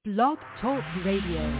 Blog Talk Radio.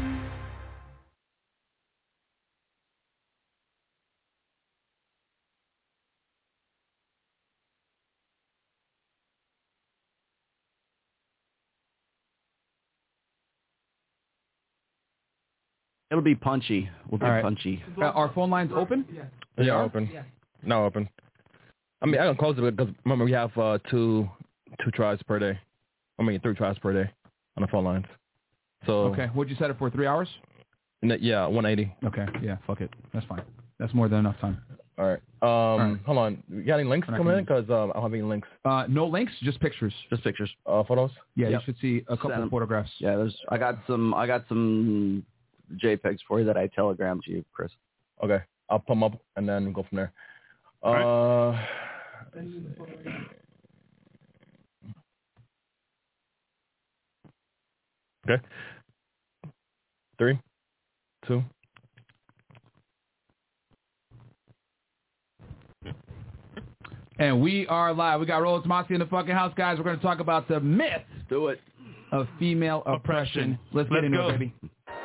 It'll be punchy. We'll do punchy. Are phone lines open? Yeah, open. Yeah. No, open. I mean, I can close it because remember we have two tries per day. I mean, 3 tries per day on the phone lines. So okay, what'd you set it for? 3 hours? Yeah, 180. Okay, yeah, fuck it. That's fine. That's more than enough time. All right. Hold on. You got any links coming in? Because I don't have any links. No links, just pictures. Just pictures. Photos. Yeah, you should see a couple of photographs. Yeah, I got some JPEGs for you that I telegrammed to you, Chris. Okay, I'll put them up and then go from there. Okay. 3, 2. And we are live. We got Rollo Tomassi in the fucking house, guys. We're going to talk about the myth of female oppression. Let's get into it, baby.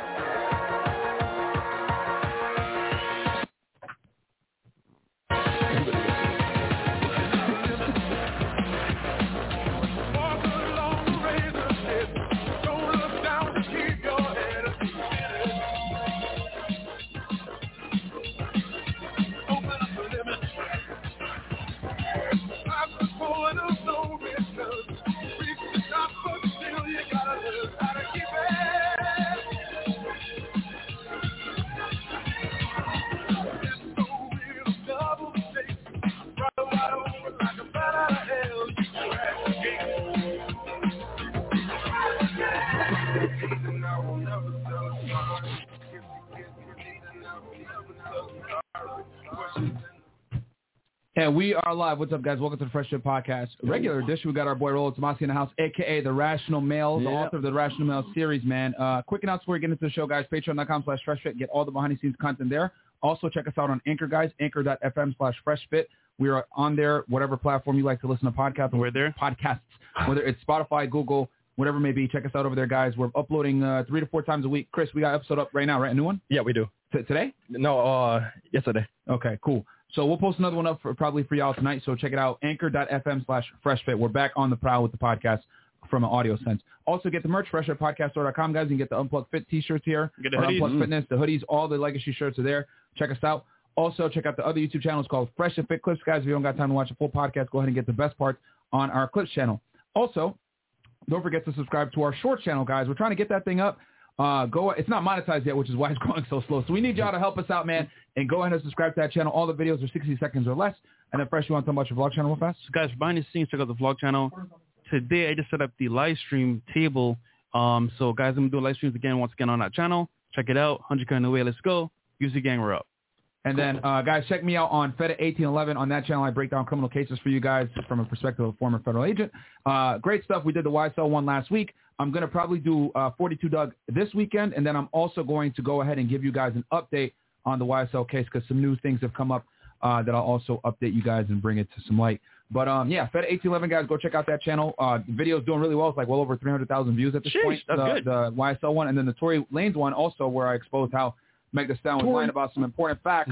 And we are live. What's up, guys? Welcome to the Fresh Fit Podcast. Regular edition. We got our boy Rollo Tomassi in the house, a.k.a. The Rational Male, the author of the Rational Male series, man. Quick announcement before we get into the show, guys. Patreon.com/FreshFit. Get all the behind-the-scenes content there. Also, check us out on Anchor, guys. Anchor.fm/FreshFit. We are on there, whatever platform you like to listen to podcasts. We're there. Podcasts. Whether it's Spotify, Google, whatever it may be. Check us out over there, guys. We're uploading 3 to 4 times a week. Chris, we got an episode up right now, right? A new one? Yeah, we do. Today? No, yesterday. Okay, cool. So we'll post another one up probably for y'all tonight. So check it out, anchor.fm/FreshFit. We're back on the prowl with the podcast from an audio sense. Also get the merch, freshfitpodcaststore.com, guys. You can get the Unplugged Fit t-shirts here. Get the hoodies. Unplugged Fitness, the hoodies, all the legacy shirts are there. Check us out. Also, check out the other YouTube channels called Fresh and Fit Clips. Guys, if you don't got time to watch a full podcast, go ahead and get the best parts on our Clips channel. Also, don't forget to subscribe to our Shorts channel, guys. We're trying to get that thing up. It's not monetized yet, which is why it's going so slow. So we need y'all to help us out, man, and go ahead and subscribe to that channel. All the videos are 60 seconds or less. And then, Fresh, you want to talk about your vlog channel real fast? So guys, behind the scenes, check out the vlog channel. Today, I just set up the live stream table. So, guys, I'm going to do live streams once again on that channel. Check it out. 100K in the way. Let's go. Use the gang. We're up. And then, guys, check me out on Feta1811. On that channel, I break down criminal cases for you guys from a perspective of a former federal agent. Great stuff. We did the YSL one last week. I'm going to probably do 42 Doug this weekend, and then I'm also going to go ahead and give you guys an update on the YSL case because some new things have come up that I'll also update you guys and bring it to some light. But, yeah, Feta1811, guys, go check out that channel. The video's doing really well. It's like well over 300,000 views at this point. That's good. The YSL one, and then the Tory Lanez one also where I exposed how Meg Thee Stallion was lying about some important facts.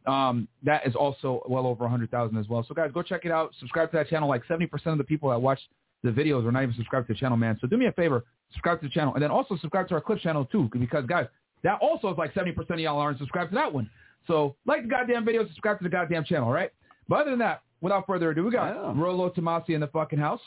That is also well over 100,000 as well. So, guys, go check it out. Subscribe to that channel. Like 70% of the people that watch the videos are not even subscribed to the channel, man. So do me a favor, subscribe to the channel. And then also subscribe to our Clips channel, too, because, guys, that also is like 70% of y'all aren't subscribed to that one. So like the goddamn video, subscribe to the goddamn channel, all right? But other than that, without further ado, we got Rollo Tomassi in the fucking house.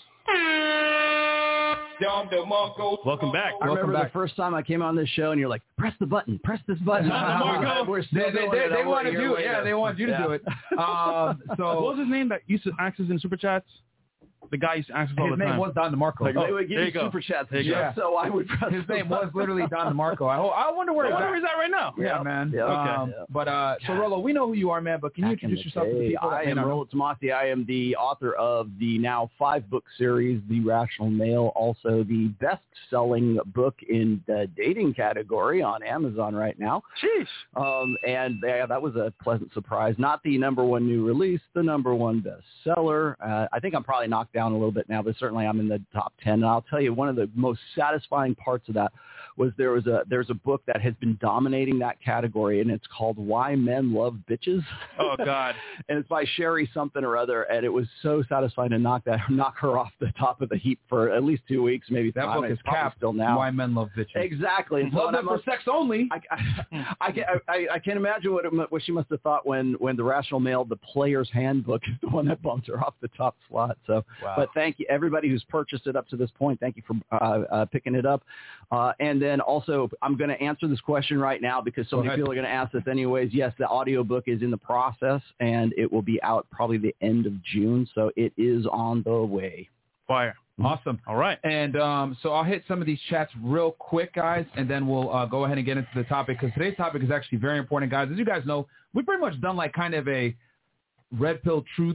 Welcome back. I remember the first time I came on this show, and you're like, press the button, press this button. They want to do it. Yeah, they want you to do it. So what was his name that used to access in Super Chats? The guy used to access all the time. His name was Don DeMarco. They would give you super chats. So I would press his name was literally Don DeMarco. I wonder where he's at right now. Yeah, man. Okay. But so Rollo, we know who you are, man. But can you introduce yourself to the people? I am Rollo Tomassi. I am the author of the now 5-book series, The Rational Male. Also, the best-selling book in the dating category on Amazon right now. Sheesh. And that was a pleasant surprise. Not the #1 new release, the #1 bestseller. I think I'm probably knocked down down a little bit now, but certainly I'm in the top 10. And I'll tell you, one of the most satisfying parts of that was there's a book that has been dominating that category, and it's called Why Men Love Bitches. Oh, God. And it's by Sherry something or other, and it was so satisfying to knock her off the top of the heap for at least 2 weeks, maybe. That book is capped still now. Why Men Love Bitches. Exactly. Love them for sex only. I can't imagine what she must have thought when the Rational Male, the Player's Handbook, is the one that bumped her off the top slot. So, wow. But thank you, everybody who's purchased it up to this point. Thank you for picking it up. And then also, I'm going to answer this question right now because so many people are going to ask this anyways. Yes, the audiobook is in the process, and it will be out probably the end of June. So it is on the way. Fire. Awesome. All right. And so I'll hit some of these chats real quick, guys, and then we'll go ahead and get into the topic because today's topic is actually very important, guys. As you guys know, we've pretty much done like kind of a Red Pill Truths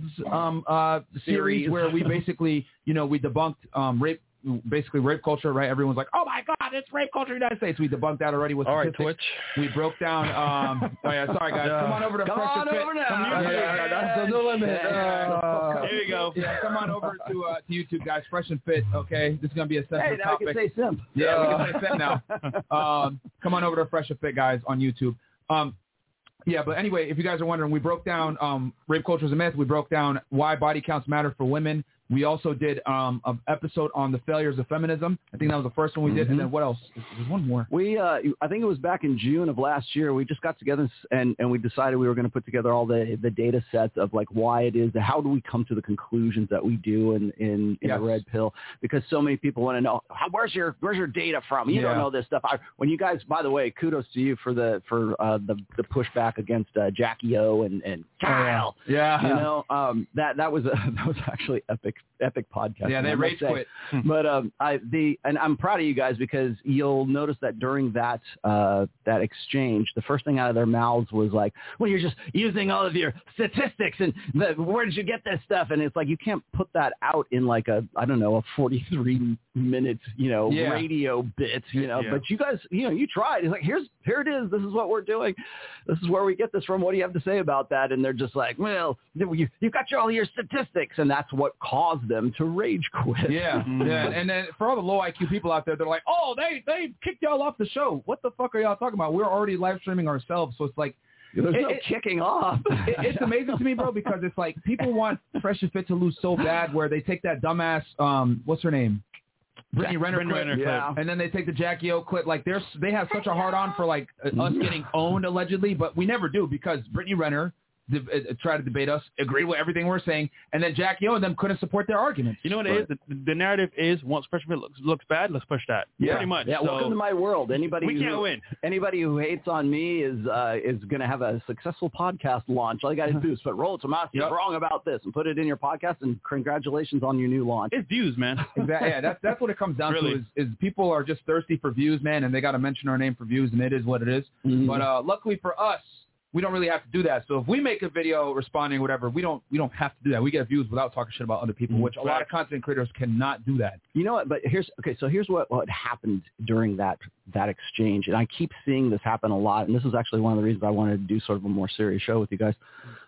series where we basically, we debunked rape culture, right? Everyone's like, oh my God, it's rape culture in the United States. We debunked that already with statistics. All right, Twitch. We broke down, sorry guys. Come on over to Fresh and Fit. That's the new limit. There you go. Yeah, come on over to YouTube, guys. Fresh and Fit, okay? This is going to be a sensitive topic. Hey, now you can say simp. Yeah, we can say simp now. Come on over to Fresh and Fit, guys, on YouTube. Yeah, but anyway, if you guys are wondering, we broke down rape culture is a myth. We broke down why body counts matter for women. We also did an episode on the failures of feminism. I think that was the first one we did. And then what else? There's one more. I think it was back in June of last year. We just got together and we decided we were going to put together all the data sets of like why it is, how do we come to the conclusions that we do in the Red Pill? Because so many people want to know, where's your data from? You don't know this stuff. When you guys, by the way, kudos to you for the pushback against Jackie O and Kyle. Yeah. That was actually epic podcast. Yeah, they rage quit. But and I'm proud of you guys because you'll notice that during that exchange, the first thing out of their mouths was like, well, you're just using all of your statistics and where did you get this stuff? And it's like, you can't put that out in like a 43 minute, radio bit, but you guys, you tried. It's like, here it is. This is what we're doing. This is where we get this from. What do you have to say about that? And they're just like, well, you've got all your statistics, and that's what caused them to rage quit. Yeah. And then for all the low IQ people out there, they're like, oh, they kicked y'all off the show. What the fuck are y'all talking about? We're already live streaming ourselves. So it's like, there's no kicking off. It's amazing to me, bro, because it's like people want Fresh and Fit to lose so bad where they take that dumbass, what's her name? Brittany Renner clip, yeah. And then they take the Jackie O clip. Like they have such a hard on for like us getting owned allegedly, but we never do because Brittany Renner tried to debate us, agreed with everything we're saying, and then Jackie O and them couldn't support their arguments. You know what it is? The narrative is once Fresh and Fit looks bad, let's push that. Yeah. Pretty much. Yeah, so, welcome to my world. We can't win. Anybody who hates on me is going to have a successful podcast launch. All you got to do is put roll to mouse, you're wrong about this, and put it in your podcast, and congratulations on your new launch. It's views, man. Exactly. Yeah, that's what it comes down to is people are just thirsty for views, man, and they got to mention our name for views, and it is what it is. Mm-hmm. But luckily for us, we don't really have to do that. So if we make a video responding, whatever, we don't have to do that. We get views without talking shit about other people, which a lot of content creators cannot do that. You know what? But here's what happened during that exchange, and I keep seeing this happen a lot. And this is actually one of the reasons I wanted to do sort of a more serious show with you guys.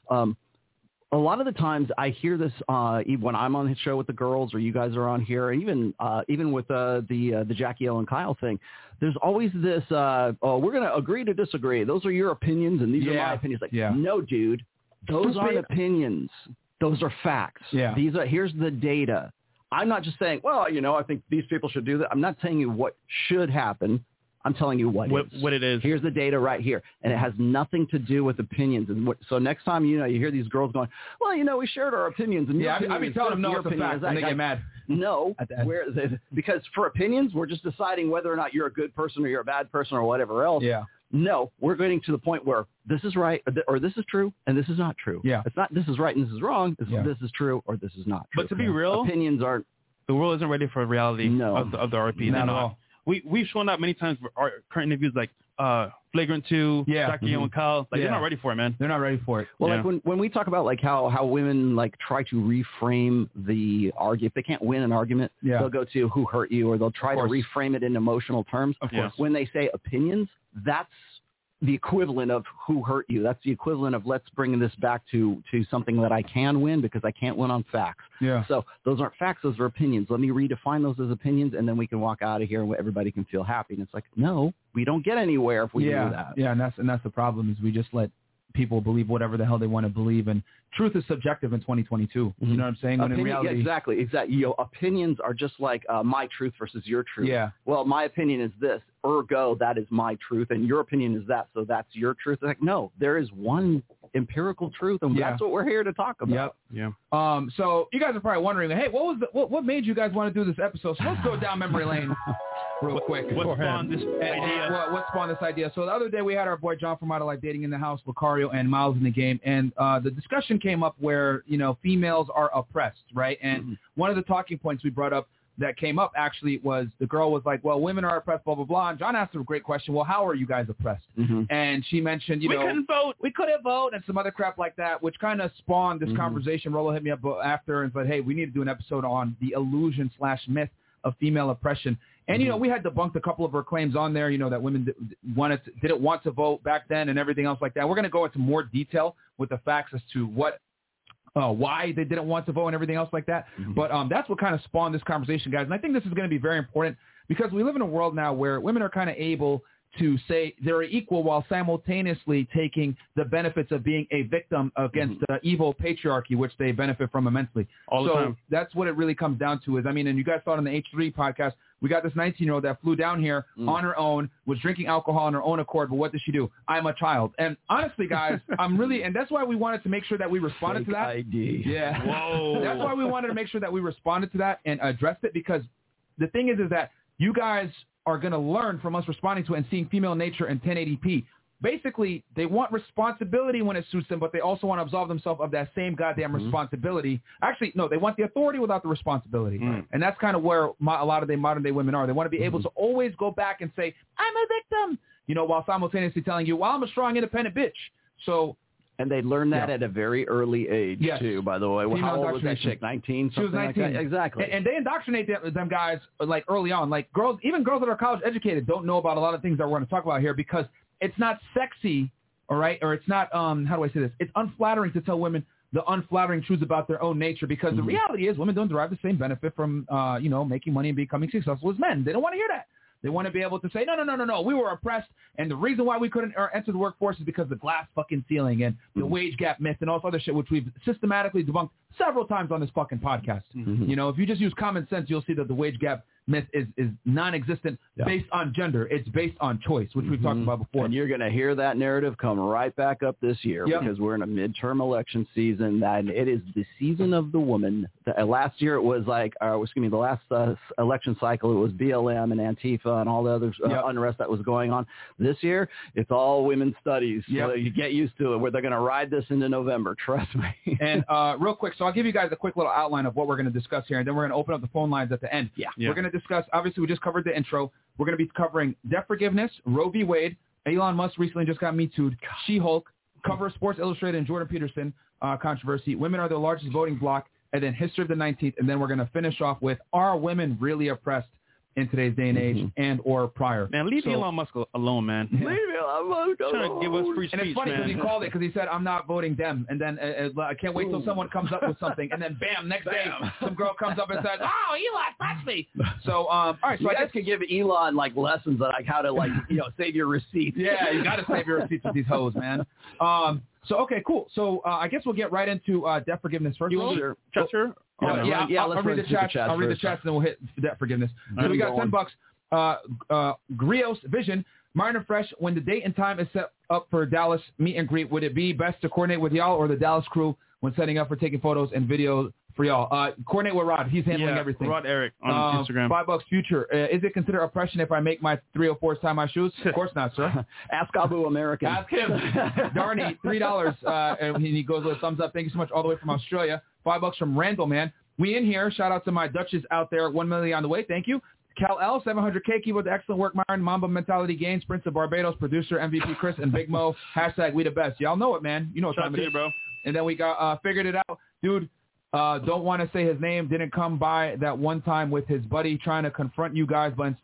A lot of the times I hear this when I'm on the show with the girls, or you guys are on here, even with the Jackie O and Kyle thing. There's always this, we're going to agree to disagree. Those are your opinions, and these are my opinions. Like, no, dude, those aren't opinions. Those are facts. Yeah. Here's the data. I'm not just saying, well, I think these people should do that. I'm not telling you what should happen. I'm telling you what it is. Here's the data right here, and it has nothing to do with opinions. And so next time you hear these girls going, well, we shared our opinions. And I'd be telling them no, it's a fact, and they get mad. No, because for opinions, we're just deciding whether or not you're a good person or you're a bad person or whatever else. Yeah. No, we're getting to the point where this is right or this is true and this is not true. Yeah. It's not this is right and this is wrong. This is true or this is not true. But to be real, opinions aren't. The world isn't ready for reality of the RP. Not at all. We've shown that many times for our current interviews, like Flagrant 2, Jackie O and Kyle. Like they're not ready for it, man. They're not ready for it. Well, like when we talk about like how women like try to reframe the argument, if they can't win an argument, they'll go to who hurt you, or they'll try to reframe it in emotional terms. Of course. When they say opinions, that's the equivalent of who hurt you. That's the equivalent of let's bring this back to something that I can win because I can't win on facts. Yeah. So those aren't facts. Those are opinions. Let me redefine those as opinions, and then we can walk out of here and everybody can feel happy. And it's like, no, we don't get anywhere if we do that. Yeah, and that's the problem is we just let people believe whatever the hell they want to believe, and truth is subjective in 2022. You know what I'm saying? When in reality, exactly. Opinions are just like my truth versus your truth. Yeah. Well, my opinion is this, ergo that is my truth, and your opinion is that, so that's your truth. Like, no, there is one empirical truth, and that's what we're here to talk about. Yeah. So you guys are probably wondering, hey, what made you guys want to do this episode? So let's go down memory lane real quick. What spawned this idea? What spawned this idea? So the other day we had our boy John from Out of Life Dating in the house, Lucario, and Miles in the game, and the discussion came up where, females are oppressed, right? And one of the talking points we brought up that came up actually was the girl was like, well, women are oppressed, blah, blah, blah. And John asked her a great question. Well, how are you guys oppressed? And she mentioned, we couldn't vote. We couldn't vote and some other crap like that, which kind of spawned this conversation. Rollo hit me up after and said, hey, we need to do an episode on the illusion/myth of female oppression. And, we had debunked a couple of her claims on there, that women didn't want to vote back then and everything else like that. We're going to go into more detail with the facts as to why they didn't want to vote and everything else like that. But that's what kind of spawned this conversation, guys. And I think this is going to be very important because we live in a world now where women are kind of able to say they're equal while simultaneously taking the benefits of being a victim against the evil patriarchy, which they benefit from immensely. All the time. That's what it really comes down to and you guys saw it on the H3 podcast, we got this 19-year-old that flew down here on her own, was drinking alcohol on her own accord, but what did she do? I'm a child. And honestly, guys, and that's why we wanted to make sure that we responded to that. ID. Yeah. Whoa. That's why we wanted to make sure that we responded to that and addressed it, because the thing is that you guys are going to learn from us responding to it and seeing female nature in 1080p. Basically, they want responsibility when it suits them, but they also want to absolve themselves of that same goddamn responsibility. Actually, no, they want the authority without the responsibility. And that's kind of where a lot of the modern-day women are. They want to be able to always go back and say, I'm a victim, while simultaneously telling you, well, I'm a strong, independent bitch. So... And they learn that at a very early age, too, by the way. Female How old was that chick? 19? She was 19. Like that? Exactly. And they indoctrinate them guys, like, early on. Like, even girls that are college educated don't know about a lot of things that we're going to talk about here because it's not sexy, all right? Or it's not, how do I say this? It's unflattering to tell women the unflattering truths about their own nature because the reality is women don't derive the same benefit from, making money and becoming successful as men. They don't want to hear that. They want to be able to say, no, we were oppressed, and the reason why we couldn't enter the workforce is because of the glass fucking ceiling and the wage gap myth and all this other shit, which we've systematically debunked several times on this fucking podcast. If you just use common sense, you'll see that the wage gap myth is non-existent based on gender. It's based on choice, which we've talked about before. And you're going to hear that narrative come right back up this year because we're in a midterm election season, and it is the season of the woman. Last year it was the last election cycle, it was BLM and Antifa and all the other unrest that was going on. This year, it's all women's studies. So you get used to it, where they're going to ride this into November. Trust me. And real quick, so I'll give you guys a quick little outline of what we're going to discuss here, and then we're going to open up the phone lines at the end. We're going to discuss, obviously, we just covered the intro. We're going to be covering debt forgiveness, Roe v. Wade, Elon Musk recently just got Me Too'd, She-Hulk, cover of Sports Illustrated and Jordan Peterson controversy, women are the largest voting bloc, and then history of the 19th, and then we're going to finish off with, are women really oppressed in today's day and age and or prior? Man, leave Elon Musk alone, man. Leave Elon Musk alone. Trying to give us free speech, and it's funny because man. he called it because he said, I'm not voting them. And then I can't wait till someone comes up with something. And then bam, next day, some girl comes up and says, oh, Elon, touch me. So, all right. So I guess could give Elon lessons on how to save your receipts. Yeah, you got to save your receipts with these hoes, man. So, okay, cool. So I guess we'll get right into debt forgiveness first. Sure. Chester? I'll read the chats. I'll read the chats, and then we'll hit debt forgiveness. So we got $10. Grios Vision, Martin Fresh, when the date and time is set up for Dallas meet and greet, would it be best to coordinate with y'all or the Dallas crew when setting up for taking photos and videos for y'all? Coordinate with Rod. He's handling everything. Rod Eric on Instagram. $5 Future. Is it considered oppression if I make my 304s tie my shoes? Of course not, sir. Ask Abu American. Ask him. Darnie, $3. And he goes with a thumbs up. Thank you so much all the way from Australia. $5 from Randall, man. We in here. Shout out to my Dutches out there. 1 million on the way. Thank you. Cal L, 700K, keep with the excellent work, Myron. Mamba Mentality Gains, Prince of Barbados, producer, MVP Chris, and Big Mo. # we the best. Y'all know it, man. You know what time it is, bro. And then we got Figured It Out. Dude, don't want to say his name. Didn't come by that one time with his buddy trying to confront you guys, but instead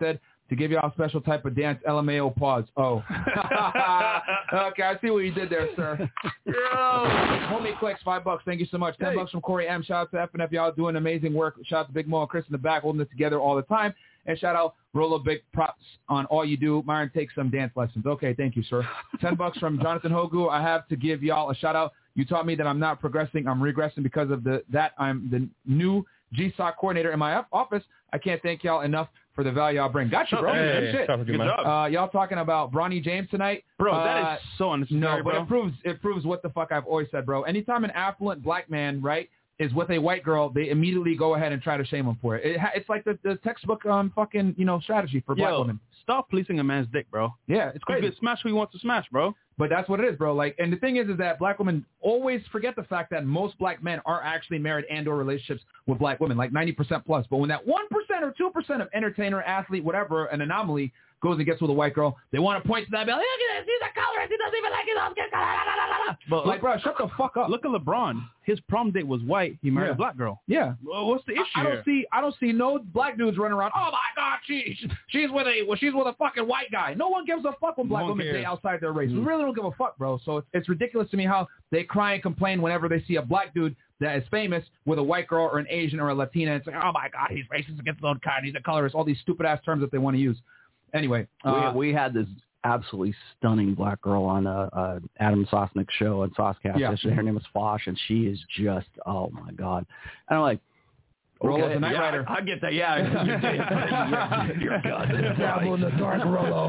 to give y'all a special type of dance. LMAO pause. Oh. Okay, I see what you did there, sir. Homie Clicks, $5. Thank you so much. $10 from Corey M. Shout out to FNF. Y'all doing amazing work. Shout out to Big Mo and Chris in the back holding it together all the time. And shout out Rolo, big props on all you do. Myron, take some dance lessons. Okay, thank you, sir. $10 from Jonathan Hogu. I have to give y'all a shout out. You taught me that I'm not progressing. I'm regressing because of that. I'm the new GSOC coordinator in my office. I can't thank y'all enough for the value y'all bring. Gotcha, bro. Hey, shit. Good job. Y'all talking about Bronny James tonight. Bro, that is so unnecessary, No, but bro. it proves what the fuck I've always said, bro. Anytime an affluent black man, right, is with a white girl, they immediately go ahead and try to shame him for it. It's like the textbook fucking, strategy for black women. Stop policing a man's dick, bro. Yeah, it's crazy. He can smash who he wants to smash, bro. But that's what it is, bro. Like, and the thing is that black women always forget the fact that most black men are actually married and/or relationships with black women, like 90% plus. But when that 1% or 2% of entertainer, athlete, whatever, an anomaly goes and gets with a white girl, they want to point to that and be like, look at this, he's a colorist, he doesn't even like it. But like, bro, shut the fuck up. Look at LeBron. His prom date was white. He married a black girl. Yeah. Well, what's the issue I don't see no black dudes running around. Oh my God, she's with a fucking white guy. No one gives a fuck when black women date outside their race. We really don't give a fuck, bro. So it's ridiculous to me how they cry and complain whenever they see a black dude that is famous with a white girl or an Asian or a Latina. It's like, oh my God, he's racist against his own kind. He's a colorist. All these stupid ass terms that they want to use. Anyway, we had this absolutely stunning black girl on Adam Sosnick's show on Saucecast. Yeah. Her name was Fosh, and she is just, oh my God. And I'm like, Rolo's okay, a night rider. I get that. Yeah, you're good. Dabble in the dark, Rolo.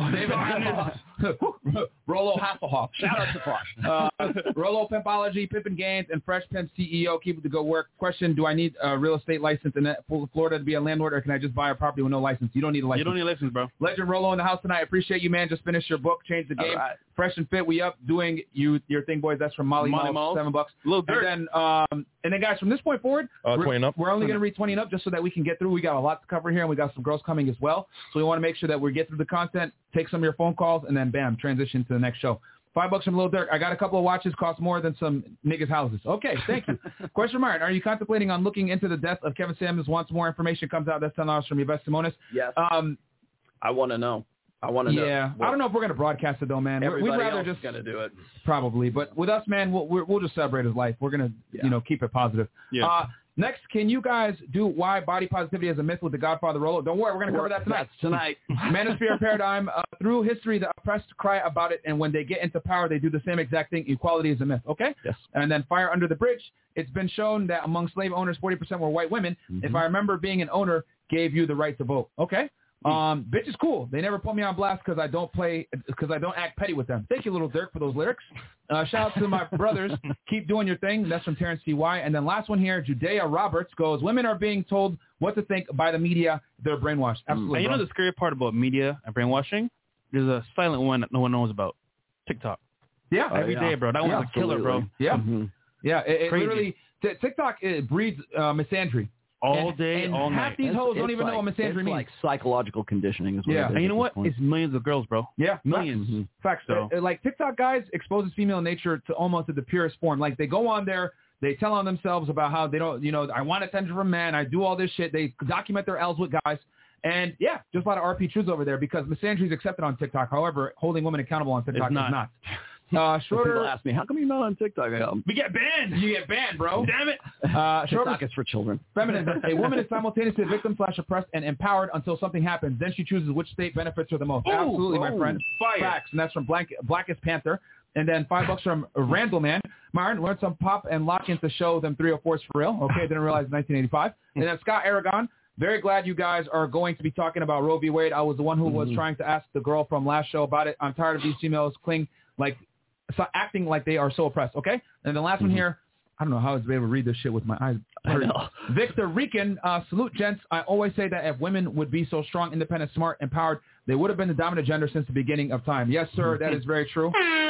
Rolo Hasselhoff. Shout out to Fosh. Rolo Pimpology, Pimpin' Gains, and Fresh Pimp CEO. Keep it the good work. Question, do I need a real estate license in Florida to be a landlord, or can I just buy a property with no license? You don't need a license. You don't need a license, bro. Legend Rolo in the house tonight. Appreciate you, man. Just finished your book, Change the Game. Right. Fresh and Fit, we up doing your thing, boys. That's from Molly Malls. $7. Little dirt. And then, guys, from this point forward, 20 and up. we're only going to read 20 and up just so that we can get through. We got a lot to cover here, and we got some girls coming as well. So we want to make sure that we get through the content, take some of your phone calls, and then, bam, transition to the next show. $5 from Lil Durk. I got a couple of watches, cost more than some niggas' houses. Okay, thank you. Question mark. Are you contemplating on looking into the death of Kevin Samuels once more information comes out? That's $10 from Yvette Simonis. Yes. I want to know. I want to know. Yeah. I don't know if we're going to broadcast it, though, man. Everybody We'd rather else just is going to do it. Probably. But with us, man, we'll just celebrate his life. We're going to, keep it positive. Yeah. Next, can you guys do why body positivity is a myth with the Godfather Rolo? Don't worry, we're going to cover that tonight. That's tonight. Manosphere paradigm. Through history, the oppressed cry about it, and when they get into power, they do the same exact thing. Equality is a myth. Okay? Yes. And then Fire Under the Bridge. It's been shown that among slave owners, 40% were white women. Mm-hmm. If I remember, being an owner gave you the right to vote. Okay? Bitch is cool. They never put me on blast because I don't act petty with them. Thank you, Little Dirk, for those lyrics. Shout out to my brothers. Keep doing your thing. That's from Terrence C.Y. And then last one here, Judea Roberts goes, women are being told what to think by the media. They're brainwashed. Absolutely. And you know the scary part about media and brainwashing? There's a silent one that no one knows about. TikTok. Yeah. Every day, bro. That one's a killer, bro. Yeah. Mm-hmm. Yeah. It Crazy. literally, TikTok breeds misandry. All day, and all half night. these hoes don't even know what misandry it's means. like psychological conditioning is what it is And you know at what? this point. It's millions of girls, bro. Yeah. Millions. Mm-hmm. Facts. So- Like TikTok guys exposes female nature to almost the purest form. Like they go on there, they tell on themselves about how they don't, I want attention from men. I do all this shit. They document their L's with guys. And yeah, just a lot of RP truths over there because misandry is accepted on TikTok. However, holding women accountable on TikTok It's not. is not. People Schroeder, ask me, how come you're not on TikTok? I go, we get banned. You get banned, bro. Damn it. TikTok is for children. Feminism. A woman is simultaneously a victim / oppressed and empowered until something happens. Then she chooses which state benefits her the most. Ooh, Absolutely, my friend. fire. Facts. And that's from Blackest Panther. And then $5 from Randall Man. Myron, learn some pop and lock into show them 304s for real. Okay, didn't realize 1985. And then Scott Aragon. Very glad you guys are going to be talking about Roe v. Wade. I was the one who was trying to ask the girl from last show about it. I'm tired of these females acting like they are so oppressed, okay? And the last one here, I don't know how I was able to read this shit with my eyes. I know. Victor Rican, salute, gents. I always say that if women would be so strong, independent, smart, empowered, they would have been the dominant gender since the beginning of time. Yes, sir, that is very true.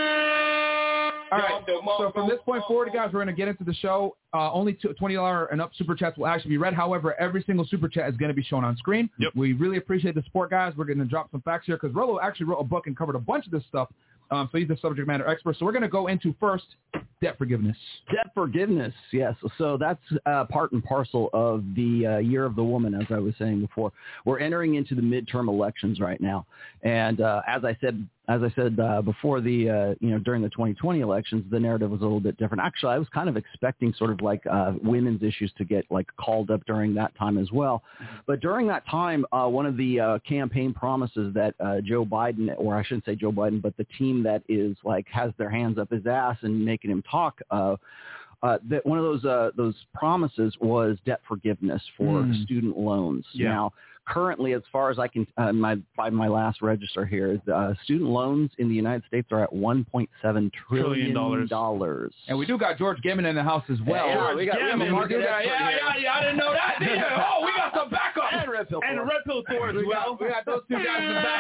All right, so from this point forward, guys, we're going to get into the show. Only $20 and up super chats will actually be read. However, every single super chat is going to be shown on screen. Yep. We really appreciate the support, guys. We're going to drop some facts here because Rolo actually wrote a book and covered a bunch of this stuff. So he's the subject matter expert. So we're going to go into first Debt forgiveness. Debt forgiveness, yes. So that's part and parcel of the Year of the Woman, as I was saying before. We're entering into the midterm elections right now, and as I said before, during the 2020 elections, the narrative was a little bit different. Actually, I was kind of expecting sort of like women's issues to get like called up during that time as well. But during that time, one of the campaign promises that Joe Biden, or I shouldn't say Joe Biden, but the team that is like has their hands up his ass and making him talk, that one of those promises was debt forgiveness for student loans. Yeah. Now, currently, as far as I can, by my last register here, student loans in the United States are at $1.7 trillion. And we do got George Gammon in the house as well. Yeah, we got market expert here. I didn't know that. Did you? Oh, we got some backup. And Red Pill And Thor. Red Pill Thor as well. We got those two guys in the back.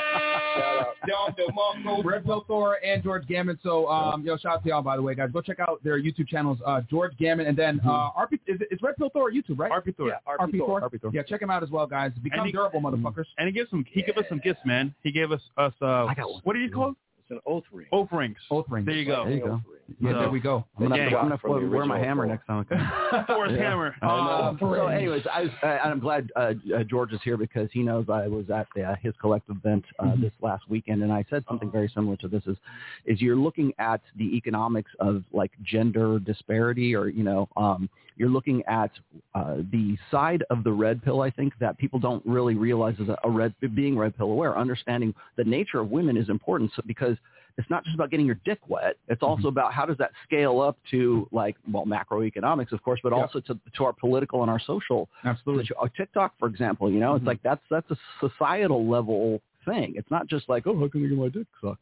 Red Pill Thor and George Gammon. So, shout out to y'all, by the way, guys. Go check out their YouTube channels, George Gammon, and then RP. Is Red Pill Thor YouTube, right? RP Thor. Yeah, RP Thor. Yeah, check him out as well, guys. Become durable, motherfuckers. And he gave us some gifts, man. He gave us I got one. what did he call? It's an oath ring. Oath rings. Oath rings. There you go. There you go. Yeah, So- there we go. I'm gonna Yeah. have to wear my hammer next time. Thor's hammer. So, anyways, I'm glad George is here because he knows I was at his collective event this last weekend, and I said something very similar to this: is you're looking at the economics of like gender disparity, or you're looking at the side of the red pill. I think that people don't really realize is being red pill aware, understanding the nature of women is important because it's not just about getting your dick wet. It's also about how does that scale up to macroeconomics, of course, but also to our political and our social. Absolutely. TikTok, for example, it's like that's a societal level thing. It's not just like, oh, how can I get my dick sucked?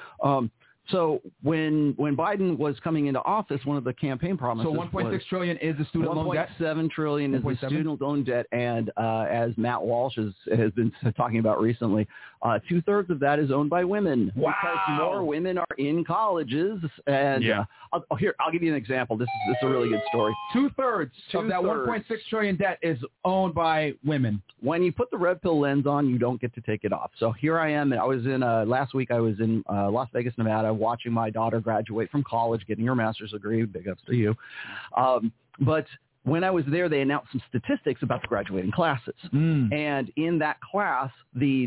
So when Biden was coming into office, one of the campaign promises So 1.6 trillion is the student loan debt? 1.7 trillion is the 1.7? student loan debt, and as Matt Walsh has been talking about recently, 2/3 of that is owned by women. Wow. Because more women are in colleges, and I'll give you an example. This is a really good story. 2/3 of that 1.6 trillion debt is owned by women. When you put the red pill lens on, you don't get to take it off. So here I am. I was in last week. I was in Las Vegas, Nevada, watching my daughter graduate from college, getting her master's degree. Big ups to you. But when I was there, they announced some statistics about the graduating classes. And in that class, the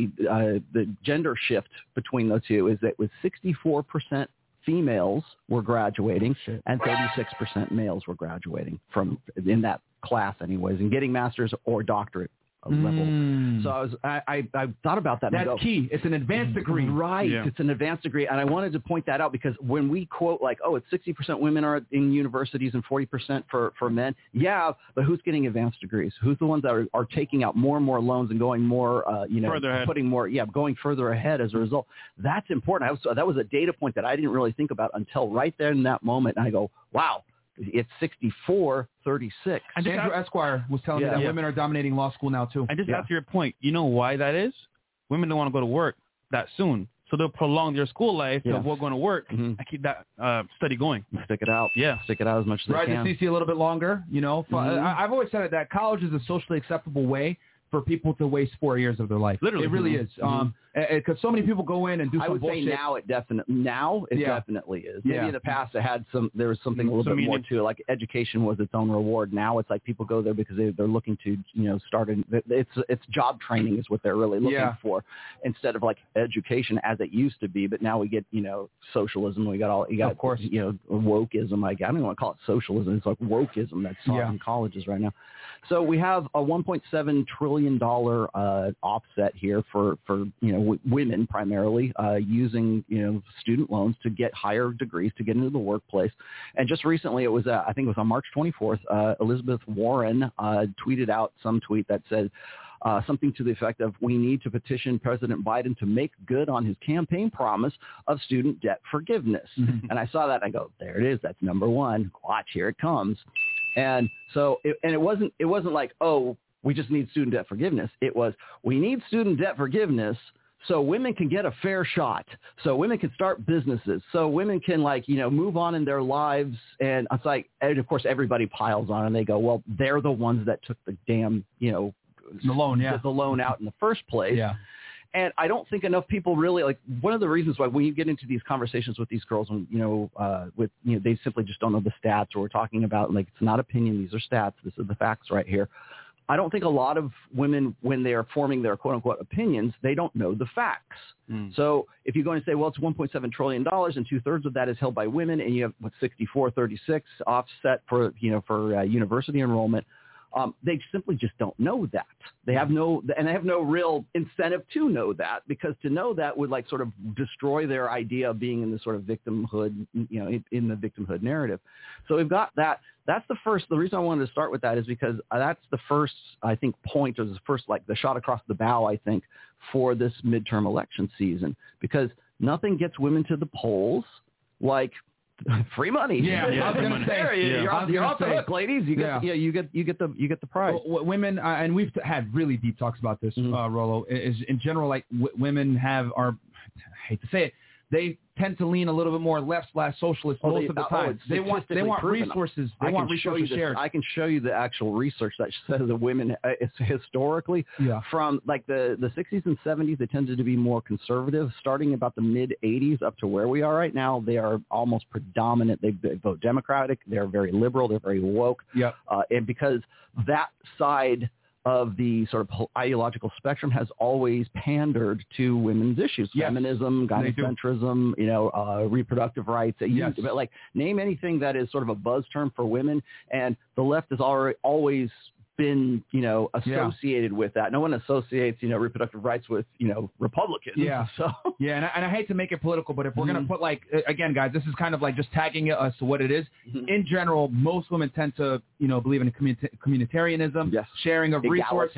gender shift between the two is that it was 64% females were graduating and 36% males were graduating from in that class anyways, and getting master's or doctorate level. So I thought about that. That's key. It's an advanced degree. Right. Yeah. It's an advanced degree. And I wanted to point that out because when we quote like, oh, it's 60% women are in universities and 40% for men. Yeah, but who's getting advanced degrees? Who's the ones that are taking out more and more loans and going more, putting more, going further ahead as a result? That's important. That was a data point that I didn't really think about until right there in that moment. And I go, wow. It's 64-36. Andrew Esquire was telling me that women are dominating law school now, too. And just after your point, you know why that is? Women don't want to go to work that soon. So they'll prolong their school life to avoid going to work and keep that study going. Stick it out. Yeah. Stick it out as much as they can. Ride the CC a little bit longer, I've always said that college is a socially acceptable way for people to waste 4 years of their life. Literally. It really is. Because so many people go in and do some bullshit. I would say now it definitely is. Maybe in the past there was something a little bit more to it, like education was its own reward. Now it's like people go there because they're looking to, it's job training is what they're really looking for instead of like education as it used to be. But now we get, socialism. We got of course, wokeism. I don't want to call it socialism. It's like wokeism that's taught in colleges right now. So we have a $1.7 trillion offset here for women primarily using student loans to get higher degrees to get into the workplace. And just recently, it was I think it was on March 24th, Elizabeth Warren tweeted out some tweet that said something to the effect of, we need to petition President Biden to make good on his campaign promise of student debt forgiveness. And I saw that and I go, there it is. That's number one. Watch, here it comes. And so it wasn't like, oh, we just need student debt forgiveness. It was, we need student debt forgiveness so women can get a fair shot, so women can start businesses, so women can move on in their lives. And it's like, and of course, everybody piles on and they go, well, they're the ones that took the damn, the loan, the loan out in the first place. Yeah. And I don't think enough people really like. One of the reasons why when you get into these conversations with these girls, and they simply just don't know the stats, or we're talking about like it's not opinion; these are stats. This is the facts right here. I don't think a lot of women, when they are forming their quote unquote opinions, they don't know the facts. So if you go and say, well, it's $1.7 trillion and 2/3 of that is held by women, and you have 64-36 offset for university enrollment. They simply just don't know that. They have no real incentive to know that, because to know that would like sort of destroy their idea of being in the sort of victimhood, in the victimhood narrative. So we've got that. That's the reason I wanted to start with that is because that's the first, I think, point, or the first, like the shot across the bow, I think, for this midterm election season, because nothing gets women to the polls like free money. Yeah, I was gonna say, you're off the hook, ladies. You get the prize. Women, and we've had really deep talks about this. Rollo, is in general, like women I hate to say it, they tend to lean a little bit more left/socialist most of the time. They want resources. They want resources shared. I can show you the actual research that says that women, historically, from like the 60s and 70s, they tended to be more conservative. Starting about the mid 80s up to where we are right now, they are almost predominant. They vote Democratic. They're very liberal. They're very woke. And because that side of the sort of ideological spectrum has always pandered to women's issues, feminism, gynocentrism, reproductive rights. But like name anything that is sort of a buzz term for women, and the left has always been, associated with that. No one associates, reproductive rights with, Republicans. So and I hate to make it political, but if we're going to put again, guys, this is kind of like just tagging it as to what it is. In general, most women tend to, believe in communitarianism, sharing of resources,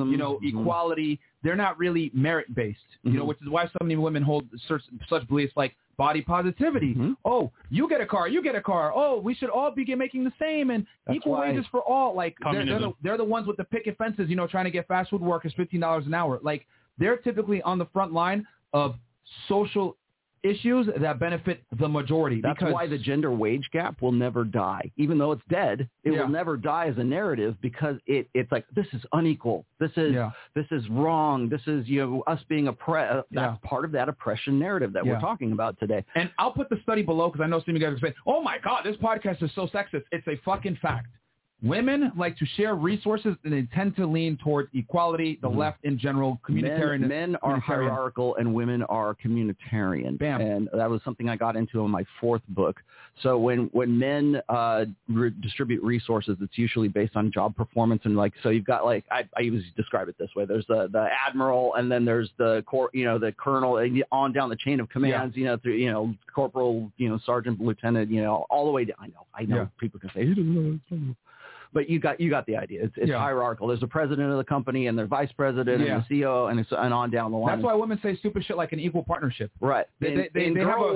equality. They're not really merit-based, which is why so many women hold such beliefs like body positivity. Oh, you get a car. Oh, we should all be making the same, and equal wages for all. Like they're the ones with the picket fences, trying to get fast food workers $15 an hour. Like they're typically on the front line of social issues that benefit the majority. That's why the gender wage gap will never die. Even though it's dead, it will never die as a narrative, because it's like, this is unequal. This is wrong. This is, us being oppressed. That's part of that oppression narrative that we're talking about today. And I'll put the study below, because I know some of you guys are saying, oh my God, this podcast is so sexist. It's a fucking fact. Women like to share resources, and they tend to lean toward equality. The left in general, communitarian. Men are hierarchical and women are communitarian. Bam. And that was something I got into in my fourth book. So when men distribute resources, it's usually based on job performance. And like, so you've got like, I usually describe it this way. There's the admiral, and then there's the the colonel, and on down the chain of commands, through, corporal, sergeant, lieutenant, all the way down. I know people can say, but you got the idea. It's hierarchical. There's a president of the company, and their vice president, and the CEO, and on down the line. That's why women say stupid shit like an equal partnership. Right. In girl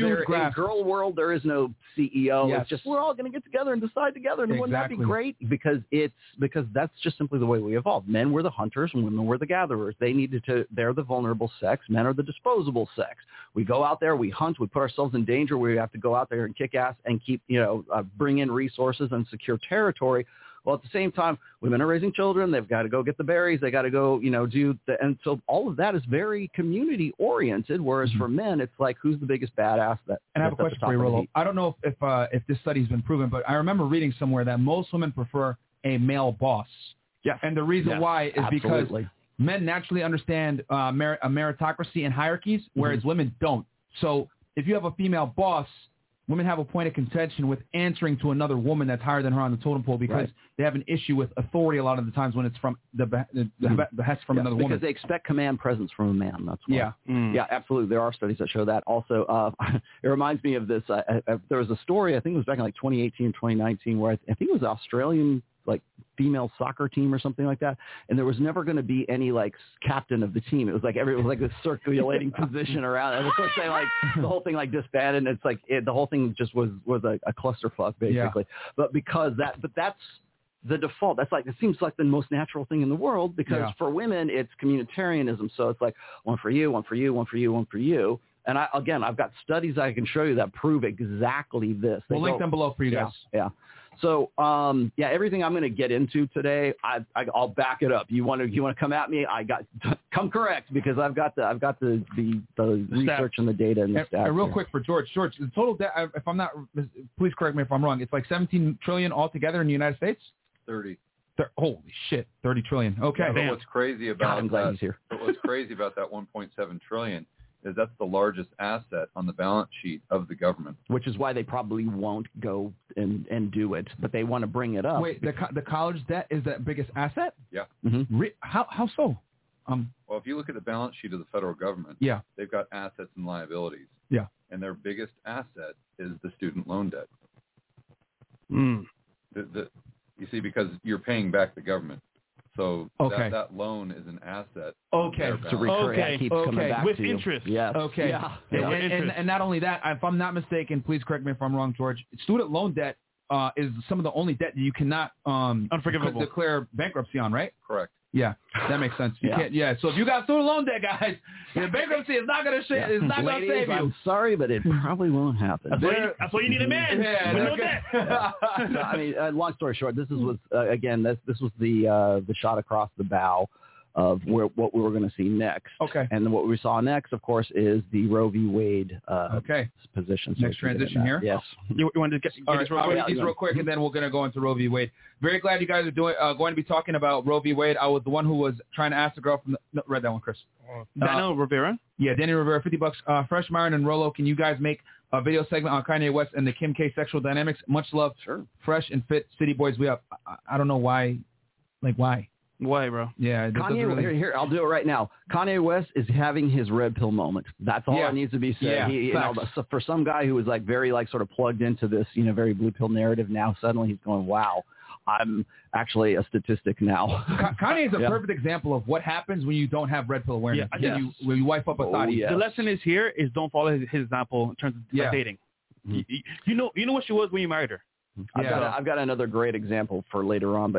world, there is no CEO. It's just, we're all going to get together and decide together. And wouldn't that be great? Because that's just simply the way we evolved. Men were the hunters, and women were the gatherers. They're the vulnerable sex. Men are the disposable sex. We go out there, we hunt, we put ourselves in danger. We have to go out there and kick ass and keep, bring in resources and secure territory. Well, at the same time, women are raising children. They've got to go get the berries. They got to go, and so all of that is very community oriented. Whereas for men, it's like, who's the biggest badass that? And I have a question for you, Rollo. I don't know if this study's been proven, but I remember reading somewhere that most women prefer a male boss. Yeah. And the reason why is because men naturally understand a meritocracy and hierarchies, whereas women don't. So if you have a female boss, women have a point of contention with answering to another woman that's higher than her on the totem pole, because they have an issue with authority a lot of the times when it's from the behest from another woman. Because they expect command presence from a man. That's why. Yeah, absolutely. There are studies that show that. Also, it reminds me of this. There was a story, I think it was back in like 2018 or 2019, where I think it was Australian female soccer team or something like that, and there was never going to be any captain of the team. It was like this circulating position around, and of course they the whole thing disbanded, and it's the whole thing just was a clusterfuck basically. But that's the default. That's it seems like the most natural thing in the world, because for women it's communitarianism. So it's like one for you, one for you, one for you, one for you. And I've got studies I can show you that prove exactly this. We'll link them below for you guys. Yeah. So, everything I'm going to get into today, I'll back it up. You want to come at me? Come correct, because I've got the research and the data and the stats. And real quick for George, the total debt, if I'm not, please correct me if I'm wrong. It's like 17 trillion altogether in the United States. 30. Holy shit, 30 trillion. Okay. But what's crazy about I'm glad he's here. But what's crazy about that 1.7 trillion is that's the largest asset on the balance sheet of the government. Which is why they probably won't go and do it, but they want to bring it up. Wait, the college debt is the biggest asset? Yeah. Mm-hmm. How so? Well, if you look at the balance sheet of the federal government, they've got assets and liabilities. Yeah. And their biggest asset is the student loan debt. You see, because you're paying back the government. So that loan is an asset. Okay. It keeps coming back with to you. interest. Yes. Okay. Yeah. And not only that, if I'm not mistaken, please correct me if I'm wrong, George, student loan debt is some of the only debt that you cannot unforgivable declare bankruptcy on, right? Correct. Yeah, that makes sense. You can't. Yeah. So if you got student loan debt, guys, bankruptcy is not going to It's not going to save you. I'm sorry, but it probably won't happen. That's why you need a man. Yeah. With no debt. So, I mean, long story short, this was this was the shot across the bow of what we were going to see next. Okay. And then what we saw next, of course, is the Roe v. Wade position. So next transition here? Yes. You want to get this real quick, and then we're going to go into Roe v. Wade. Very glad you guys are going to be talking about Roe v. Wade. I was the one who was trying to ask the girl from read that one, Chris. Daniel Rivera? Yeah, Daniel Rivera, $50. Fresh, Myron, and Rolo, can you guys make a video segment on Kanye West and the Kim K sexual dynamics? Much love. Sure. Fresh and fit. City Boys, we up. I don't know why. Like, why? Why, bro? Yeah. Kanye, here, I'll do it right now. Kanye West is having his red pill moment. That's all that needs to be said. Yeah, for some guy who was like very like sort of plugged into this, very blue pill narrative, now suddenly he's going, wow, I'm actually a statistic now. Kanye is a perfect example of what happens when you don't have red pill awareness. Yeah, when you wipe up a thought. Yes. The lesson is here is don't follow his example in terms of dating. Mm-hmm. You know what she was when you married her. I've got another great example for later on, but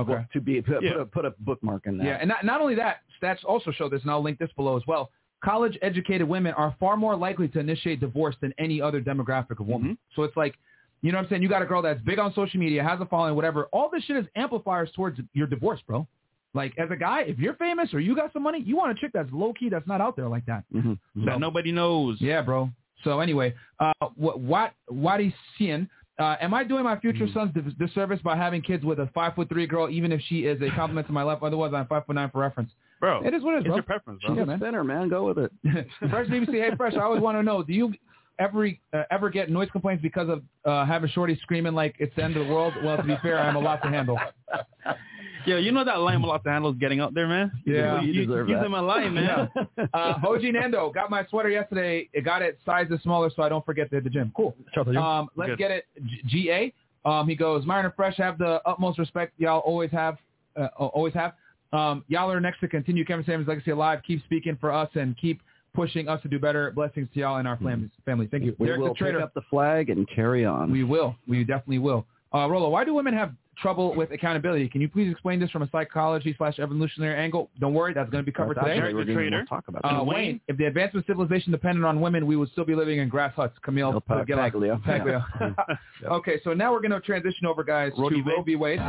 put a bookmark in that. Yeah, and not only that, stats also show this, and I'll link this below as well. College-educated women are far more likely to initiate divorce than any other demographic of woman. Mm-hmm. So it's like, you know what I'm saying? You got a girl that's big on social media, has a following, whatever. All this shit is amplifiers towards your divorce, bro. Like, as a guy, if you're famous or you got some money, you want a chick that's low-key, that's not out there like that. Mm-hmm. That nobody knows. Yeah, bro. So anyway, what is seeing? Am I doing my future son's disservice by having kids with a 5'3" girl, even if she is a compliment to my life? Otherwise, I'm 5'9" for reference. Bro, it is what it is, bro. It's your preference, bro. She's a spinner, man. Go with it. Fresh BBC, hey, Fresh, I always want to know, do you ever get noise complaints because of having shorty screaming like it's the end of the world? Well, to be fair, I am a lot to handle. Yeah, you know that line a lot to handle is getting out there, man. Yeah, you deserve give that. them a line, man. Hoji Nando got my sweater yesterday. It got it sizes smaller, so I don't forget to hit the gym. Cool. Let's get it. GA. He goes, Myron and Fresh, have the utmost respect y'all always have. Y'all are next to continue Kevin Samuels' legacy alive. Keep speaking for us and keep pushing us to do better. Blessings to y'all and our family. Thank you. We Derek will the Trader. pick up the flag and carry on. We will. We definitely will. Rolo, why do women have trouble with accountability? Can you please explain this from a psychology/evolutionary angle? Don't worry, that's going to be covered today. We're going to talk about that. Wayne, if the advancement of civilization depended on women, we would still be living in grass huts. Camille Paglia. Okay, so now we're going to transition over, guys, to Roe v. Wade.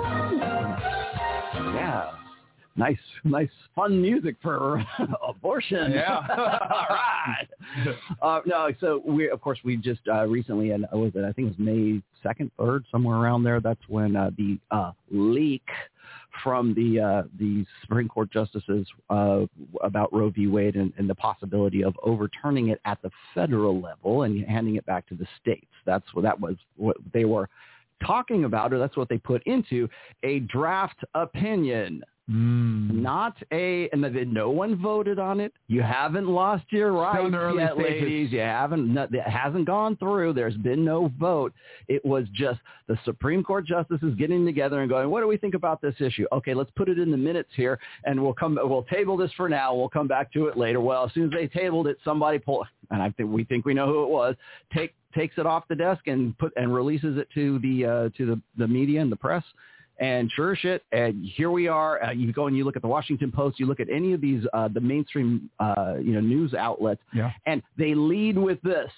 Yeah. Nice, fun music for abortion. Yeah. All right. No, so we just recently, and I think it was May 2nd, 3rd, somewhere around there. That's when the leak from the Supreme Court justices about Roe v. Wade and the possibility of overturning it at the federal level and handing it back to the states. That was what they were talking about, or that's what they put into a draft opinion. Not and no one voted on it. You haven't lost your rights yet, ladies. You haven't. It hasn't gone through. There's been no vote. It was just the Supreme Court justices getting together and going, "What do we think about this issue? Okay, let's put it in the minutes here, and we'll table this for now. We'll come back to it later." Well, as soon as they tabled it, somebody pulled, and we think we know who it was. Takes it off the desk and releases it to the media and the press. And sure shit, and here we are. You go and you look at the Washington Post, you look at any of these the mainstream news outlets, and they lead with this: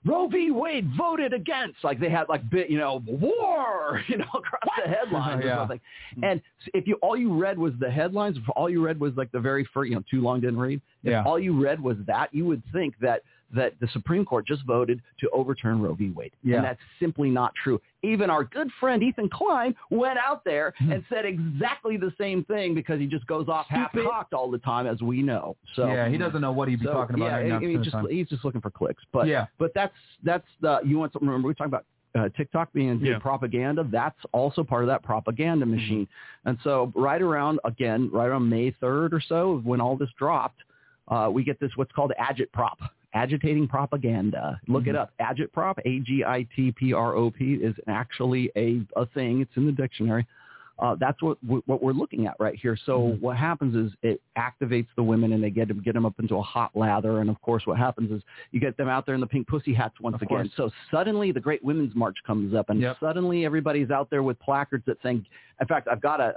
Roe v. Wade voted against. Like they had like war, across the headlines or something. And if all you read was the headlines, if all you read was like the very first, too long didn't read. If all you read was that, you would think that the Supreme Court just voted to overturn Roe v. Wade. Yeah. And that's simply not true. Even our good friend Ethan Klein went out there and said exactly the same thing because he just goes off half-cocked all the time, as we know. So he doesn't know what he'd be talking about right now. He's just looking for clicks. But that's you want something. Remember, we talked about TikTok being propaganda. That's also part of that propaganda machine. And so right around May 3rd or so, when all this dropped, we get this what's called agitprop. Agitating propaganda. Look it up. Agitprop, AGITPROP, is actually a thing. It's in the dictionary. That's what we're looking at right here. So what happens is it activates the women and they get them up into a hot lather. And of course, what happens is you get them out there in the pink pussy hats once again. So suddenly the Great Women's March comes up, and suddenly everybody's out there with placards that saying. In fact, I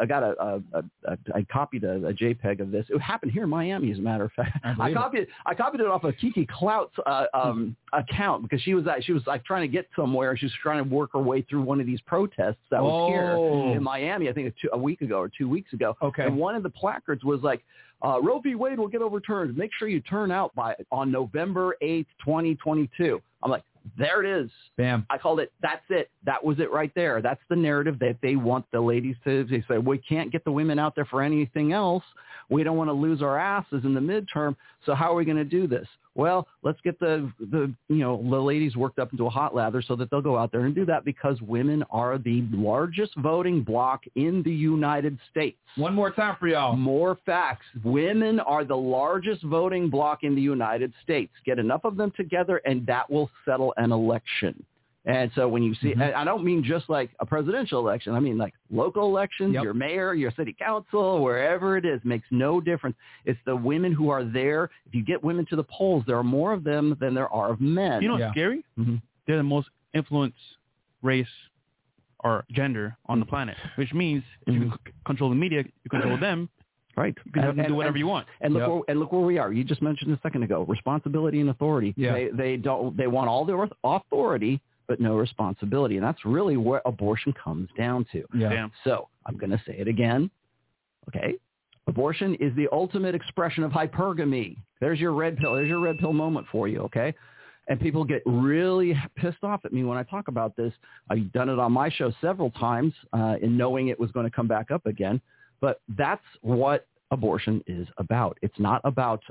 copied a JPEG of this. It happened here in Miami, as a matter of fact. I copied it off of Kiki Clout's account because she was like trying to get somewhere. She was trying to work her way through one of these protests that was here in Miami. I think a week ago or 2 weeks ago. Okay. And one of the placards was like, Roe v. Wade will get overturned. Make sure you turn out on November 8th, 2022. I'm like, there it is. Bam. I called it. That's it. That was it right there. That's the narrative that they want the ladies to. They say, we can't get the women out there for anything else. We don't want to lose our asses in the midterm. So how are we going to do this? Well, let's get the ladies worked up into a hot lather so that they'll go out there and do that because women are the largest voting bloc in the United States. One more time for y'all. More facts. Women are the largest voting bloc in the United States. Get enough of them together and that will settle an election. And so when you see, and I don't mean just like a presidential election. I mean like local elections, your mayor, your city council, wherever it is, makes no difference. It's the women who are there. If you get women to the polls, there are more of them than there are of men. You know what's scary? They're the most influenced race or gender on the planet, which means if you control the media, you control them. Right. You can have them do whatever you want. And look where we are. You just mentioned a second ago, responsibility and authority. Yeah. They want all the authority, but no responsibility. And that's really what abortion comes down to. Yeah. Damn. So I'm going to say it again. Okay. Abortion is the ultimate expression of hypergamy. There's your red pill. There's your red pill moment for you. Okay. And people get really pissed off at me when I talk about this. I've done it on my show several times in knowing it was going to come back up again. But that's what abortion is about. It's not about,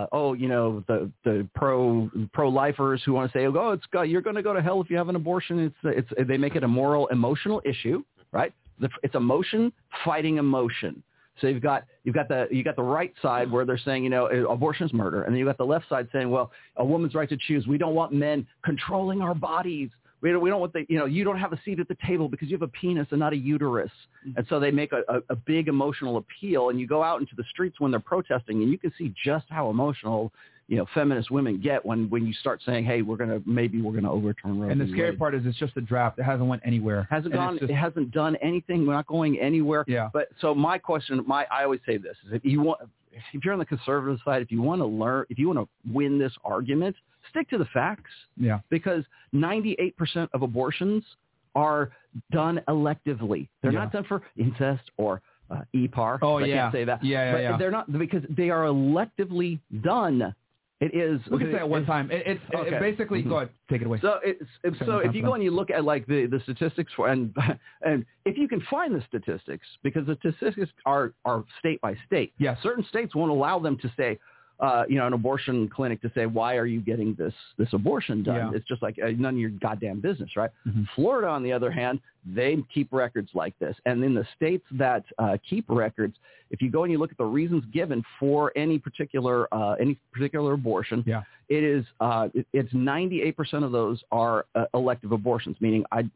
the pro-lifers who want to say, you're going to go to hell if you have an abortion. They make it a moral, emotional issue, right? It's emotion fighting emotion. So you've got the right side where they're saying, abortion is murder. And then you've got the left side saying, well, a woman's right to choose. We don't want men controlling our bodies. We don't want you don't have a seat at the table because you have a penis and not a uterus. And so they make a big emotional appeal, and you go out into the streets when they're protesting, and you can see just how emotional, feminist women get when you start saying, hey, we're going to overturn Roe. And the scary part is it's just a draft. It hasn't went anywhere. It hasn't done anything. We're not going anywhere. Yeah. But so my question, I always say this, is if you're on the conservative side, if you want to win this argument, stick to the facts. Yeah. Because 98% of abortions are done electively. They're not done for incest or EPAR. Oh, I can't say that. Yeah. They're not, because they are electively done. It is. We can say it one time. It's basically. Go ahead, take it away. So if you go and you look at like the statistics and if you can find the statistics, because the statistics are state by state. Yeah. Certain states won't allow them to say, an abortion clinic to say, why are you getting this abortion done? Yeah. It's just like none of your goddamn business, right? Mm-hmm. Florida, on the other hand, they keep records like this. And in the states that keep records, if you go and you look at the reasons given for any particular abortion, it is it's 98% of those are elective abortions, meaning I'm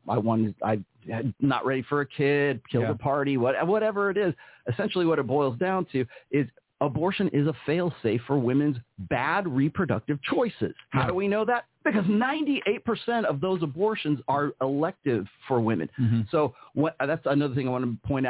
not ready for a kid, killed a party, whatever it is. Essentially, what it boils down to is abortion is a fail-safe for women's bad reproductive choices. How do we know that? Because 98% of those abortions are elective for women. Mm-hmm. So that's another thing I want to point out is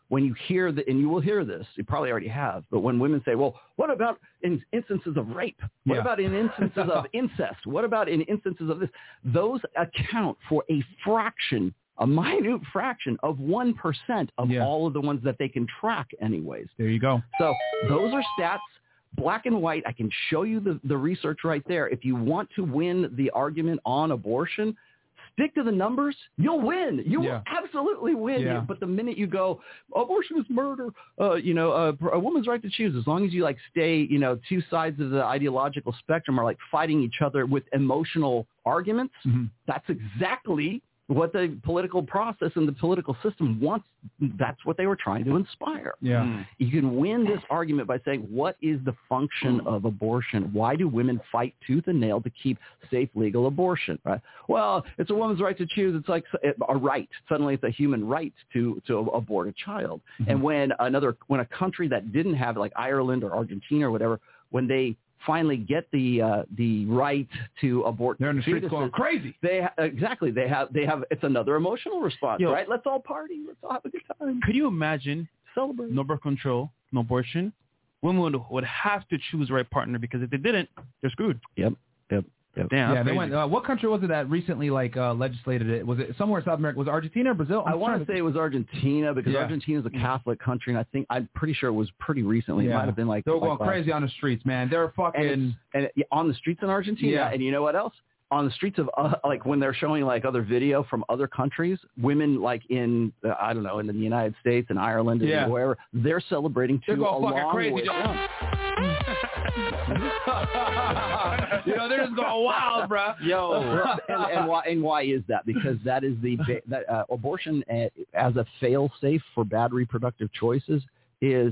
when you hear that, and you will hear this, you probably already have, but when women say, well, what about in instances of rape? What about in instances of incest? What about in instances of this? Those account for a fraction, a minute fraction of 1% of all of the ones that they can track anyways. There you go. So those are stats, black and white. I can show you the research right there. If you want to win the argument on abortion, stick to the numbers, you'll win. You will absolutely win. Yeah. But the minute you go, abortion is murder, a woman's right to choose, as long as you like stay, two sides of the ideological spectrum are like fighting each other with emotional arguments, that's exactly what the political process and the political system wants. That's what they were trying to inspire. Yeah. You can win this argument by saying, what is the function of abortion? Why do women fight tooth and nail to keep safe, legal abortion? Right? Well, it's a woman's right to choose. It's like a right. Suddenly it's a human right to abort a child. And when a country that didn't have, like Ireland or Argentina or whatever, when they finally get the right to abort, they're in the streets fetuses, going crazy. They have it's another emotional response, right? Let's all party. Let's all have a good time. Could you imagine Celebrate. no birth control, no abortion? Women would have to choose the right partner, because if they didn't, they're screwed. Yep. Damn. Yeah, they went. What country was it that recently legislated it? Was it somewhere in South America? Was it Argentina or Brazil? I want to say it was Argentina, because Argentina is a Catholic country, and I'm pretty sure it was pretty recently. It might have been like they were going crazy on the streets, man. They're fucking and on the streets in Argentina. And you know what else? On the streets of like when they're showing like other video from other countries, women like in I don't know, in the United States and Ireland and wherever, they're celebrating too. They're going fucking crazy. They're just going wild, bro. And why is that? Because that is abortion as a fail-safe for bad reproductive choices is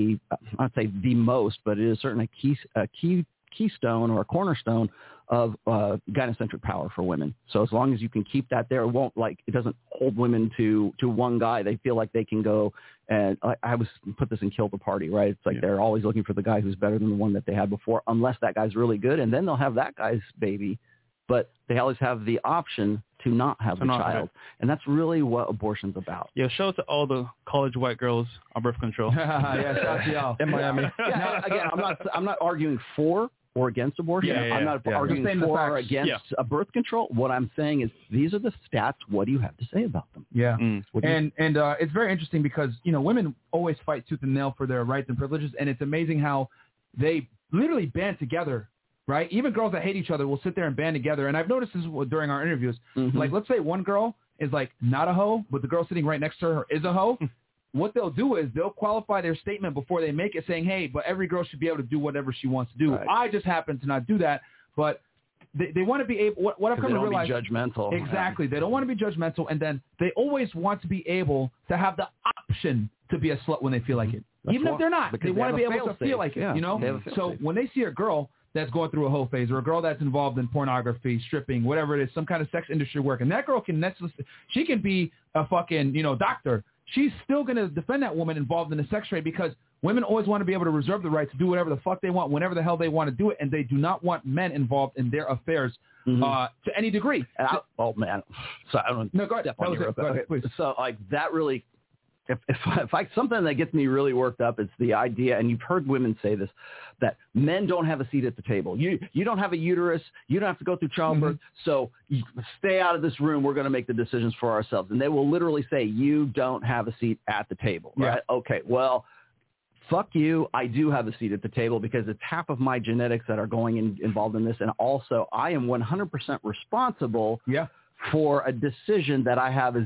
I'd say the most, but it is certainly a keystone or a cornerstone of gynocentric power for women. So as long as you can keep that there, it doesn't hold women to one guy. They feel like they can go, and I put this in Kill the Party, right? It's like they're always looking for the guy who's better than the one that they had before, unless that guy's really good, and then they'll have that guy's baby. But they always have the option to not have the child. And that's really what abortion's about. Yeah, shout out to all the college white girls on birth control. Shout out to y'all. In Miami. Now, again, I'm not arguing for or against abortion. I'm not arguing for or against birth control. What I'm saying is these are the stats. What do you have to say about them? Yeah. And it's very interesting because, women always fight tooth and nail for their rights and privileges. And it's amazing how they literally band together, right? Even girls that hate each other will sit there and band together. And I've noticed this during our interviews. Like, let's say one girl is like not a hoe, but the girl sitting right next to her is a hoe. What they'll do is they'll qualify their statement before they make it, saying, hey, but every girl should be able to do whatever she wants to do. Right. I just happen to not do that. But they want to be able – what I've come to realize – they don't want to be judgmental. Exactly. They don't want to be judgmental. And then they always want to be able to have the option to be a slut when they feel like it. Even if they're not. They want to be able to feel like it, So when they see a girl that's going through a hoe phase or a girl that's involved in pornography, stripping, whatever it is, some kind of sex industry work, and that girl she can be a fucking, doctor. She's still going to defend that woman involved in the sex trade because women always want to be able to reserve the right to do whatever the fuck they want, whenever the hell they want to do it, and they do not want men involved in their affairs to any degree. Oh, man. So I don't go ahead. Go ahead, please. So, that really, if something that gets me really worked up is the idea, and you've heard women say this, that men don't have a seat at the table. You don't have a uterus. You don't have to go through childbirth. So you stay out of this room. We're going to make the decisions for ourselves. And they will literally say, you don't have a seat at the table. Right? Okay, well, fuck you. I do have a seat at the table because it's half of my genetics that are involved in this. And also I am 100% responsible for a decision that I have a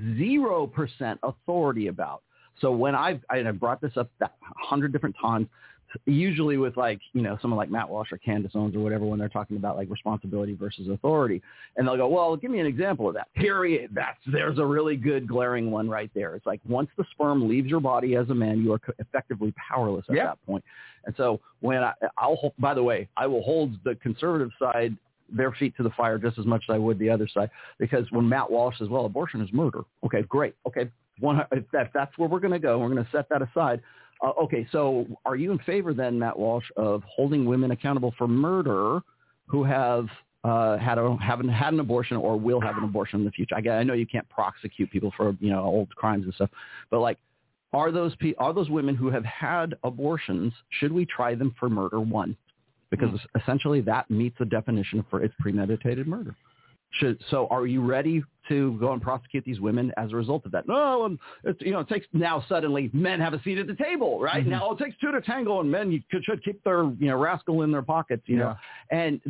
0% authority about. So when I've brought this up 100 different times, usually with someone like Matt Walsh or Candace Owens or whatever, when they're talking about responsibility versus authority, and they'll go, well, give me an example of that. Period. There's a really good glaring one right there. It's like once the sperm leaves your body as a man, you are effectively powerless at that point. And so when by the way, I will hold the conservative side their feet to the fire just as much as I would the other side, because when Matt Walsh says, well, abortion is murder. Okay, great. Okay. If that's where we're going to go, we're going to set that aside. Okay, so are you in favor then, Matt Walsh, of holding women accountable for murder who haven't had an abortion or will have an abortion in the future? I know you can't prosecute people for old crimes and stuff, but are those women who have had abortions, should we try them for murder? One, because essentially that meets the definition for it's premeditated murder. So are you ready to go and prosecute these women as a result of that? No, it takes now suddenly men have a seat at the table, right? Mm-hmm. Now it takes two to tango, and men should keep their rascal in their pockets, you know. And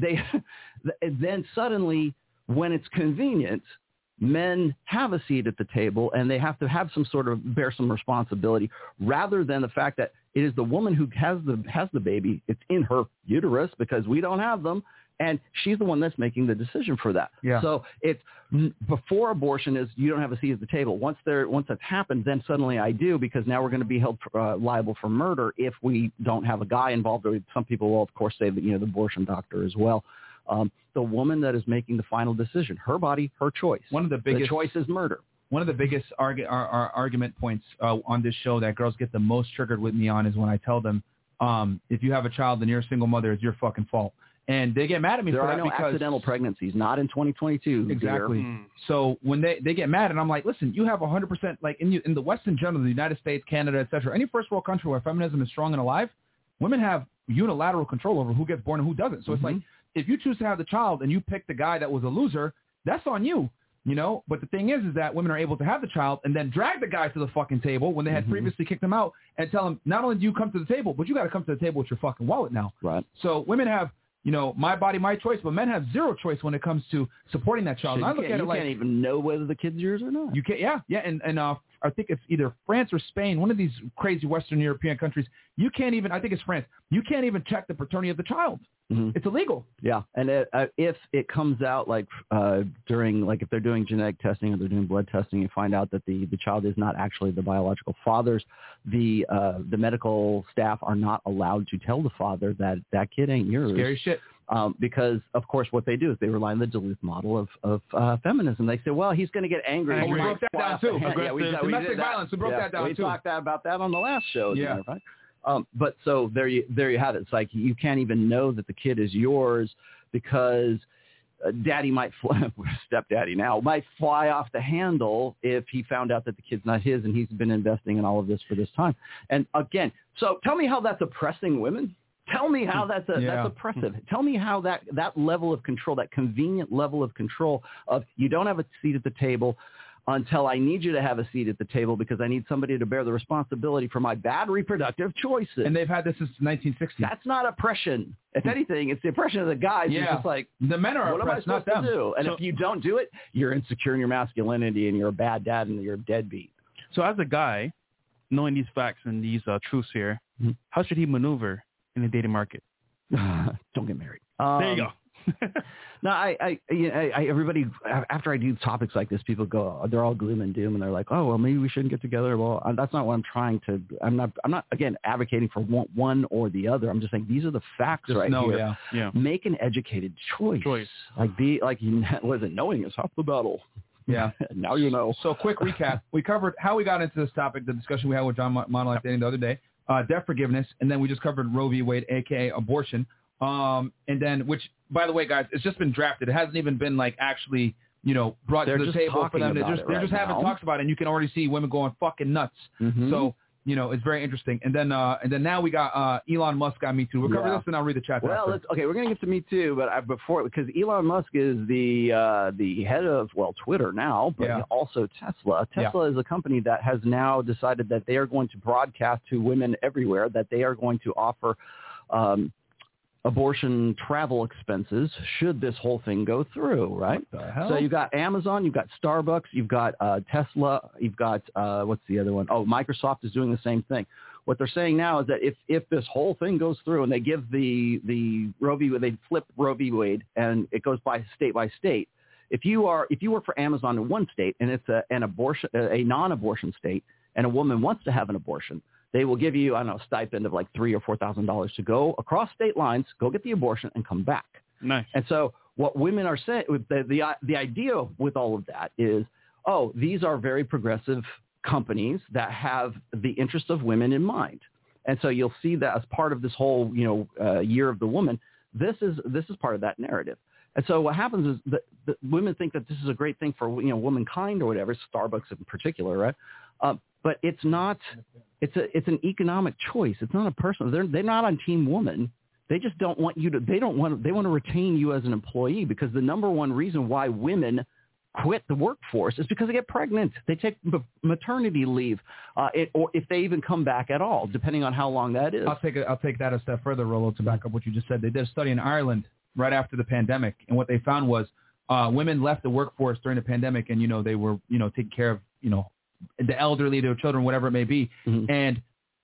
then suddenly when it's convenient, men have a seat at the table, and they have to have bear some responsibility, rather than the fact that it is the woman who has the baby. It's in her uterus because we don't have them. And she's the one that's making the decision for that. Yeah. So it's before abortion is you don't have a seat at the table. Once that's happened, then suddenly I do, because now we're going to be held liable for murder if we don't have a guy involved. Or some people will, of course, say that the abortion doctor as well. The woman that is making the final decision, her body, her choice. The choice is murder. One of the biggest argument points on this show that girls get the most triggered with me on is when I tell them, if you have a child and you're a single mother, it's your fucking fault. And they get mad at me for that because... There are no accidental pregnancies, not in 2022. Exactly. So when they get mad, and I'm like, listen, you have 100%, like in the West in general, the United States, Canada, et cetera, any first world country where feminism is strong and alive, women have unilateral control over who gets born and who doesn't. So it's like, if you choose to have the child and you pick the guy that was a loser, that's on you. But the thing is that women are able to have the child and then drag the guy to the fucking table when they had previously kicked him out and tell him, not only do you come to the table, but you got to come to the table with your fucking wallet now. Right. So women have, my body, my choice, but men have zero choice when it comes to supporting that child. So you can't even know whether the kid's yours or not. You can't, yeah. And I think it's either France or Spain, one of these crazy Western European countries. You can't even, I think it's France, you can't even check the paternity of the child. It's illegal. Yeah, and if it comes out during if they're doing genetic testing or they're doing blood testing, you find out that the child is not actually the biological father's, the medical staff are not allowed to tell the father that kid ain't yours. Scary shit. Because of course what they do is they rely on the Duluth model of feminism. They say, well, he's going to get angry. We broke that down too. Domestic violence. We broke that down too. We talked about that on the last show. Yeah. Right? But so there you have it. It's like you can't even know that the kid is yours because daddy stepdaddy might fly off the handle if he found out that the kid's not his and he's been investing in all of this for this time. And again, so tell me how that's oppressing women. Tell me how that's oppressive. Tell me how that level of control, that convenient level of control of you don't have a seat at the table until I need you to have a seat at the table because I need somebody to bear the responsibility for my bad reproductive choices. And they've had this since 1960. That's not oppression. If anything, it's the oppression of the guys. Yeah. It's just like, the men are oppressed, not them. Do? And if you don't do it, you're insecure in your masculinity and you're a bad dad and you're a deadbeat. So as a guy, knowing these facts and these truths here, how should he maneuver in the dating market? Don't get married. There you go. No, everybody, after I do topics like this, people go, they're all gloom and doom, and they're like, oh, well, maybe we shouldn't get together. Well, that's not what I'm trying to. I'm not again advocating for one or the other. I'm just saying these are the facts here. Yeah. Make an educated choice. Was it knowing is half the battle. Yeah. Now you know. So quick recap: we covered how we got into this topic, the discussion we had with John Monolife the other day, debt forgiveness, and then we just covered Roe v. Wade, aka abortion. And then, which, by the way, guys, it's just been drafted. It hasn't even been actually, brought to the table for them. They're just having talks about it, and you can already see women going fucking nuts. So, it's very interesting. And then now we got Elon Musk got Me Too. We'll cover this, and I'll read the chat. Well, we're gonna get to Me Too, but because Elon Musk is the head of Twitter now, but also Tesla. Tesla is a company that has now decided that they are going to broadcast to women everywhere that they are going to offer abortion travel expenses should this whole thing go through, right? What the hell? So you've got Amazon, you've got Starbucks, you've got Tesla, you've got what's the other one? Oh, Microsoft is doing the same thing. What they're saying now is that if this whole thing goes through and they give the Roe v. Wade, they flip Roe v. Wade and it goes by state, if you work for Amazon in one state and it's a non-abortion state and a woman wants to have an abortion, they will give you, a stipend of like $3,000 or $4,000 to go across state lines, go get the abortion, and come back. Nice. And so what women are saying, the idea with all of that is, these are very progressive companies that have the interest of women in mind. And so you'll see that as part of this whole, year of the woman, this is part of that narrative. And so what happens is that women think that this is a great thing for, womankind or whatever, Starbucks in particular, right? but it's not. It's an economic choice. It's not a personal. They're not on Team Woman. They just don't want you to. They want to retain you as an employee, because the number one reason why women quit the workforce is because they get pregnant. They take maternity leave, or if they even come back at all, depending on how long that is. I'll take that a step further, Rolo, to back up what you just said. They did a study in Ireland right after the pandemic, and what they found was women left the workforce during the pandemic, and they were taking care of the elderly, their children, whatever it may be, and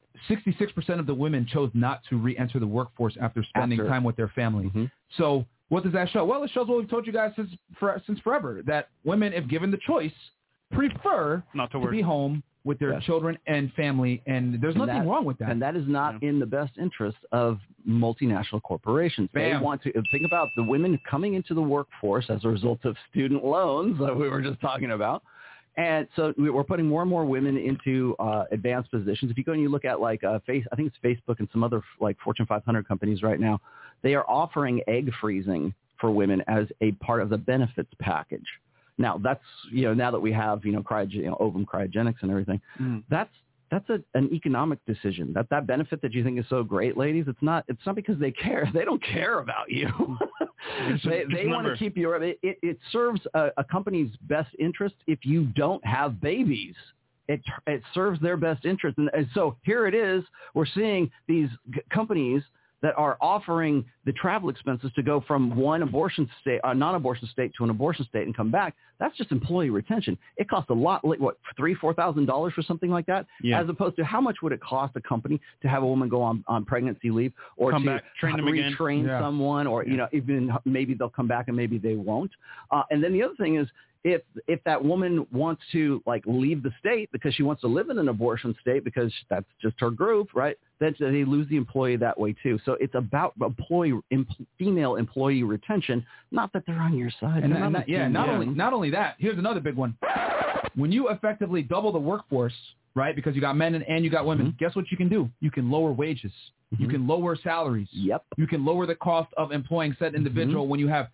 66% of the women chose not to re-enter the workforce after spending time with their family. So what does that show? Well, it shows what we've told you guys since forever, that women, if given the choice, prefer not to be home with their children and family, and there's nothing wrong with that. And that is not in the best interest of multinational corporations. They want to think about the women coming into the workforce as a result of student loans that we were just talking about. And so we're putting more and more women into advanced positions. If you go and you look at I think it's Facebook and some other Fortune 500 companies right now, they are offering egg freezing for women as a part of the benefits package. Now that's now that we have ovum cryogenics and everything, that's an economic decision. That benefit that you think is so great, ladies, it's not because they care. They don't care about you. They want to keep you. It serves a company's best interest if you don't have babies. It serves their best interest. And so here it is. We're seeing these companies that are offering the travel expenses to go from one non-abortion state to an abortion state and come back. That's just employee retention. It costs a lot, $3,000-$4,000 for something like that, as opposed to how much would it cost a company to have a woman go on pregnancy leave or come to back, retrain someone, or even maybe they'll come back and maybe they won't. And then the other thing is, if that woman wants to leave the state because she wants to live in an abortion state because that's just her groove, right? Then they lose the employee that way too. So it's about female employee retention, not that they're on your side. And not only that. Here's another big one. When you effectively double the workforce, right? Because you got men and you got women. Guess what you can do? You can lower wages. You can lower salaries. Yep. You can lower the cost of employing said individual when you have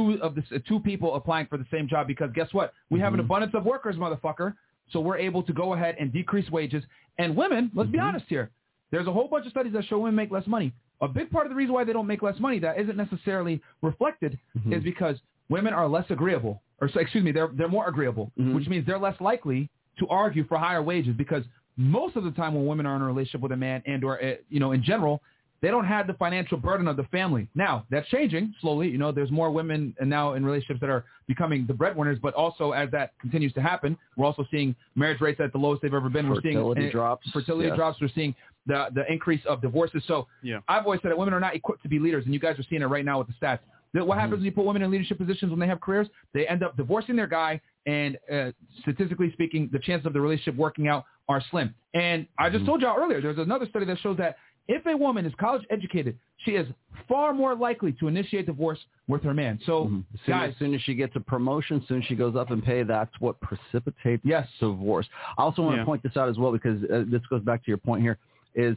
two people applying for the same job, because guess what? We have an abundance of workers, motherfucker. So we're able to go ahead and decrease wages. And women, let's be honest here. There's a whole bunch of studies that show women make less money. A big part of the reason why they don't make less money that isn't necessarily reflected is because women are less agreeable. They're more agreeable, which means they're less likely to argue for higher wages, because most of the time when women are in a relationship with a man and or, in general, they don't have the financial burden of the family. Now, that's changing slowly. There's more women now in relationships that are becoming the breadwinners, but also as that continues to happen, we're also seeing marriage rates at the lowest they've ever been. Fertility drops. We're seeing the increase of divorces. So I've always said that women are not equipped to be leaders, and you guys are seeing it right now with the stats. What happens when you put women in leadership positions when they have careers? They end up divorcing their guy, and statistically speaking, the chances of the relationship working out are slim. And I just told y'all earlier, there's another study that shows that if a woman is college educated, she is far more likely to initiate divorce with her man. So, guys, as soon as she gets a promotion, as soon as she goes up in pay, that's what precipitates divorce. I also want to point this out as well, because this goes back to your point here, is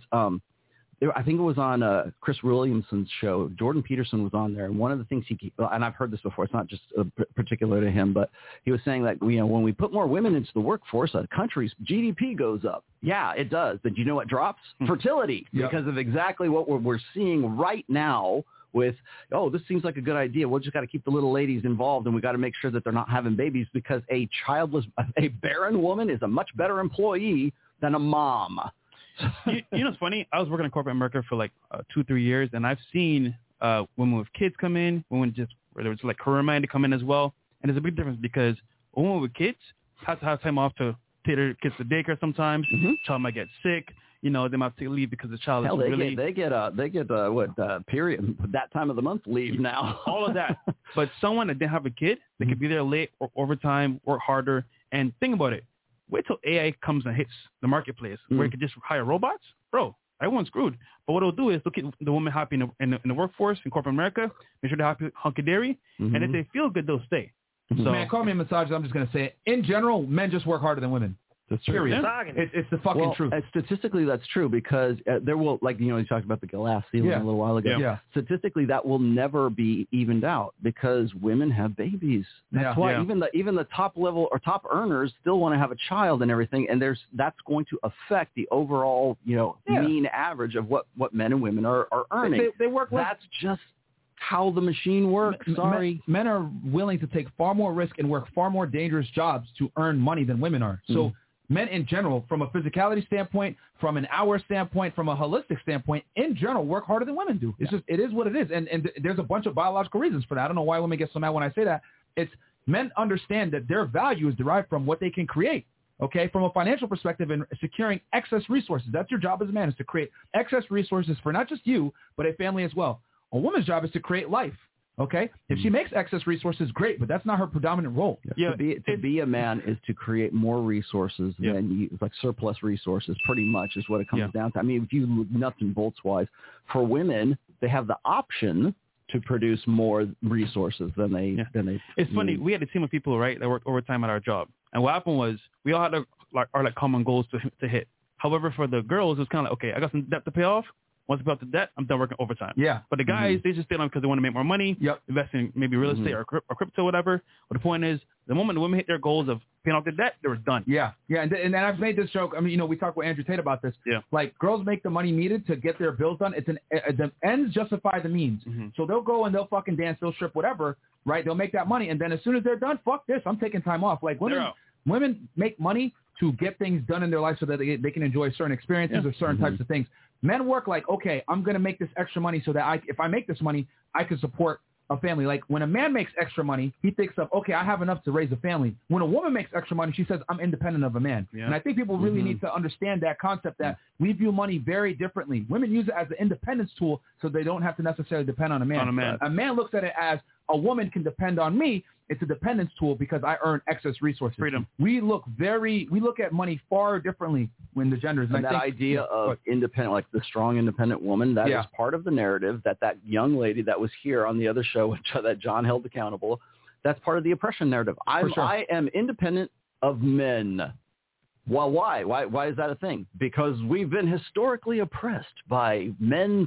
I think it was on Chris Williamson's show. Jordan Peterson was on there, and one of the things and I've heard this before, it's not just particular to him, but he was saying that when we put more women into the workforce, a country's GDP goes up. Yeah, it does. But you know what drops? Fertility, because of exactly what we're seeing right now with, this seems like a good idea. We'll just got to keep the little ladies involved, and we got to make sure that they're not having babies, because a barren woman is a much better employee than a mom. It's funny. I was working in corporate America for 2-3 years, and I've seen women with kids come in, women just whether it's career-minded come in as well. And there's a big difference, because a woman with kids has to have time off to take their kids to daycare sometimes. Child might get sick. They might take leave because the child is really... They get period, that time of the month leave now. All of that. But someone that didn't have a kid, they could be there late, work overtime, work harder. And think about it. Wait till AI comes and hits the marketplace where you could just hire robots. Bro, everyone's screwed. But what it'll do is look at the woman happy in the workforce in corporate America, make sure they're happy, hunky-dory, and if they feel good, they'll stay. So, man, call me a misogynist. I'm just going to say it. In general, men just work harder than women. That's true. Period. Yeah. It's the fucking truth. Statistically, that's true because there will, like, you talked about the glass ceiling a little while ago. Yeah. Statistically, that will never be evened out because women have babies. That's why even the top level or top earners still want to have a child and everything, and that's going to affect the overall, mean average of what men and women are earning. They work. That's just how the machine works. Sorry. Men are willing to take far more risk and work far more dangerous jobs to earn money than women are. So men in general, from a physicality standpoint, from an hour standpoint, from a holistic standpoint, in general, work harder than women do. It's just, it is what it is. And there's a bunch of biological reasons for that. I don't know why women get so mad when I say that. It's men understand that their value is derived from what they can create. Okay, from a financial perspective and securing excess resources. That's your job as a man, is to create excess resources for not just you, but a family as well. A woman's job is to create life. Okay, if she makes excess resources, great, but that's not her predominant role. Yeah, to be a man is to create more resources than you, like surplus resources. Pretty much is what it comes down to. I mean, if you look nuts and bolts wise, for women, they have the option to produce more resources than they. It's funny. We had a team of people, right, that worked overtime at our job, and what happened was we all had our common goals to hit. However, for the girls, it was kind of like, okay, I got some debt to pay off. Once I pay off the debt, I'm done working overtime. Yeah. But the guys, they just stay on because they want to make more money, invest in maybe real estate or crypto, whatever. But the point is, the moment the women hit their goals of paying off the debt, they were done. Yeah. And I've made this joke. I mean, we talked with Andrew Tate about this. Yeah. Like, girls make the money needed to get their bills done. The ends justify the means. So they'll go and they'll fucking dance, they'll strip, whatever, right? They'll make that money. And then as soon as they're done, fuck this, I'm taking time off. Like, women make money to get things done in their life so that they can enjoy certain experiences or certain types of things. Men work like, okay, I'm going to make this extra money so that if I make this money, I can support a family. Like, when a man makes extra money, he thinks of, okay, I have enough to raise a family. When a woman makes extra money, she says, I'm independent of a man. Yeah. And I think people really need to understand that concept, that we view money very differently. Women use it as an independence tool so they don't have to necessarily depend on a man. A man looks at it as, a woman can depend on me. It's a dependence tool because I earn excess resources. Freedom. We look at money far differently when the genders. And that idea of independent, like the strong independent woman, that is part of the narrative that young lady that was here on the other show that John held accountable, that's part of the oppression narrative. I am independent of men. Well, why? Why is that a thing? Because we've been historically oppressed by men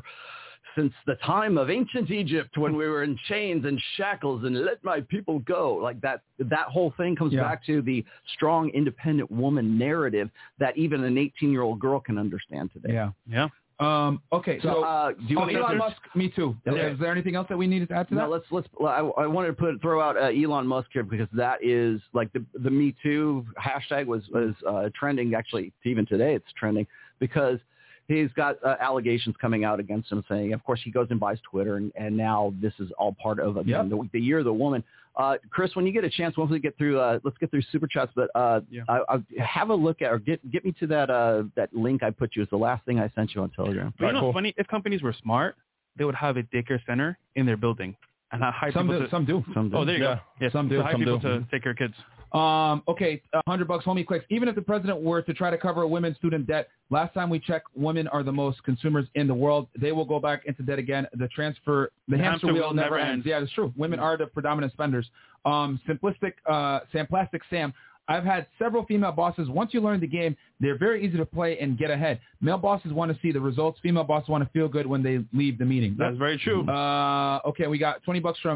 since the time of ancient Egypt, when we were in chains and shackles and let my people go. Like that whole thing comes back to the strong, independent woman narrative that even an 18-year-old girl can understand today. Yeah. Okay. So do you want Elon Musk? Me too. Okay. Is there anything else that we needed to add to that? No, I wanted to throw out Elon Musk here because that is like the Me Too hashtag was trending. Actually, even today it's trending because he's got allegations coming out against him saying, of course, he goes and buys Twitter, and now this is all part of, again, the year of the woman. Chris, when you get a chance, once we get through, let's get through Super Chats, but I'll have a look at, or get me to that link I put you. It's the last thing I sent you on Telegram. But it's funny? If companies were smart, they would have a daycare center in their building. And hire some do. Oh, there you go. Yeah, some do. Hire people to take care of kids. Okay, $100, homie clicks. Even if the president were to try to cover women's student debt, last time we checked, women are the most consumers in the world. They will go back into debt again. The hamster wheel never ends. Yeah, it's true. Women are the predominant spenders. Simplistic, Plastic Sam. I've had several female bosses. Once you learn the game, they're very easy to play and get ahead. Male bosses want to see the results. Female bosses want to feel good when they leave the meeting. That's very true. Okay, we got $20 from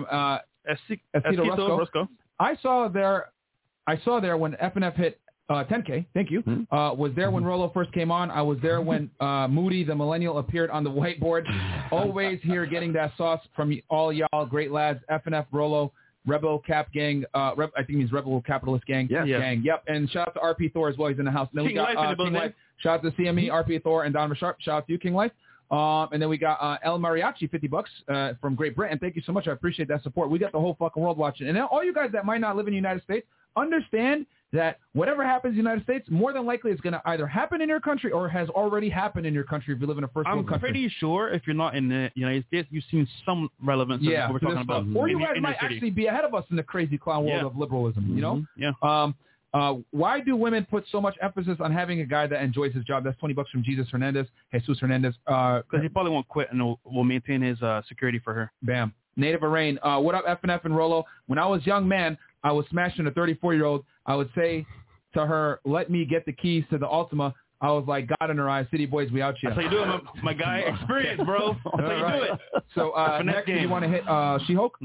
Esquito Roscoe. I saw there when FNF hit 10K. Thank you. Was there when Rolo first came on. I was there when Moody, the millennial, appeared on the whiteboard. Always here getting that sauce from all y'all. Great lads. FNF, Rolo, Rebel Cap Gang. I think he means Rebel Capitalist Gang. Gang. Yep. And shout out to RP Thor as well. He's in the house. And then we got King Life. Shout out to CME, RP Thor, and Donovan Sharp. Shout out to you, King Life. And then we got El Mariachi, $50 from Great Britain. Thank you so much. I appreciate that support. We got the whole fucking world watching. And now all you guys that might not live in the United States, understand that whatever happens in the United States, more than likely it's going to either happen in your country or has already happened in your country if you live in a first world country. I'm pretty sure if you're not in the United States, you've seen some relevance to what we're talking about. Or you guys might actually be ahead of us in the crazy clown world of liberalism, you know? Yeah. Why do women put so much emphasis on having a guy that enjoys his job? That's $20 from Jesus Hernandez. Because he probably won't quit and will maintain his security for her. Bam. Native Arain. What up, FNF and Rolo? When I was a young man, I was smashing a 34-year-old. I would say to her, let me get the keys to the Altima, I was like, God in her eyes, City Boys, we out here. That's how you do it, my guy. Experience, bro. That's how you do it. So next, you want to hit She-Hulk?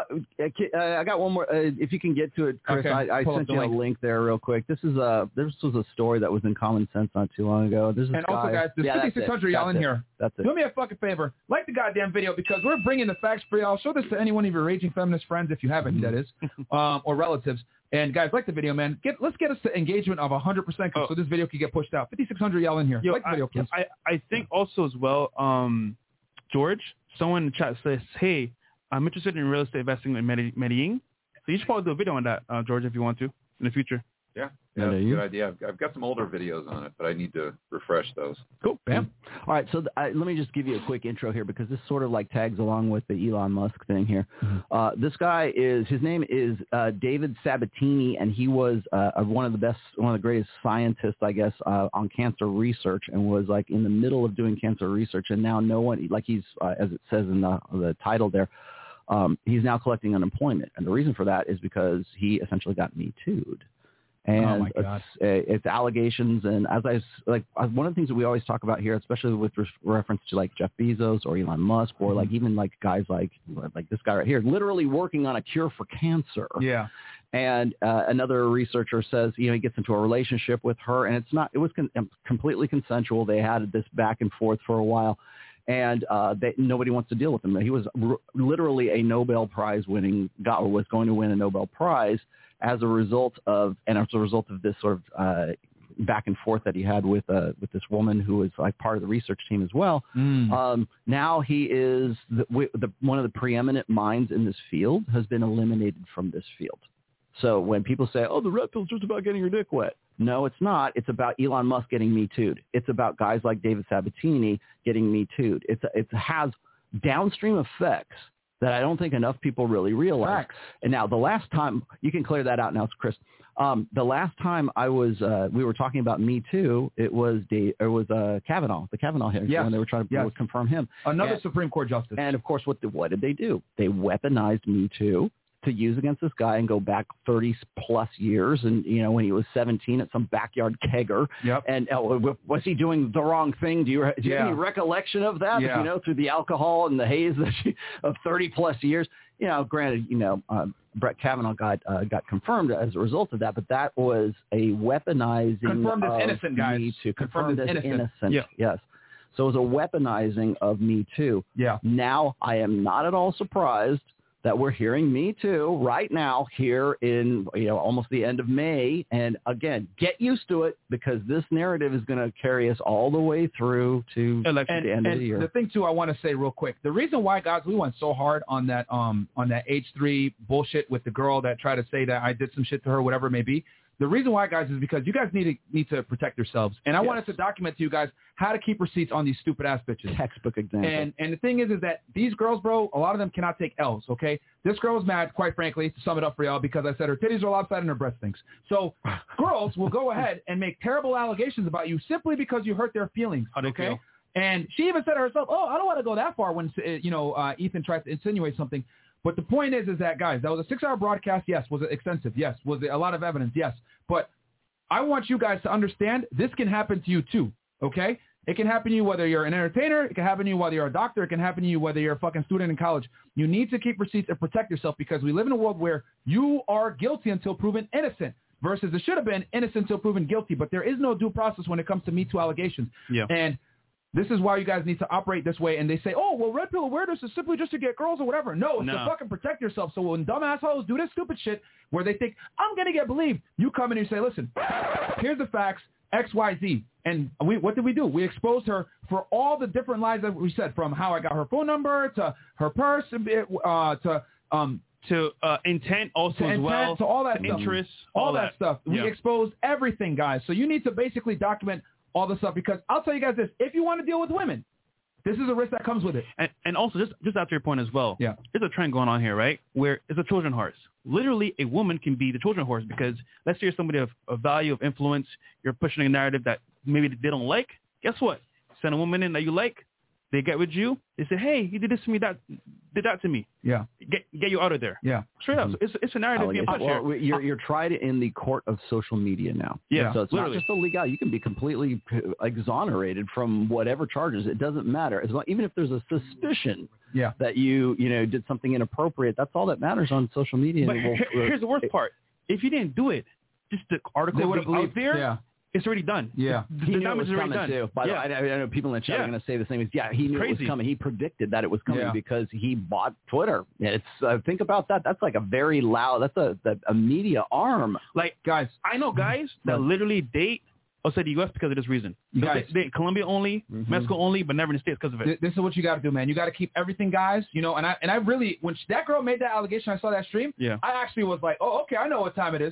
I got one more. If you can get to it, Chris, Okay. I sent you a link there real quick. This was a story that was in Common Sense not too long ago. There's this And guy. also, guys, there's 5,600 y'all in here. That's it. Do me a fucking favor. Like the goddamn video because we're bringing the facts for y'all. Show this to any one of your raging feminist friends if you haven't, that is, or relatives. And guys, like the video, man. Let's get us to engagement of 100% so this video can get pushed out. 5,600 y'all in here. Yo, like the video, please. I think also as well, George, someone in the chat says, hey, I'm interested in real estate investing in Medellin. So you should probably do a video on that, George, if you want to in the future. Yeah, that's a good idea. I've got some older videos on it, but I need to refresh those. Cool. Bam. All right, so let me just give you a quick intro here because this sort of like tags along with the Elon Musk thing here. This guy his name is David Sabatini, and he was one of the greatest scientists, I guess, on cancer research, and was like in the middle of doing cancer research, and now no one, like he's as it says in the title there. He's now collecting unemployment, and the reason for that is because he essentially got Me Too'd. And oh my God. It's allegations, and one of the things that we always talk about here, especially with reference to like Jeff Bezos or Elon Musk, or like even like guys like this guy right here, literally working on a cure for cancer. Yeah. And another researcher says, he gets into a relationship with her, and it was completely consensual. They had this back and forth for a while. And nobody wants to deal with him. He was literally a Nobel Prize winning guy, or was going to win a Nobel Prize as a result of this sort of back and forth that he had with this woman who is like part of the research team as well. Now he is one of the preeminent minds in this field, has been eliminated from this field. So when people say, oh, the red pill's just about getting your dick wet. No, it's not. It's about Elon Musk getting Me Too'd. It's about guys like David Sabatini getting Me Too'd. It has downstream effects that I don't think enough people really realize. Facts. And now the last time, you can clear that out now, Chris. The last time we were talking about Me Too, it was Kavanaugh, the Kavanaugh hearing, when they were trying to confirm him. Another Supreme Court justice. And of course, what did they do? They weaponized Me Too to use against this guy and go back 30 plus years. And, when he was 17 at some backyard kegger. Yep. And was he doing the wrong thing? Do you have any recollection of that? Yeah. Through the alcohol and the haze of 30 plus years, granted, Brett Kavanaugh got confirmed as a result of that, but that was a weaponizing confirmed as innocent, guys. Me Too. Confirmed as innocent. Yeah. Yes. So it was a weaponizing of Me Too. Yeah. Now I am not at all surprised that we're hearing Me Too right now here in almost the end of May. And again, get used to it because this narrative is going to carry us all the way through to the end of the year. The thing too, I want to say real quick, the reason why, guys, we went so hard on that H3 bullshit with the girl that tried to say that I did some shit to her, whatever it may be. The reason why, guys, is because you guys need to protect yourselves. And I wanted to document to you guys how to keep receipts on these stupid-ass bitches. Textbook example. And the thing is that these girls, bro, a lot of them cannot take L's, okay? This girl was mad, quite frankly, to sum it up for y'all, because I said her titties are lopsided and her breast stinks. So girls will go ahead and make terrible allegations about you simply because you hurt their feelings, okay? And she even said to herself, oh, I don't want to go that far when, Ethan tries to insinuate something. But the point is that, guys, that was a 6-hour broadcast. Yes. Was it extensive? Yes. Was it a lot of evidence? Yes. But I want you guys to understand this can happen to you too, okay? It can happen to you whether you're an entertainer. It can happen to you whether you're a doctor. It can happen to you whether you're a fucking student in college. You need to keep receipts and protect yourself because we live in a world where you are guilty until proven innocent versus it should have been innocent until proven guilty. But there is no due process when it comes to Me Too allegations. Yeah. And this is why you guys need to operate this way. And they say, oh, well, red pill awareness is simply just to get girls or whatever. No, it's to fucking protect yourself. So when dumb assholes do this stupid shit where they think, I'm going to get believed, you come in and you say, listen, here's the facts, X, Y, Z. And what did we do? We exposed her for all the different lies that we said, from how I got her phone number to her purse, to intent also to as well, to all that stuff. Interests, all that stuff. We exposed everything, guys. So you need to basically document all the stuff because I'll tell you guys this: if you want to deal with women, this is a risk that comes with it. And also, just after your point as well, there's a trend going on here, right? Where it's a Trojan horse. Literally, a woman can be the Trojan horse because let's say you're somebody of value, of influence, you're pushing a narrative that maybe they don't like. Guess what? Send a woman in that you like, they get with you, they say, hey, you did this to me, did that to me. Yeah. Get you out of there. Yeah. Straight up. So it's a narrative being pushed here. Well, you're tried in the court of social media now. Yeah, So it's literally. not just illegal. You can be completely exonerated from whatever charges. It doesn't matter. As long, even if there's a suspicion that you did something inappropriate, that's all that matters on social media. But here's the worst part. If you didn't do it, just the article being out there, it's already done. Yeah. He knew it was coming too. By the way, I know people in the chat are going to say the same. He knew it was coming. He predicted that it was coming because he bought Twitter. It's think about that. That's like a very loud. That's a media arm. Like guys, I know guys that literally date outside the U.S. because of this reason. They Colombia only, Mexico only, but never in the States because of it. This is what you got to do, man. You got to keep everything, guys. And I really, when that girl made that allegation, I saw that stream. Yeah. I actually was like, oh, okay, I know what time it is.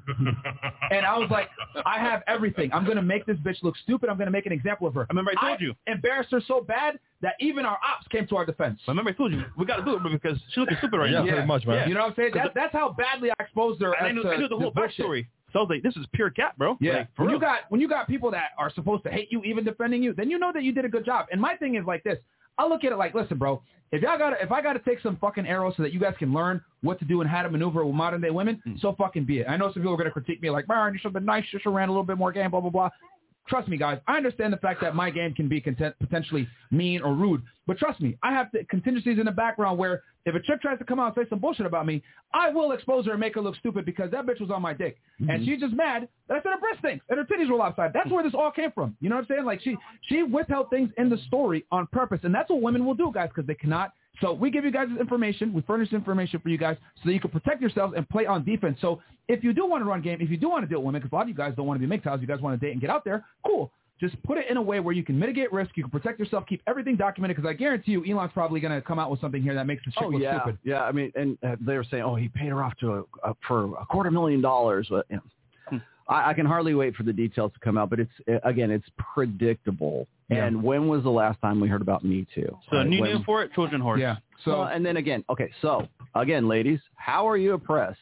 And I was like, I have everything. I'm going to make this bitch look stupid. I'm going to make an example of her. I remember I told you. Embarrassed her so bad that even our ops came to our defense. I remember I told you, we got to do it because she's looking stupid right now. Yeah, pretty much, man. Yeah. You know what I'm saying? That's how badly I exposed her. And I knew the whole backstory. So I was like, this is pure cap, bro. Yeah. Like, when you got people that are supposed to hate you, even defending you, then you know that you did a good job. And my thing is like this. I look at it like, listen, bro, if I got to take some fucking arrows so that you guys can learn what to do and how to maneuver with modern day women, so fucking be it. I know some people are going to critique me like, Byron, you should have been nice, you should have ran a little bit more game, blah, blah, blah. Trust me, guys. I understand the fact that my game can be potentially mean or rude, but trust me, I have contingencies in the background where if a chick tries to come out and say some bullshit about me, I will expose her and make her look stupid because that bitch was on my dick. And she's just mad that I said her breast stinks and her titties roll outside. That's where this all came from. You know what I'm saying? Like she withheld things in the story on purpose, and that's what women will do, guys, because they cannot. So we give you guys this information. We furnish information for you guys so that you can protect yourselves and play on defense. So if you do want to run game, if you do want to deal with women, because a lot of you guys don't want to be MGTOWs, you guys want to date and get out there, cool. Just put it in a way where you can mitigate risk, you can protect yourself, keep everything documented, because I guarantee you Elon's probably going to come out with something here that makes the shit look stupid. Yeah, I mean, and they were saying, he paid her off for $250,000. But, I can hardly wait for the details to come out, but it's predictable. Yeah. And when was the last time we heard about Me Too? So new name for it, Trojan horse. Yeah. So and then again, ladies, how are you oppressed?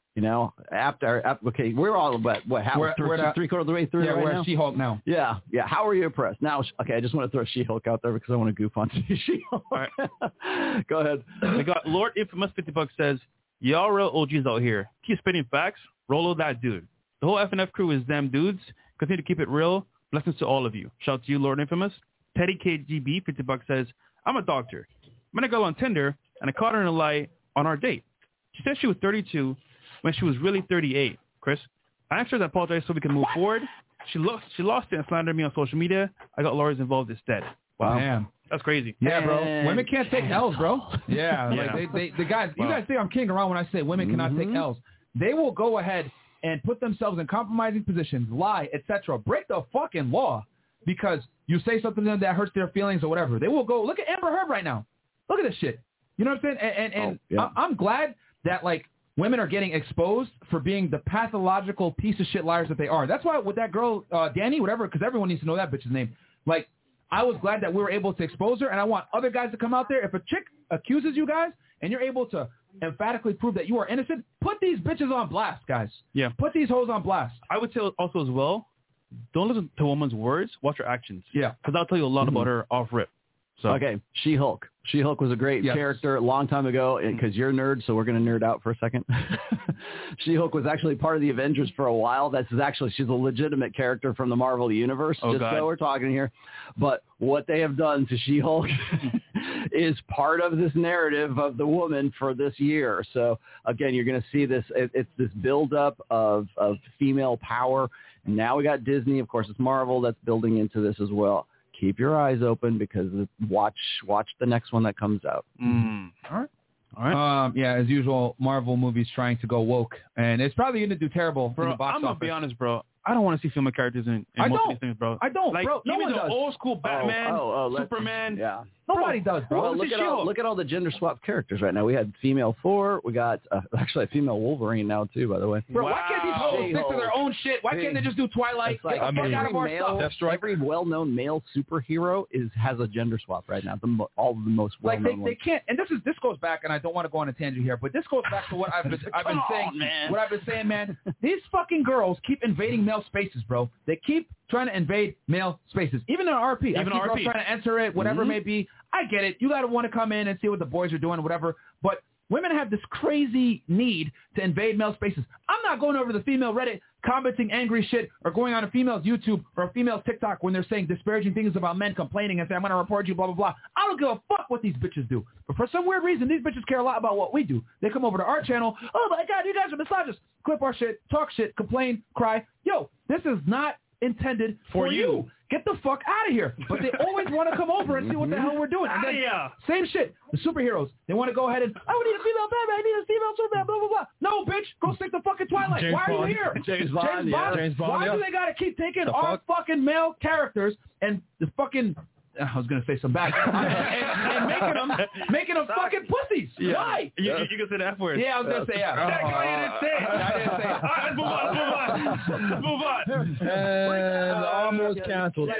After we're all about three-quarters of the way through. Yeah, right we're now? at She-Hulk now. Yeah. How are you oppressed now? Okay, I just want to throw She-Hulk out there because I want to goof on She-Hulk. All right. Go ahead. We got Lord Infamous $50 says, y'all real OGs out here. Keep spitting facts. Rolo that dude. The whole FNF crew is them dudes. Continue to keep it real. Blessings to all of you. Shout out to you, Lord Infamous. Teddy KGB $50 says, I'm a doctor. Met a girl on Tinder and I caught her in a lie on our date. She said she was 32. When she was really 38, Chris. I asked her to apologize so we can move forward. She lost it and slandered me on social media. I got lawyers involved instead. Wow. Damn. That's crazy. Yeah, bro. Women can't take L's, bro. Yeah. Yeah. Like the guys, you guys think I'm kidding around when I say women cannot take L's. They will go ahead and put themselves in compromising positions, lie, etc. Break the fucking law because you say something to them that hurts their feelings or whatever. They will go, look at Amber Heard right now. Look at this shit. You know what I'm saying? And I'm glad that, like, women are getting exposed for being the pathological piece of shit liars that they are. That's why with that girl, Danny, whatever, because everyone needs to know that bitch's name. Like, I was glad that we were able to expose her, and I want other guys to come out there. If a chick accuses you guys and you're able to emphatically prove that you are innocent, put these bitches on blast, guys. Yeah. Put these hoes on blast. I would say also as well, don't listen to a woman's words, watch her actions. Yeah. Because I'll tell you a lot about her off rip. So. Okay, She-Hulk. She-Hulk was a great character a long time ago, because you're a nerd, so we're going to nerd out for a second. She-Hulk was actually part of the Avengers for a while. She's a legitimate character from the Marvel Universe, so we're talking here. But what they have done to She-Hulk is part of this narrative of the woman for this year. So, again, you're going to see this. It's this buildup of female power. And now we got Disney. Of course, it's Marvel that's building into this as well. Keep your eyes open because watch the next one that comes out. All right. Yeah, as usual, Marvel movies trying to go woke, and it's probably going to do terrible in the box office. I'm going to be honest, bro. I don't want to see female characters in most of these things, bro. I don't, like, bro. No give one me the does. old school Batman, Superman. Yeah. Nobody does, bro. Well, look at all the gender swapped characters right now. We had female Thor. We got actually a female Wolverine now too, by the way. Bro, why can't these hoes stick to their own shit? Why can't they just do Twilight? Like, every well-known male superhero has a gender swap right now. All the most well-known they can't. And this goes back, and I don't want to go on a tangent here, but this goes back to what I've been saying. Man. What I've been saying, man. These fucking girls keep invading male spaces, bro. They keep trying to invade male spaces, even in RP. I see girls trying to enter it, whatever it may be. I get it. You got to want to come in and see what the boys are doing, whatever. But women have this crazy need to invade male spaces. I'm not going over the female Reddit commenting angry shit or going on a female's YouTube or a female's TikTok when they're saying disparaging things about men, complaining and saying, I'm going to report you, blah, blah, blah. I don't give a fuck what these bitches do. But for some weird reason, these bitches care a lot about what we do. They come over to our channel. Oh, my God, you guys are misogynists. Clip our shit, talk shit, complain, cry. Yo, this is not intended for you. Get the fuck out of here. But they always want to come over and see what the hell we're doing. And then, same shit. The superheroes. They want to go ahead and, we need a female Batman. I need a female Superman, blah, blah, blah. No, bitch. Go stick the fucking Twilight. Why are you here? James Bond. Why do they got to keep taking our fucking male characters and the fucking... I was going to say some bad and making them fucking pussies. Yeah. Why? You can say the F word. Yeah, I was going to say yeah. That guy didn't say it. I didn't say it. All right, let's move on. And almost canceled.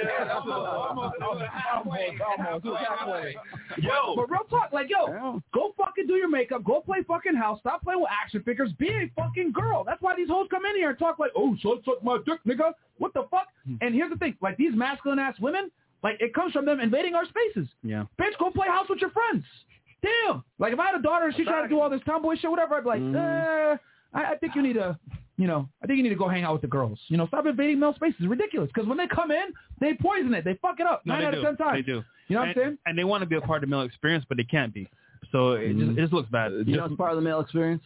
Almost. Yo, but real talk, like, go fucking do your makeup. Go play fucking house. Stop playing with action figures. Be a fucking girl. That's why these hoes come in here and talk like, oh, suck my dick, nigga. What the fuck? And here's the thing. Like, these masculine-ass women, like, it comes from them invading our spaces. Yeah. Bitch, go play house with your friends. Damn. Like, if I had a daughter and she tried to do all this tomboy shit, whatever, I'd be like, I think you need to, I think you need to go hang out with the girls. Stop invading male spaces. It's ridiculous. Because when they come in, they poison it. They fuck it up 9 out of 10 times. They do. You know what I'm saying? And they want to be a part of the male experience, but they can't be. So it just looks bad. You know what's part of the male experience?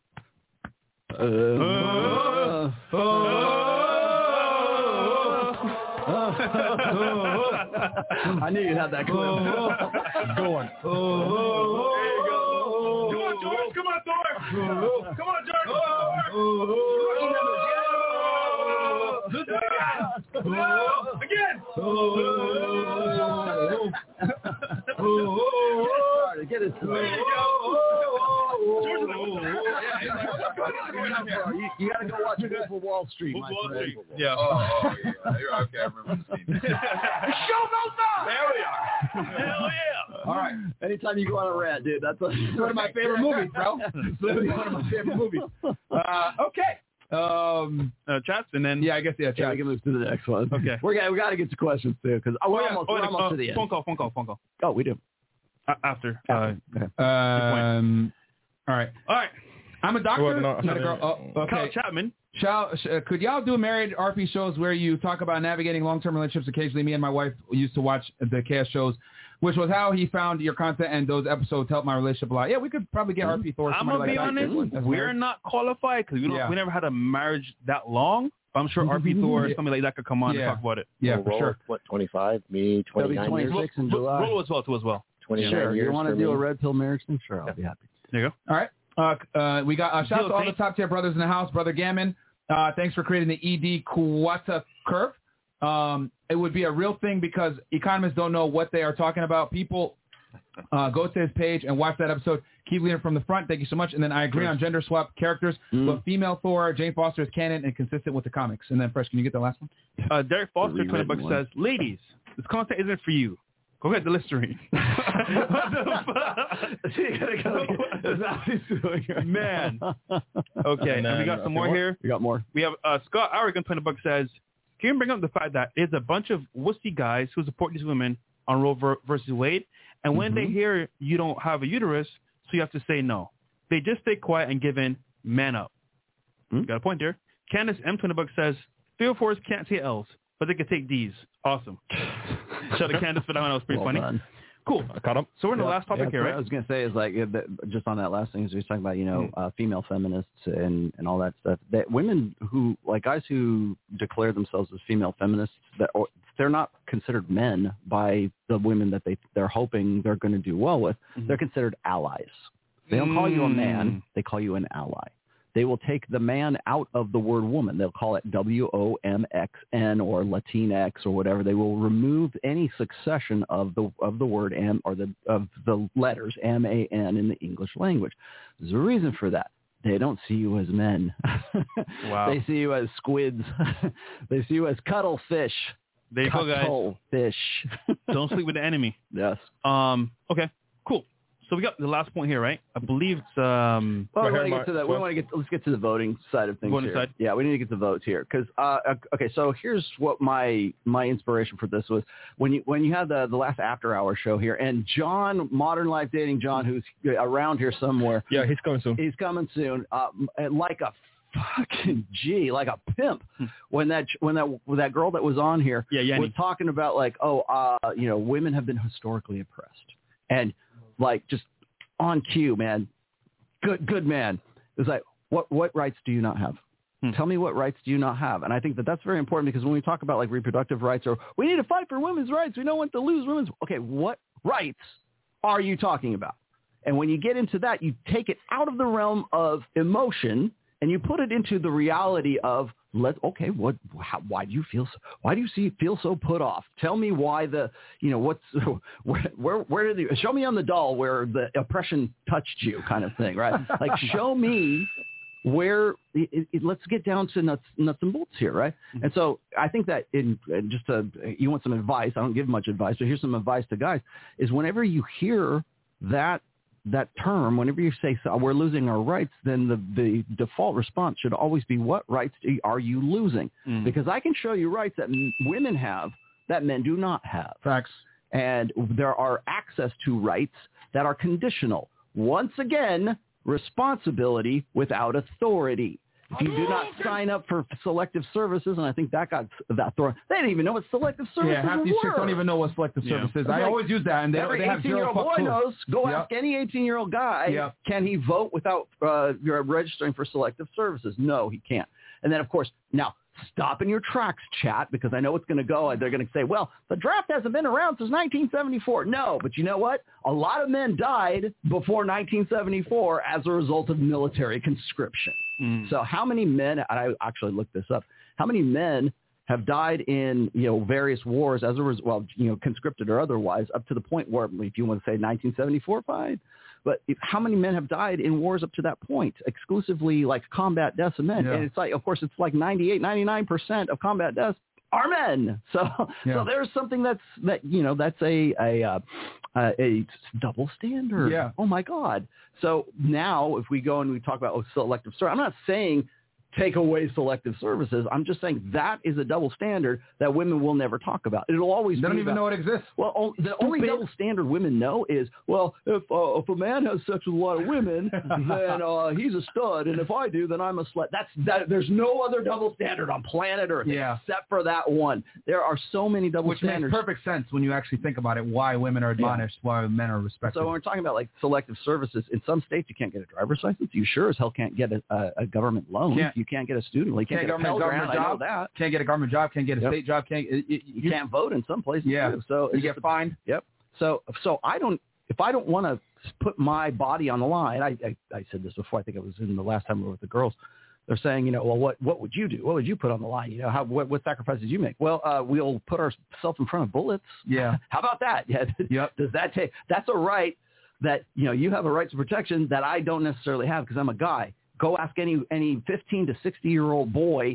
I knew you'd have that clip. Go on. Come on, George. Come on, George. Again. Get it. You got to go watch Wolf of Wall Street. Wolf of Wall Street. Yeah. Oh, yeah. Okay, I remember the scene. Show those up. There we are. Hell yeah. All right. Anytime you go on a rant, dude, that's one of my favorite movies, bro. It's literally one of my favorite movies. Okay. Chats and then I guess chats. We can move to the next one. Okay. We got to get to questions too because we're almost to the end. Phone call. Oh, we do. After. All right. I'm a doctor. Okay. Kyle Chapman. Could y'all do married RP shows where you talk about navigating long-term relationships? Occasionally, me and my wife used to watch the chaos shows, which was how he found your content, and those episodes helped my relationship a lot. Yeah, we could probably get RP Thor. I'm going to be honest, we're not qualified because we never had a marriage that long. I'm sure RP Thor or something like that could come on and talk about it. Yeah, for sure. What, 25? Me, 29 years? 26 in July. Roll as well. 29 sure. years. You want to do a red pill marriage thing? Sure, I'll be happy. There you go. All right. We got shout out to all the top tier brothers in the house. Brother Gammon, thanks for creating the ED Kuwata curve. It would be a real thing because economists don't know what they are talking about. People go to his page and watch that episode. Keep leading from the front. Thank you so much. And then I agree on gender swap characters. But female Thor, Jane Foster is canon and consistent with the comics. And then Fresh, can you get the last one? Derek Foster, $20 says, ladies, this content isn't for you. Go get the Listerine. Man. Okay, and we got some more here. We got more. We have Scott Oregon, $20 says, can you bring up the fact that it's a bunch of wussy guys who support these women on Roe versus Wade, and when they hear you don't have a uterus, so you have to say no. They just stay quiet and give in, man up. Got a point there. Candace M, $20 says, 304s can't say L's, but they can take D's. Awesome. Shout out to Candace for that one. That was pretty funny. Done. Cool. I caught him. So we're in the last topic here, right? What I was going to say is like, just on that last thing, is we were talking about, female feminists and all that stuff. That women who, like guys who declare themselves as female feminists, they're not considered men by the women that they're hoping they're going to do well with. They're considered allies. They don't call you a man. They call you an ally. They will take the man out of the word woman. They'll call it WOMXN or Latinx or whatever. They will remove any succession of the word M or of the letters MAN in the English language. There's a reason for that. They don't see you as men. Wow. They see you as squids. They see you as cuttlefish. There you go, guys. Cuttlefish. Don't sleep with the enemy. Yes. Okay. Cool. So we got the last point here, right? I believe it's well, let's get to the voting side of things here. Side? Yeah, we need to get the votes here because okay. So here's what my inspiration for this was when you had the last After Hour show here, and John, Modern Life Dating John, who's around here somewhere. Yeah, he's coming soon. He's coming soon. Like a fucking G, like a pimp. When that girl that was on here was talking about like, women have been historically oppressed, and like just on cue, man. Good man. It's like, what rights do you not have? Tell me what rights do you not have? And I think that's very important because when we talk about like reproductive rights or we need to fight for women's rights, we don't want to lose women's. Okay, what rights are you talking about? And when you get into that, you take it out of the realm of emotion and you put it into the reality of why do you feel so put off? Tell me why where did show me on the doll where the oppression touched you kind of thing, right? Like show me where let's get down to nuts and bolts here, right? Mm-hmm. And so I think that you want some advice. I don't give much advice, but here's some advice to guys is whenever you hear that term, whenever you say we're losing our rights, then the default response should always be what rights are you losing? Because I can show you rights that women have that men do not have. Facts. And there are access to rights that are conditional. Once again, responsibility without authority. If you do not sign up for selective services, and I think that got that thrown. They didn't even know what selective services were. Yeah, half these chicks don't even know what selective service is. I always use that, and they have zero fuck clue. Knows. Go ask any 18-year-old guy, can he vote without registering for selective services? No, he can't. And then, of course, now, stop in your tracks, chat, because I know it's going to go. They're going to say, well, the draft hasn't been around since 1974. No, but you know what? A lot of men died before 1974 as a result of military conscription. So how many men, and I actually looked this up, how many men have died in, various wars as a result, conscripted or otherwise, up to the point where, if you want to say 1974, fine. But how many men have died in wars up to that point, exclusively like combat deaths of men? Yeah. And it's like, of course, it's like 99% of combat deaths are men. So there's something that's a double standard. Yeah. Oh my God. So now if we go and we talk about selective service, I'm not saying take away selective services. I'm just saying that is a double standard that women will never talk about. It'll always they don't even know it exists. Well, the only double standard women know is, well, if a man has sex with a lot of women, then he's a stud, and if I do, then I'm a slut. There's no other double standard on planet Earth except for that one. There are so many double standards. Which makes perfect sense when you actually think about it, why women are admonished, why men are respected. So when we're talking about like selective services, in some states you can't get a driver's license. You sure as hell can't get a government loan. You can't get a student. You can't get a Pell Grant. I know that. Can't get a government job. Can't get a state job. You can't vote in some places too. So you get fined. Yep. So I don't. If I don't want to put my body on the line, I said this before. I think it was in the last time we were with the girls. They're saying, well, what would you do? What would you put on the line? What sacrifices you make? Well, we'll put ourselves in front of bullets. Yeah. How about that? Yeah. Yep. Does that take? That's a right that you have a right to protection that I don't necessarily have because I'm a guy. Go ask any 15 to 60-year-old boy,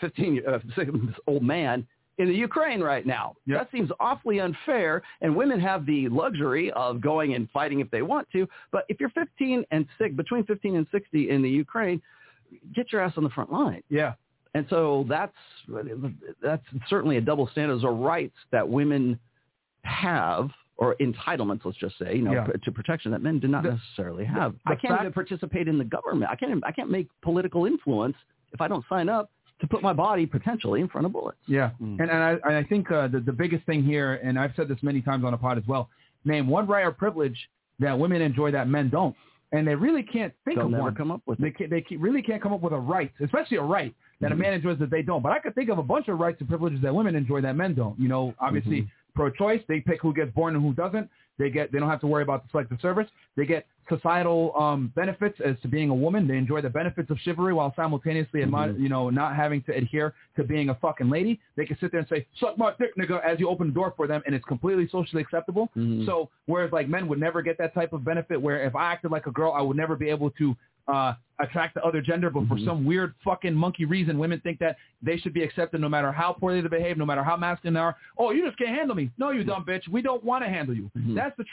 15-old man in the Ukraine right now. Yep. That seems awfully unfair, and women have the luxury of going and fighting if they want to. But if you're between 15 and 60 in the Ukraine, get your ass on the front line. Yeah. And so that's certainly a double standard. Those are rights that women have, or entitlements, let's just say, to protection that men do not necessarily have. I can't even participate in the government. I can't make political influence if I don't sign up to put my body potentially in front of bullets. Yeah, and I think the biggest thing here, and I've said this many times on the pod as well, name one right or privilege that women enjoy that men don't. And they really can't think of one. Come up with they really can't come up with a right, especially a right that a man enjoys that they don't. But I could think of a bunch of rights and privileges that women enjoy that men don't. Obviously pro-choice, they pick who gets born and who doesn't. They don't have to worry about the selective service. They get societal benefits as to being a woman. They enjoy the benefits of chivalry while simultaneously, not having to adhere to being a fucking lady. They can sit there and say, "Suck my dick, nigga," as you open the door for them, and it's completely socially acceptable. So whereas like men would never get that type of benefit, where if I acted like a girl, I would never be able to attract the other gender, but for some weird fucking monkey reason, women think that they should be accepted no matter how poorly they behave, no matter how masculine they are. Oh, you just can't handle me. No, you dumb bitch. We don't want to handle you. That's the truth.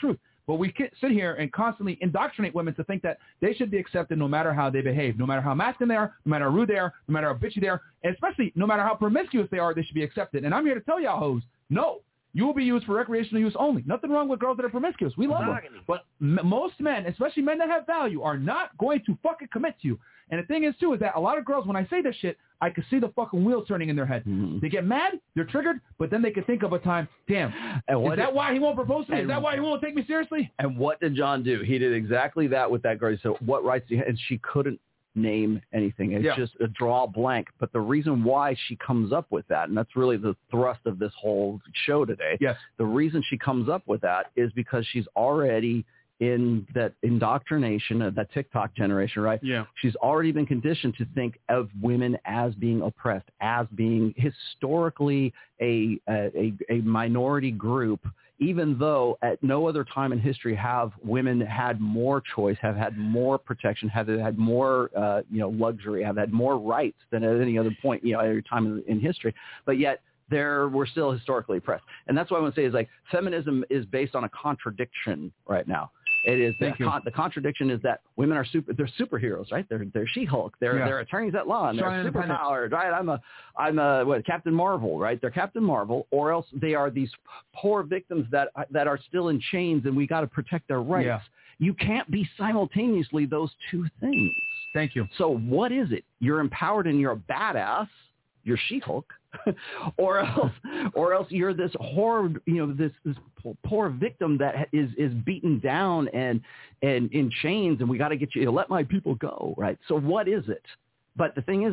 But we sit here and constantly indoctrinate women to think that they should be accepted no matter how they behave, no matter how masculine they are, no matter how rude they are, no matter how bitchy they are, and especially no matter how promiscuous they are, they should be accepted. And I'm here to tell y'all hoes, no. You will be used for recreational use only. Nothing wrong with girls that are promiscuous. We love them. But most men, especially men that have value, are not going to fucking commit to you. And the thing is, too, is that a lot of girls, when I say this shit, I can see the fucking wheel turning in their head. They get mad, they're triggered, but then they can think of a time, damn, is that why he won't propose to me? Is that why he won't take me seriously? And what did John do? He did exactly that with that girl. He said, what rights do you have? And she couldn't name anything. It's just a draw blank. But the reason why she comes up with that, and that's really the thrust of this whole show today, the reason she comes up with that is because she's already in that indoctrination of that TikTok generation, right? Yeah. She's already been conditioned to think of women as being oppressed, as being historically a minority group, even though at no other time in history have women had more choice, have had more protection, have had more luxury, have had more rights than at any other point, at any time in history. But yet we're still historically oppressed. And that's what I want to say is like feminism is based on a contradiction right now. It is the contradiction is that women are they're superheroes, right? They're She-Hulk, they're attorneys at law, and they're superpowered, right? I'm a Captain Marvel, right? They're Captain Marvel, or else they are these poor victims that are still in chains, and we got to protect their rights. Yeah. You can't be simultaneously those two things. Thank you. So what is it? You're empowered and you're a badass. You're She-Hulk, or else you're this horror, this poor victim that is beaten down and in chains, and we got to get you to let my people go, right? So what is it? But the thing is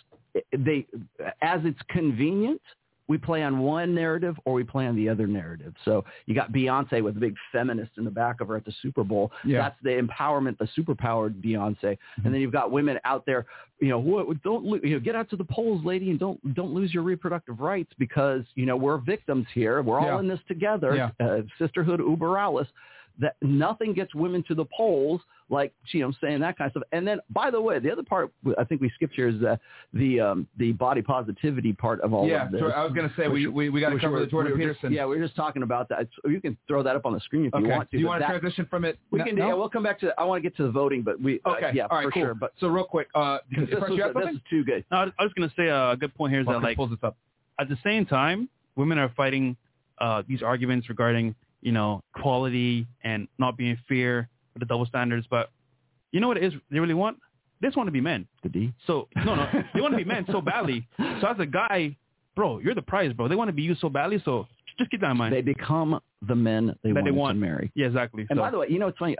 as it's convenient, we play on one narrative or we play on the other narrative. So you got Beyonce with a big feminist in the back of her at the Super Bowl. Yeah. That's the empowerment, the superpowered Beyonce. Mm-hmm. And then you've got women out there, don't get out to the polls, lady, and don't lose your reproductive rights because we're victims here. We're all in this together. Yeah. Sisterhood uber alles. That nothing gets women to the polls, like saying that kind of stuff. And then, by the way, the other part I think we skipped here is the body positivity part of all of this. Yeah, I was going to say we got to cover the Jordan Peterson. Yeah, we were just talking about that. So you can throw that up on the screen if you want to. Do you want to transition from it? We can. No? Yeah, we'll come back to. I want to get to the voting, but we. Okay. Yeah, all right, for cool. sure. But so real quick, this is too good. No, I was going to say a good point here is that pulls this up. At the same time, women are fighting these arguments regarding quality and not being fair with the double standards. But you know what it is they really want? They just want to be men. The D? So, no. They want to be men so badly. So as a guy, bro, you're the prize, bro. They want to be you so badly. So just keep that in mind. They become the men they want to marry. Yeah, exactly. And by the way, it's funny.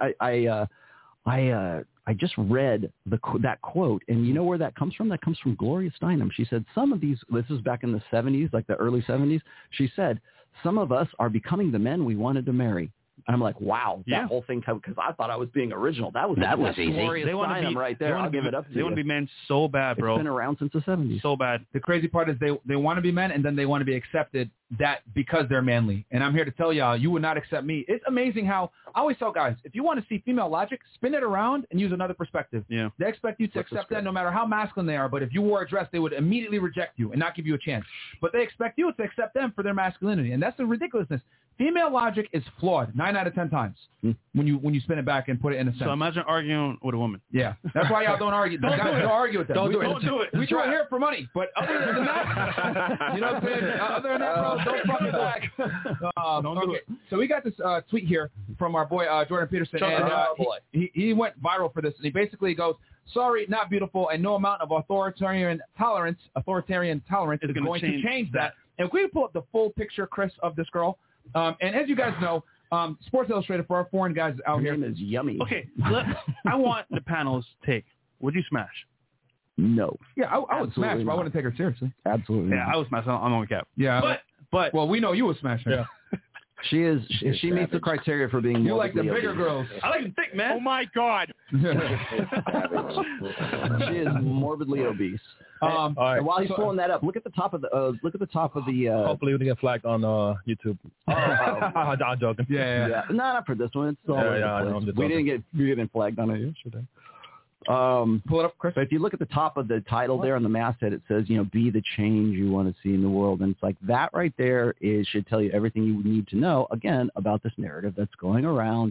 I just read that quote, and you know where that comes from? That comes from Gloria Steinem. She said some of these, this is back in the 70s, like the early 70s, she said, some of us are becoming the men we wanted to marry. And I'm like, wow, that whole thing, because I thought I was being original. That was easy. Gloria Steinem right there. I'll give it up to you. They want to be men so bad, bro. It's been around since the 70s. So bad. The crazy part is they want to be men, and then they want to be accepted because they're manly. And I'm here to tell y'all, you would not accept me. It's amazing how I always tell guys, if you want to see female logic, spin it around and use another perspective. Yeah. They expect you to accept that no matter how masculine they are. But if you wore a dress, they would immediately reject you and not give you a chance. But they expect you to accept them for their masculinity. And that's the ridiculousness. Female logic is flawed 9 out of 10 times when you spin it back and put it in a sense. So imagine arguing with a woman. Yeah. That's why y'all don't argue. Don't argue with them. Don't do it. We do it here for money. But other than that, you know what I'm saying? Other than that, bro, don't fucking back. Okay. So we got this tweet here from our boy Jordan Peterson. And he went viral for this. And he basically goes, sorry, not beautiful, and no amount of authoritarian tolerance is going to change that. And if we pull up the full picture, Chris, of this girl, and as you guys know, Sports Illustrated, for our foreign guys out here, is yummy. Okay, I want the panel's take. Would you smash? No. Yeah, I would smash, but I wouldn't take her seriously. Absolutely. Yeah, I would smash. I'm on cap. Yeah, but well, we know you would smash her. Yeah. She meets the criteria for being. You like the bigger girls. I like them thick, man. Oh my God. She is morbidly obese. And while he's pulling that up, look at the top of the. Hopefully, we get flagged on YouTube. I'm joking. Yeah. No, not for this one. It's all I know, we didn't get flagged on it yesterday. Pull it up, Chris. But if you look at the top of the title there on the masthead, it says, be the change you want to see in the world. And it's like that right there should tell you everything you need to know, again, about this narrative that's going around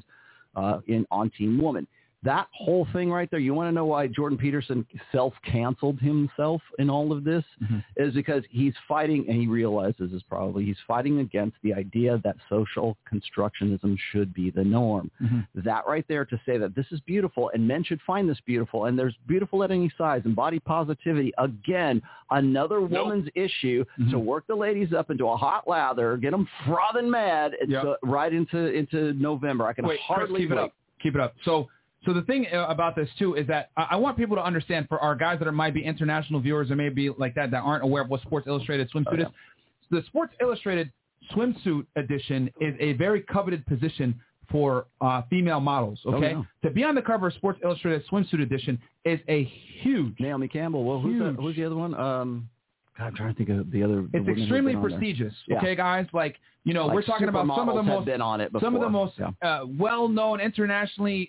on Team Woman. That whole thing right there, you want to know why Jordan Peterson self-canceled himself in all of this? Is because he's fighting, and he realizes this probably, he's fighting against the idea that social constructionism should be the norm. That right there to say that this is beautiful, and men should find this beautiful, and there's beautiful at any size, and body positivity, again, another woman's issue to work the ladies up into a hot lather, get them frothing mad right into November. I can hardly Chris, keep it up. So the thing about this, too, is that I want people to understand, for our guys that might be international viewers or maybe like that aren't aware of what Sports Illustrated swimsuit is, the Sports Illustrated swimsuit edition is a very coveted position for female models, okay? To be on the cover of Sports Illustrated swimsuit edition is a huge... Naomi Campbell. Well, who's the other one? God, I'm trying to think of the other... It's extremely prestigious, okay, guys? Like, we're talking about some of the most... been on it before. Some of the most well-known, internationally,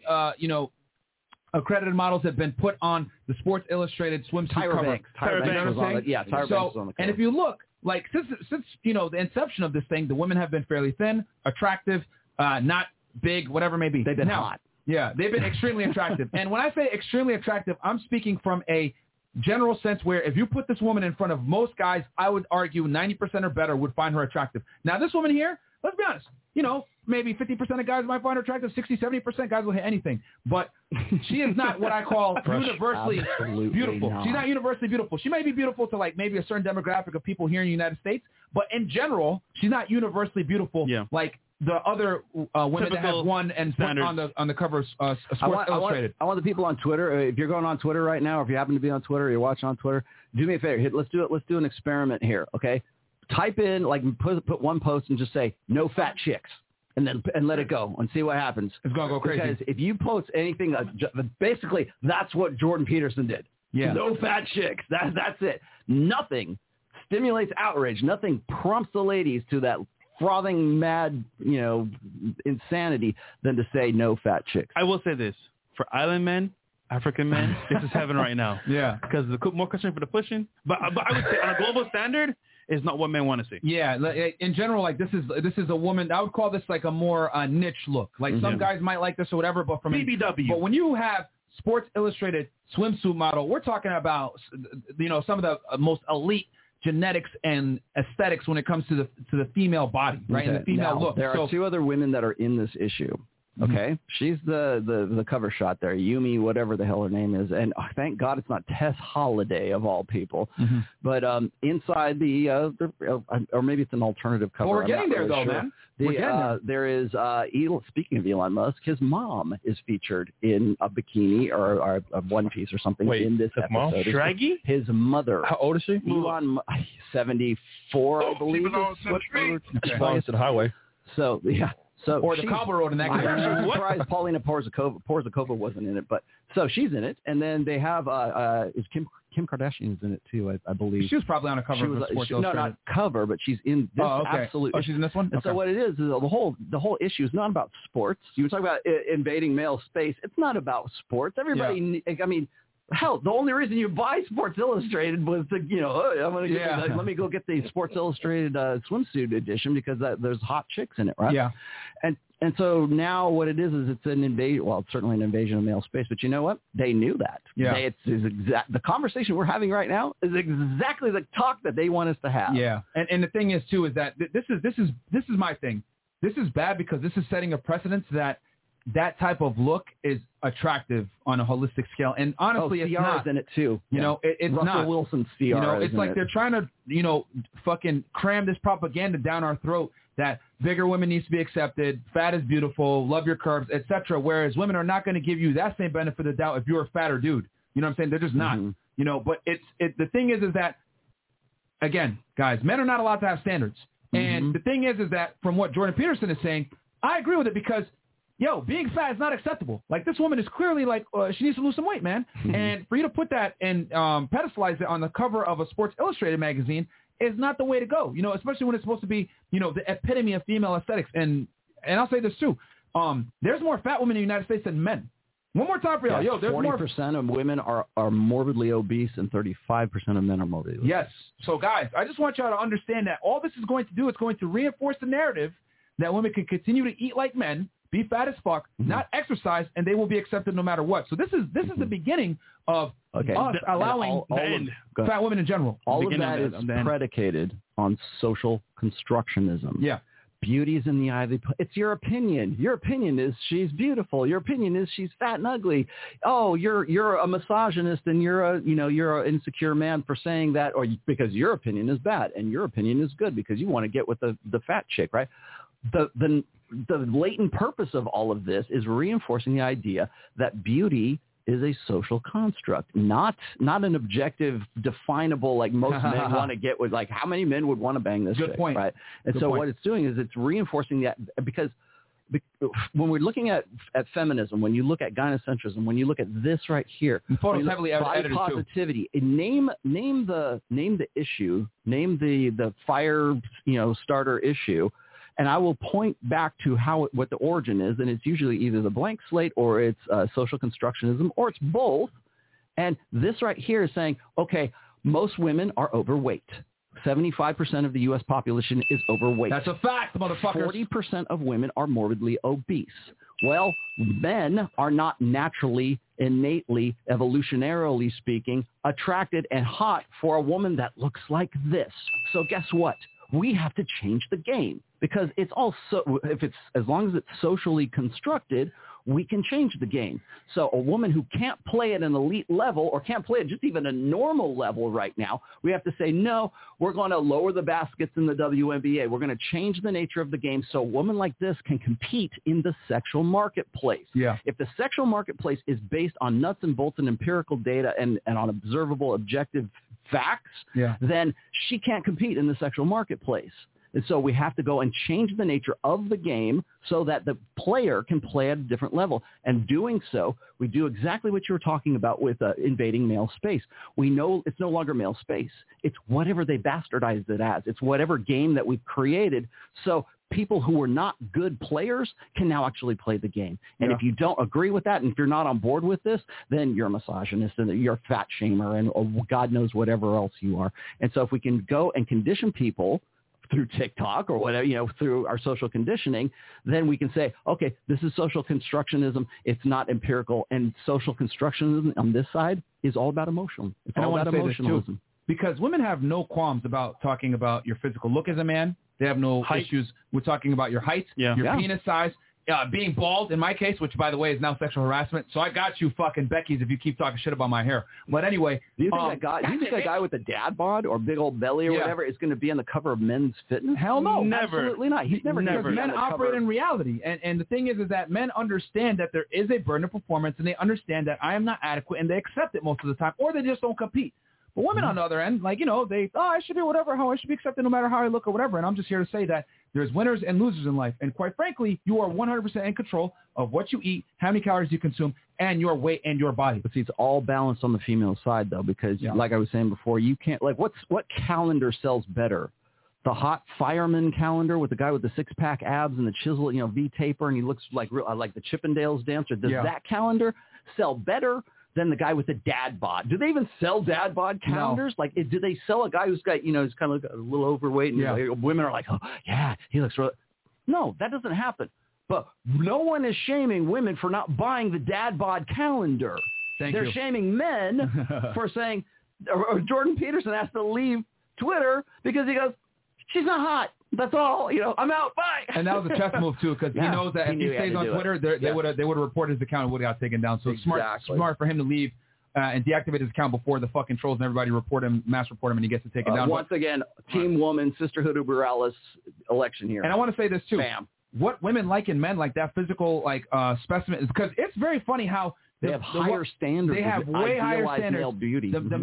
accredited models have been put on the Sports Illustrated swimsuit cover. Tyra Banks was on it. Yeah, Tyra Banks was on the cover. And if you look, like, since the inception of this thing, the women have been fairly thin, attractive, not big, whatever it may be. They've been hot. Yeah, they've been extremely attractive. And when I say extremely attractive, I'm speaking from a general sense where if you put this woman in front of most guys, I would argue 90% or better would find her attractive. Now, this woman here, let's be honest, maybe 50% of guys might find her attractive, 60, 70% guys will hit anything. But she is not what I call universally beautiful. She's not universally beautiful. She may be beautiful to like maybe a certain demographic of people here in the United States, but in general, she's not universally beautiful like the other women that have won and put on the cover of Sports Illustrated. I want the people on Twitter. If you're going on Twitter right now, or if you happen to be on Twitter, or you're watching on Twitter, do me a favor. Let's do an experiment here, okay? Type in, like, put one post and just say no fat chicks, and let it go and see what happens. It's gonna go crazy. Because if you post anything, basically that's what Jordan Peterson did. Yeah. No fat chicks. That's it. Nothing stimulates outrage. Nothing prompts the ladies to that frothing mad, insanity than to say no fat chicks. I will say this for island men, African men, this is heaven right now. Yeah, because the more concern for the pushing, but I would say on a global standard, is not what men want to see. Yeah, in general, like this is a woman. I would call this like a more niche look. Like some guys might like this or whatever, but from BBW. But when you have Sports Illustrated swimsuit model, we're talking about some of the most elite genetics and aesthetics when it comes to the female body, right? Okay. And the female look. There are two other women that are in this issue. Okay, she's the cover shot there, Yumi, whatever the hell her name is, and thank God it's not Tess Holiday of all people. But inside or maybe it's an alternative cover. Well, we're getting there though, man. There is speaking of Elon Musk, his mom is featured in a bikini or a one piece or something in this episode. Mom? Shraggy? His mother. How old is she? Elon, 74, I believe. It's to the highway. So yeah. So or the Cobble Road in that case. I'm actually surprised Paulina Porzakova wasn't in it, but so she's in it, and then they have is Kim Kardashian's in it too, I believe. She was probably on a cover of Sports Illustrated. No, not cover, but she's in this absolute. Oh, she's in this one. And so what it is the whole issue is not about sports. You talk about invading male space. It's not about sports. Everybody, I mean. Hell, the only reason you buy Sports Illustrated was to, I'm going to let me go get the Sports Illustrated swimsuit edition because there's hot chicks in it, right? Yeah. And so now what it is it's an invasion. Well, it's certainly an invasion of male space, but you know what? They knew that. Yeah. The conversation we're having right now is exactly the talk that they want us to have. Yeah. And the thing is too is that this is my thing. This is bad because this is setting a precedent that type of look is attractive on a holistic scale. And honestly, it's not. In it too. It's Russell not. Wilson's Ciara. It's like they're trying to, fucking cram this propaganda down our throat that bigger women needs to be accepted, fat is beautiful, love your curves, etc. Whereas women are not going to give you that same benefit of the doubt if you're a fatter dude. You know what I'm saying? They're just not. But the thing is that, again, guys, men are not allowed to have standards. And the thing is that from what Jordan Peterson is saying, I agree with it because being fat is not acceptable. Like, this woman is clearly like, she needs to lose some weight, man. And for you to put that and pedestalize it on the cover of a Sports Illustrated magazine is not the way to go, especially when it's supposed to be, the epitome of female aesthetics. And I'll say this too. There's more fat women in the United States than men. One more time for y'all. Yo, there's 40% of women are morbidly obese and 35% of men are morbidly obese. Yes. So, guys, I just want y'all to understand that all this is going to do is going to reinforce the narrative that women can continue to eat like men, be fat as fuck, not exercise, and they will be accepted no matter what. So this is the beginning of us allowing fat women in general. All of that is predicated on social constructionism. Yeah. Beauty is in the eye of the... It's your opinion. Your opinion is she's beautiful. Your opinion is she's fat and ugly. Oh, you're a misogynist and you're an insecure man for saying that, or because your opinion is bad and your opinion is good because you want to get with the fat chick, right? The latent purpose of all of this is reinforcing the idea that beauty is a social construct, not an objective, definable, like most men want to get with, like how many men would want to bang this chick, point. right? And Good so point. what it's doing is it's reinforcing that, because when we're looking at feminism, when you look at gynocentrism, when you look at this right here, photos heavily body edited positivity, name the issue, name the fire starter issue. And I will point back to what the origin is, and it's usually either the blank slate or it's social constructionism or it's both. And this right here is saying, okay, most women are overweight. 75% of the U.S. population is overweight. That's a fact, motherfuckers. 40% of women are morbidly obese. Well, men are not naturally, innately, evolutionarily speaking, attracted and hot for a woman that looks like this. So guess what? We have to change the game, because it's also, as long as it's socially constructed, we can change the game. So a woman who can't play at an elite level or can't play at just even a normal level right now, we have to say, no, we're going to lower the baskets in the WNBA. We're going to change the nature of the game so a woman like this can compete in the sexual marketplace. Yeah. If the sexual marketplace is based on nuts and bolts and empirical data and on observable, objective facts, then she can't compete in the sexual marketplace. And so we have to go and change the nature of the game so that the player can play at a different level. And doing so, we do exactly what you were talking about with invading male space. We know it's no longer male space. It's whatever they bastardized it as. It's whatever game that we've created. So people who are not good players can now actually play the game. And if you don't agree with that, and if you're not on board with this, then you're a misogynist and you're a fat shamer and God knows whatever else you are. And so if we can go and condition people through TikTok or whatever, through our social conditioning, then we can say, okay, this is social constructionism. It's not empirical. And social constructionism on this side is all about emotion. It's all about emotionalism. Because women have no qualms about talking about your physical look as a man. They have no issues with talking about your height, your penis size, being bald, in my case, which, by the way, is now sexual harassment. So I got you fucking Becky's if you keep talking shit about my hair. But anyway. Do you think that guy with the dad bod or big old belly or whatever is going to be on the cover of Men's Fitness? Hell no. Never. Absolutely not. He's never going to be Men on the operate cover. in reality. And the thing is that men understand that there is a burden of performance, and they understand that I am not adequate, and they accept it most of the time, or they just don't compete. But women, on the other end, I should be how I should be accepted no matter how I look or whatever. And I'm just here to say that there's winners and losers in life. And quite frankly, you are 100% in control of what you eat, how many calories you consume, and your weight and your body. But see, it's all balanced on the female side, though, because like I was saying before, you can't, what calendar sells better? The hot fireman calendar with the guy with the six-pack abs and the chisel, V-taper, and he looks like the Chippendales dancer. Does that calendar sell better than the guy with the dad bod? Do they even sell dad bod calendars? No. Do they sell a guy who's got, who's kind of a little overweight and women are like, oh, yeah, he looks really... No, that doesn't happen. But no one is shaming women for not buying the dad bod calendar. They're shaming men for saying, or Jordan Peterson has to leave Twitter because he goes, she's not hot. That's all. I'm out. Bye. And that was a chess move too, because he knows that if he stays on Twitter, they would have reported his account and would have got taken down. So smart for him to leave and deactivate his account before the fucking trolls and everybody mass report him, and he gets to take it down. Once again, Team Woman, Sisterhood of Borealis election here. And I want to say this too. Bam. What women like in men, like that physical specimen, is because it's very funny how they have higher standards. They have way higher standards. Male beauty. The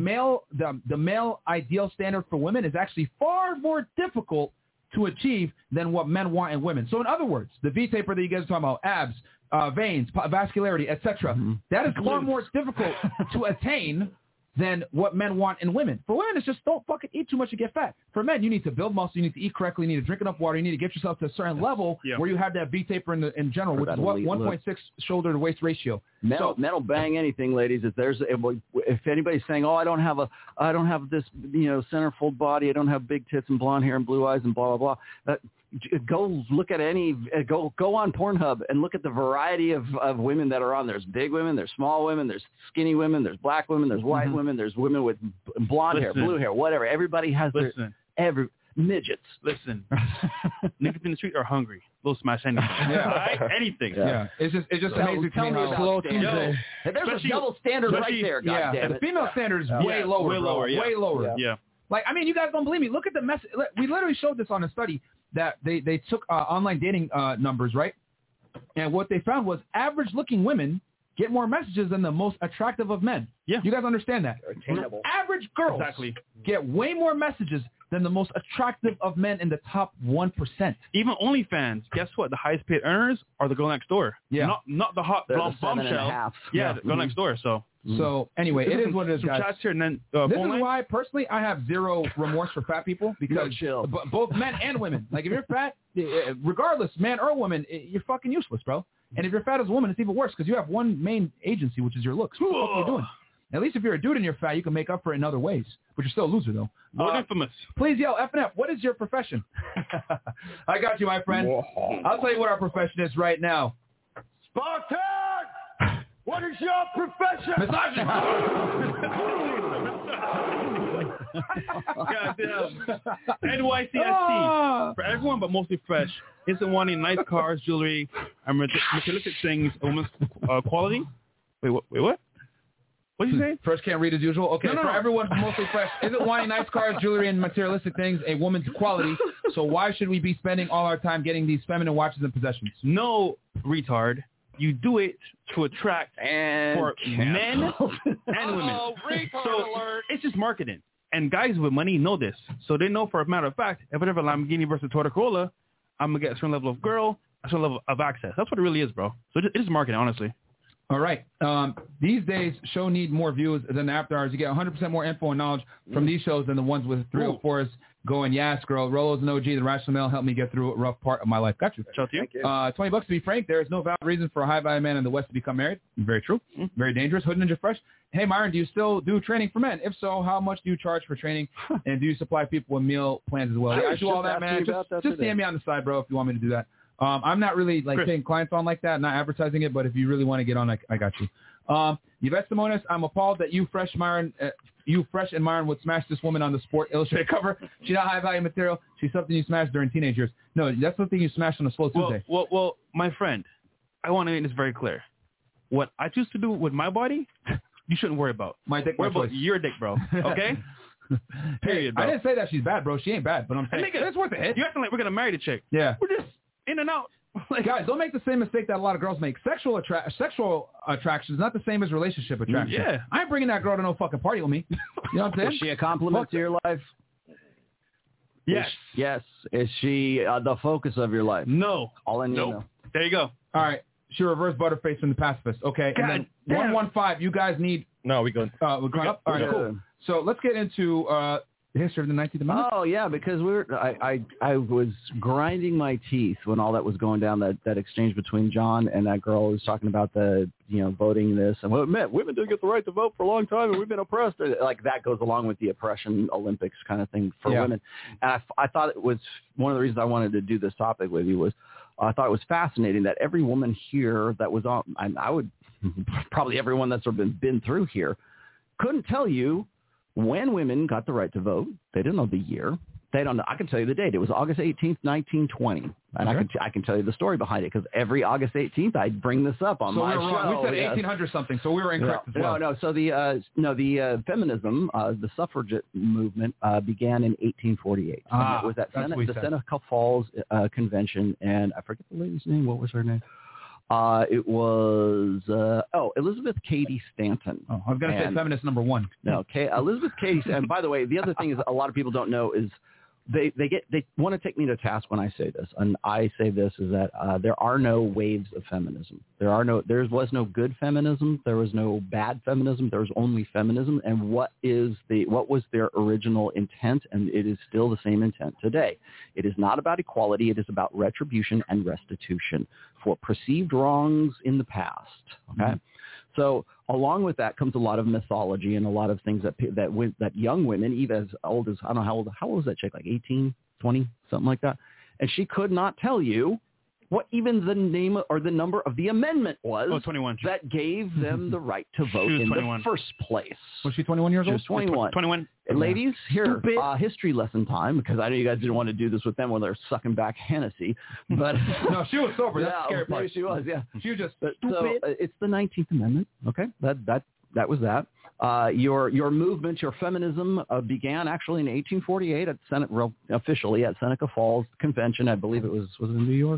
male ideal standard for women is actually far more difficult to achieve than what men want in women. So in other words, the V-taper that you guys are talking about, abs, veins, vascularity, etc., that is far more difficult to attain than what men want in women. For women, it's just don't fucking eat too much to get fat. For men, you need to build muscle, you need to eat correctly, you need to drink enough water, you need to get yourself to a certain level where you have that V-taper in general, which is what 1.6 shoulder to waist ratio. Men will bang anything, ladies. If anybody's saying, "Oh, I don't have this, centerfold body, I don't have big tits and blonde hair and blue eyes and blah blah blah," go look at go on Pornhub and look at the variety of women that are on. There's big women, there's small women, there's skinny women, there's black women, there's white women, there's women with blonde hair, blue hair, whatever. Everybody has midgets. Listen, niggas in the street are hungry. They'll smash anything. Anything. Yeah. It's just amazing to me how slow Tuesday. There's a double standard right there. Goddamn the female standard is way lower. Way lower. Yeah. Like, I mean, you guys don't believe me. Look at the message. We literally showed this on a study that they took online dating numbers, right? And what they found was average-looking women get more messages than the most attractive of men. Yeah. You guys understand that? Average girls get way more messages than the most attractive of men in the top 1%. Even OnlyFans, guess what? The highest paid earners are the girl next door. Yeah. Not the hot bombshell. Yeah, the girl next door. So anyway, it is what it is, guys. Chats here and then, this is why, personally, I have zero remorse for fat people because both men and women. Like, if you're fat, regardless, man or woman, you're fucking useless, bro. And if you're fat as a woman, it's even worse because you have one main agency, which is your looks. What the fuck are you doing? At least if you're a dude and you're fat, you can make up for it in other ways. But you're still a loser, though. More infamous. Please yell, F&F, what is your profession? I got you, my friend. I'll tell you what our profession is right now. Spartan! What is your profession? Misogynist. Goddamn. NYCST. For everyone, but mostly fresh. Isn't wanting nice cars, jewelry, and materialistic things, a woman's quality. Wait, what? What did you say? First can't read as usual. Okay, no. For everyone mostly fresh, isn't wanting nice cars, jewelry, and materialistic things a woman's quality? So why should we be spending all our time getting these feminine watches and possessions? No, retard. You do it to attract for men and women. It's just marketing. And guys with money know this. So they know for a matter of fact, if I have a Lamborghini versus Toyota Corolla, I'm going to get a certain level of girl, a certain level of access. That's what it really is, bro. So it is marketing, honestly. All right. These days, show need more views than After Hours. You get 100% more info and knowledge from these shows than the ones with 304s going, yes, girl. Rolo's an OG. The Rational Male helped me get through a rough part of my life. Got you. Shout to you. $20 to be frank. There is no valid reason for a high-value man in the West to become married. Very true. Very dangerous. Hood Ninja Fresh. Hey, Myron, do you still do training for men? If so, how much do you charge for training? And do you supply people with meal plans as well? I do all that, man. Just DM me on the side, bro, if you want me to do that. I'm not really taking clients on like that, not advertising it, but if you really want to get on, I got you. Yvette Simonis, I'm appalled that you fresh and Myron would smash this woman on the Sport Illustrated cover. She's not high value material. She's something you smashed during teenage years. No, that's something you smashed on a Slow Tuesday. Well, my friend, I want to make this very clear. What I choose to do with my body, you shouldn't worry about. My dick, worry about your dick, bro. Okay? Period, bro. I didn't say that she's bad, bro. She ain't bad, but I'm saying it's worth a hit. You're acting like we're going to marry the chick. Yeah. We're just in and out. Guys, don't make the same mistake that a lot of girls make. Sexual attraction is not the same as relationship attraction. Yeah. I ain't bringing that girl to no fucking party with me. You know what I'm saying? Is she a compliment to your life? Yes. Yes. Is she the focus of your life? No. All I need to know. There you go. All right. She reversed Butterface from the pacifist. Okay. God and then 115, you guys need... No, we're good. We're going up? All right, cool. So let's get into... the history of the 19th Amendment? Oh, yeah, because I was grinding my teeth when all that was going down, that exchange between John and that girl who was talking about the, voting this. And women didn't get the right to vote for a long time, and we've been oppressed. Like, that goes along with the oppression Olympics kind of thing for women. And I thought it was one of the reasons I wanted to do this topic with you was I thought it was fascinating that every woman here that was on, I would probably everyone that's been through here, couldn't tell you when women got the right to vote. They didn't know the year. They don't know. I can tell you the date. It was August 18th, 1920. And I can tell you the story behind it because every August 18th I bring this up on my show. We said 1800 something, so we were incorrect as well. No. So the feminism, the suffragette movement began in 1848. And it was at the Seneca Falls Convention, and I forget the lady's name. What was her name? It was Elizabeth Cady Stanton. Oh, I was going to say feminist number one. No, Elizabeth Cady. And by the way, the other thing is a lot of people don't know is they want to take me to task when I say this, and I say this is that there are no waves of feminism. There was no good feminism. There was no bad feminism. There was only feminism. And what was their original intent? And it is still the same intent today. It is not about equality. It is about retribution and restitution for perceived wrongs in the past. Okay. Mm-hmm. So along with that comes a lot of mythology and a lot of things that young women, even as old as, I don't know how old was that chick, like 18, 20, something like that. And she could not tell you what even the name or the number of the amendment was 21. That gave them the right to vote in 21. The first place. Was she 21 years old? She was 21. 21. Ladies, here, history lesson time, because I know you guys didn't want to do this with them when they're sucking back Hennessy. But no, she was sober. That's the scary part. Maybe she was, yeah. She was just stupid. So it's the 19th Amendment, okay? That was that. Your movement, your feminism began actually in 1848 at officially at Seneca Falls Convention. I believe it was in New York?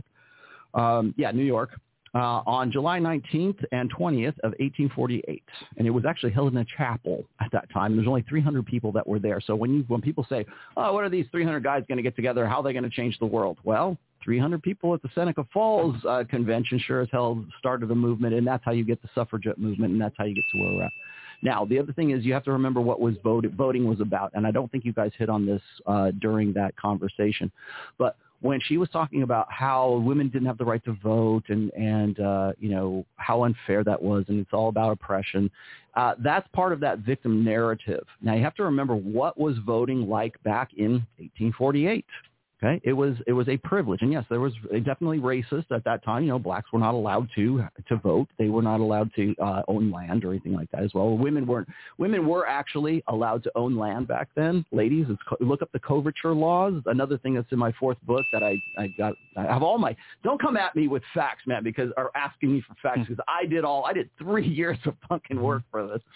New York, on July 19th and 20th of 1848. And it was actually held in a chapel at that time. There's only 300 people that were there. So when people say, oh, what are these 300 guys going to get together? How are they going to change the world? Well, 300 people at the Seneca Falls Convention sure as hell started a movement, and that's how you get the suffragette movement, and that's how you get to where we're at. Now, the other thing is you have to remember what voting was about, and I don't think you guys hit on this during that conversation. But when she was talking about how women didn't have the right to vote and how unfair that was, and it's all about oppression, that's part of that victim narrative. Now, you have to remember what was voting like back in 1848. Okay, it was a privilege, and yes, there was definitely racist at that time. Blacks were not allowed to vote; they were not allowed to own land or anything like that as well. Women weren't. Women were actually allowed to own land back then. Ladies, look up the coverture laws. Another thing that's in my fourth book that I have all my. Don't come at me with facts, man, or asking me for facts because I did 3 years of fucking work for this.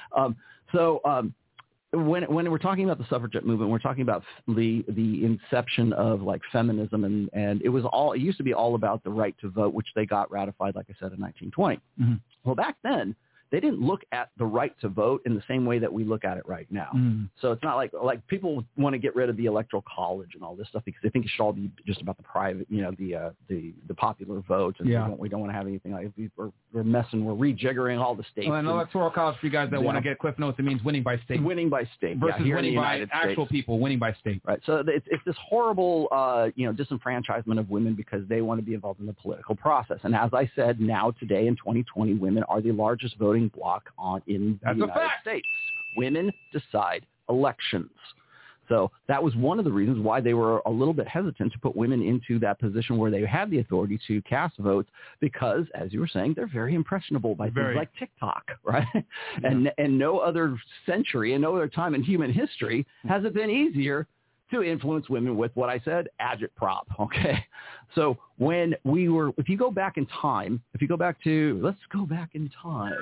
When we're talking about the suffragette movement, we're talking about the inception of like feminism, and it used to be all about the right to vote, which they got ratified, like I said, in 1920. Mm-hmm. Well, back then, they didn't look at the right to vote in the same way that we look at it right now. Mm. So it's not like people want to get rid of the electoral college and all this stuff because they think it should all be just about the private, the popular vote. And we don't want to have anything like we're messing, we're rejiggering all the states. Well, an electoral college for you guys that want to get Cliff Notes, it means winning by state. Winning by state. Versus winning by actual people, winning by state. Right. So it's this horrible, disenfranchisement of women because they want to be involved in the political process. And as I said, now today in 2020, women are the largest voting bloc in the United States. Women decide elections. So that was one of the reasons why they were a little bit hesitant to put women into that position where they had the authority to cast votes because, as you were saying, they're very impressionable by things like TikTok, right? Yeah. And no other century and no other time in human history has it been easier to influence women with what I said, agitprop, okay? So if you go back in time, let's go back in time,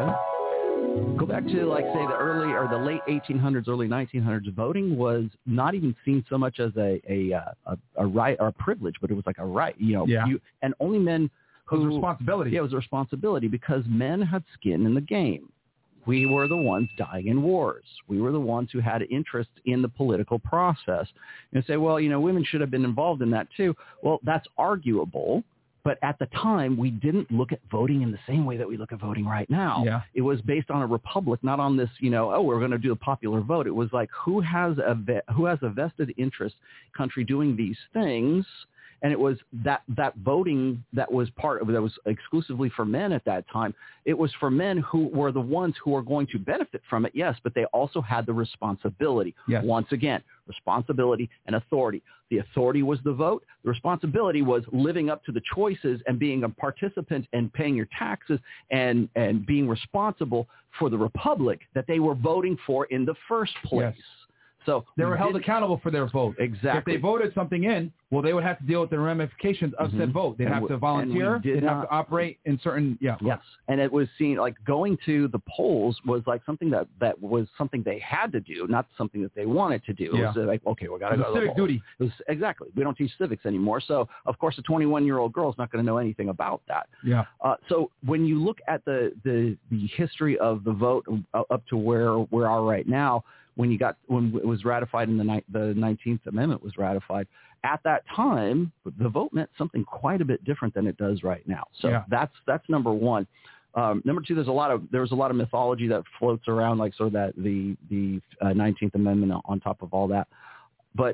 right? Go back to like say the late 1800s, early 1900s, voting was not even seen so much as a right or a privilege, but it was like a right, and only men who... It was a responsibility. Yeah, it was a responsibility because men had skin in the game. We were the ones dying in wars. We were the ones who had interest in the political process. And say, well, women should have been involved in that too. Well, that's arguable. But at the time, we didn't look at voting in the same way that we look at voting right now. Yeah. It was based on a republic, not on this, we're going to do a popular vote. It was like, who has a vested interest country doing these things? And it was that voting that was that was exclusively for men at that time. It was for men who were the ones who were going to benefit from it, yes, but they also had the responsibility. Yes. Once again, responsibility and authority. The authority was the vote. The responsibility was living up to the choices and being a participant and paying your taxes and being responsible for the republic that they were voting for in the first place. Yes. So they were held accountable for their vote. Exactly. If they voted something in, well, they would have to deal with the ramifications of said vote. They'd have to volunteer. They'd have to operate in certain, Yes. And it was seen like going to the polls was like something that was something they had to do, not something that they wanted to do. It was like, okay, we got to go to the polls. Civic duty. Exactly. We don't teach civics anymore. So, of course, a 21-year-old girl is not going to know anything about that. Yeah. So when you look at the history of the vote up to where we are right now, when it was ratified in the 19th Amendment was ratified, at that time, the vote meant something quite a bit different than it does right now. So that's number one. Number two, there was a lot of mythology that floats around, like sort of that the 19th Amendment on top of all that. But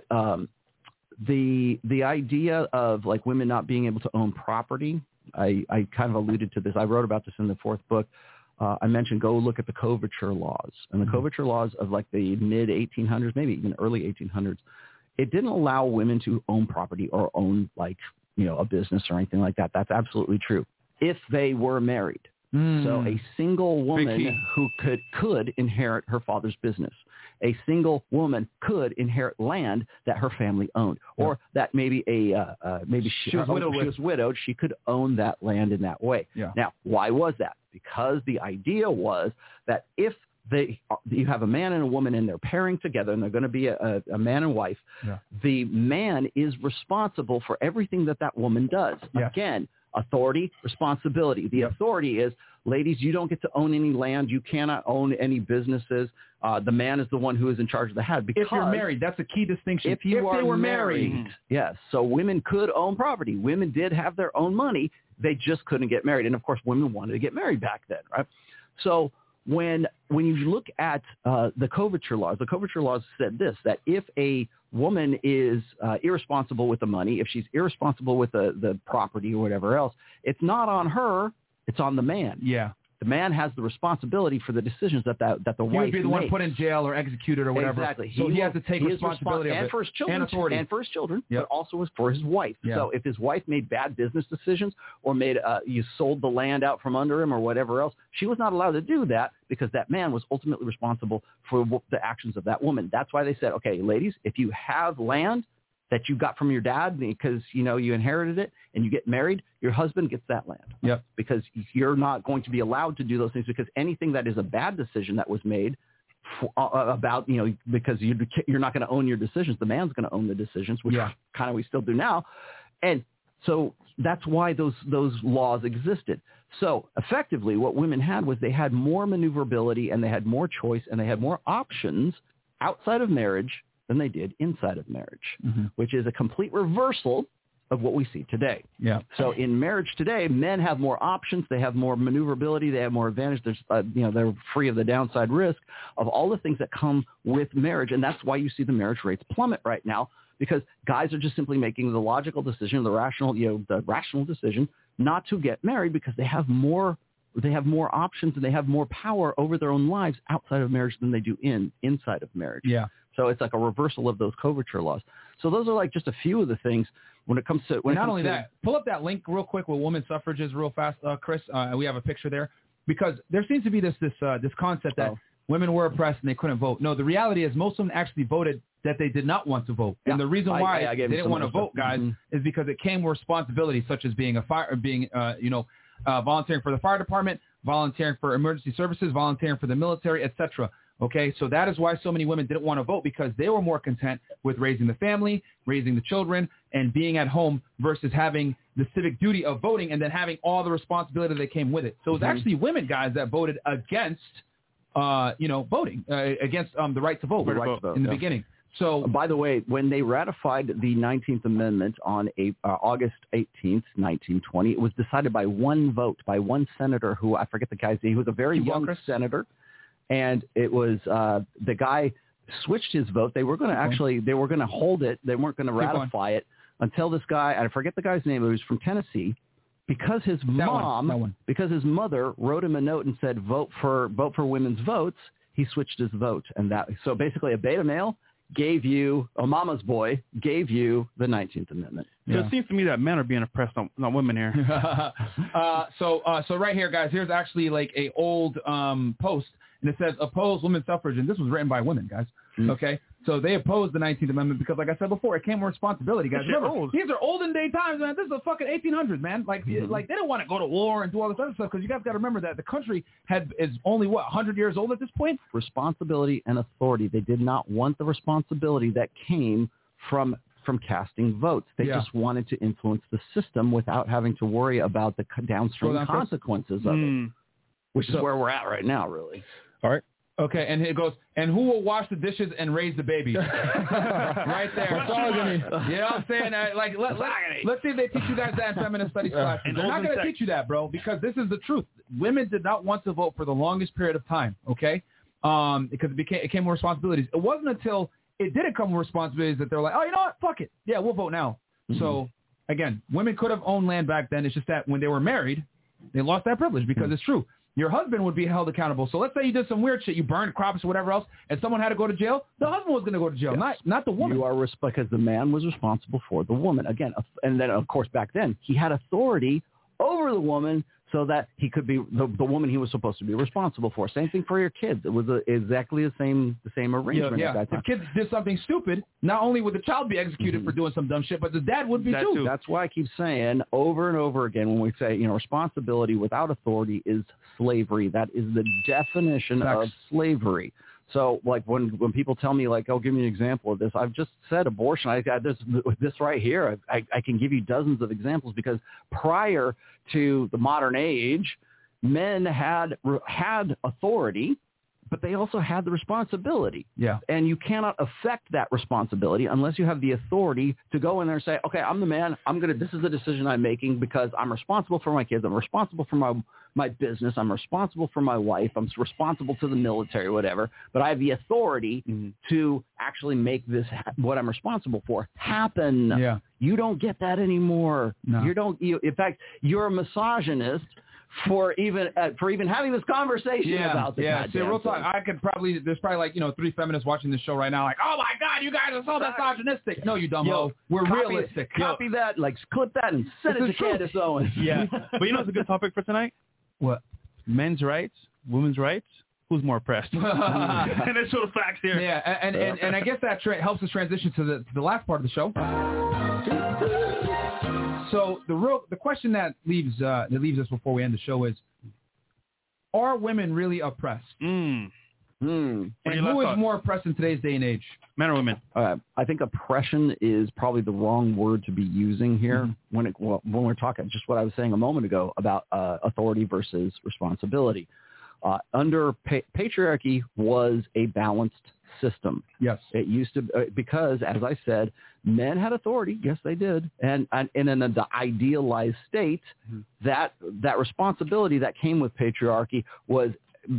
the idea of like women not being able to own property, I kind of alluded to this. I wrote about this in the fourth book. I mentioned go look at the coverture laws. And the coverture laws of like the mid 1800s, maybe even early 1800s, it didn't allow women to own property or own like, a business or anything like that. That's absolutely true. If they were married. So a single woman who could inherit her father's business. A single woman could inherit land that her family owned, or that maybe she was widowed. She could own that land in that way. Yeah. Now, why was that? Because the idea was that if you have a man and a woman and they're pairing together and they're going to be a man and wife, the man is responsible for everything that woman does. Yeah. Again, authority, responsibility. The authority is, ladies, you don't get to own any land. You cannot own any businesses. The man is the one who is in charge of the house. Because if you're married, that's a key distinction. If they were married, yes. So women could own property. Women did have their own money. They just couldn't get married. And, of course, women wanted to get married back then, right? So when you look at the coverture laws said this, that if a woman is irresponsible with the money, if she's irresponsible with the property or whatever else, it's not on her, it's on the man. Yeah. The man has the responsibility for the decisions that the wife He would be the one makes. put in jail or executed or whatever. Exactly. So he has to take responsibility and for his children, and authority. And for his children, but also for his wife. Yep. So if his wife made bad business decisions or you sold the land out from under him or whatever else, she was not allowed to do that because that man was ultimately responsible for the actions of that woman. That's why they said, okay, ladies, if you have land that you got from your dad because, you inherited it and you get married, your husband gets that land. Yep. Because you're not going to be allowed to do those things because anything that is a bad decision that was made because you're not going to own your decisions. The man's going to own the decisions, which kind of we still do now. And so that's why those laws existed. So effectively what women had was they had more maneuverability and they had more choice and they had more options outside of marriage than they did inside of marriage, which is a complete reversal of what we see today. Yeah. So in marriage today, men have more options. They have more maneuverability. They have more advantage. There's, they're free of the downside risk of all the things that come with marriage. And that's why you see the marriage rates plummet right now, because guys are just simply making the logical decision, the rational decision not to get married because they have more options and they have more power over their own lives outside of marriage than they do inside of marriage. Yeah. So it's like a reversal of those coverture laws. So those are like just a few of the things when it comes to. Not only that, pull up that link real quick with women's suffrage is real fast, Chris. We have a picture there because there seems to be this concept that women were oppressed and they couldn't vote. No, the reality is most of them actually voted that they did not want to vote, and the reason why they didn't want to vote, guys, is because it came with responsibility, such as being volunteering for the fire department, volunteering for emergency services, volunteering for the military, etc. Okay, so that is why so many women didn't want to vote, because they were more content with raising the family, raising the children, and being at home versus having the civic duty of voting and then having all the responsibility that came with it. So it was actually women, guys, that voted against, voting, against the right to vote, in the beginning. So, by the way, when they ratified the 19th Amendment on August 18th, 1920, it was decided by one vote, by one senator who, I forget the guy's name, he was a very young senator. And it was the guy switched his vote. They were going to they were going to hold it. They weren't going to ratify it until this guy, I forget the guy's name, it was from Tennessee, because his because his mother wrote him a note and said, vote for women's votes, he switched his vote. And so basically a beta male gave you, a mama's boy gave you the 19th Amendment. So it seems to me that men are being oppressed, not women here. So right here, guys, here's actually like a old post. And it says, oppose women's suffrage. And this was written by women, guys. Okay? So they opposed the 19th Amendment because, like I said before, it came with responsibility, guys. Remember, these are olden day times, man. This is the fucking 1800s, man. Like they didn't want to go to war and do all this other stuff because you guys got to remember that the country is only, 100 years old at this point? Responsibility and authority. They did not want the responsibility that came from casting votes. They just wanted to influence the system without having to worry about the downstream consequences of it, which is where we're at right now, really. All right. Okay, and it goes, and who will wash the dishes and raise the baby? Right there. You know what I'm saying? Let's see if they teach you guys that in feminist studies class. They're not going to teach you that, bro, because this is the truth. Women did not want to vote for the longest period of time, okay? Because it came with responsibilities. It wasn't until it didn't come with responsibilities that they're like, oh, you know what? Fuck it. Yeah, we'll vote now. Mm-hmm. So, again, women could have owned land back then. It's just that when they were married, they lost that privilege because it's true. Your husband would be held accountable. So let's say you did some weird shit, you burned crops or whatever else, and someone had to go to jail. The husband was going to go to jail, not the woman. You are because the man was responsible for the woman. Again, and then, of course, back then, he had authority over the woman so that he could be the woman he was supposed to be responsible for. Same thing for your kids. It was exactly the same arrangement. Yeah. If kids did something stupid, not only would the child be executed for doing some dumb shit, but the dad would be too. That's why I keep saying over and over again when we say, responsibility without authority is slavery. That is the definition of slavery. So, like, when people tell me, like, oh, give me an example of this, I've just said abortion. I got this right here. I can give you dozens of examples because prior to the modern age, men had authority, but they also had the responsibility. Yeah. And you cannot affect that responsibility unless you have the authority to go in there and say, okay, I'm the man. This is the decision I'm making because I'm responsible for my kids. I'm responsible for my business. I'm responsible for my wife. I'm responsible to the military, whatever. But I have the authority to actually make this, what I'm responsible for, happen. Yeah. You don't get that anymore. No. In fact, you're a misogynist for even having this conversation about this. Yeah, see, real talk, there's probably like, 3 feminists watching this show right now like, oh my God, you guys are so misogynistic. No, you dumb hoe. We're realistic. Copy that, like clip that and send it to Candace Owens. Yeah. But it's a good topic for tonight? What? Men's rights, women's rights. Who's more oppressed? And that's sort of facts here. Yeah, and I guess that helps us transition to the last part of the show. So the question that leaves us before we end the show is, are women really oppressed? And who is more oppressed in today's day and age? Men or women? I think oppression is probably the wrong word to be using here when we're talking just what I was saying a moment ago about authority versus responsibility. Under patriarchy was a balanced system. Yes. It used to because, as I said, men had authority. Yes, they did. And in the idealized state, that responsibility that came with patriarchy was,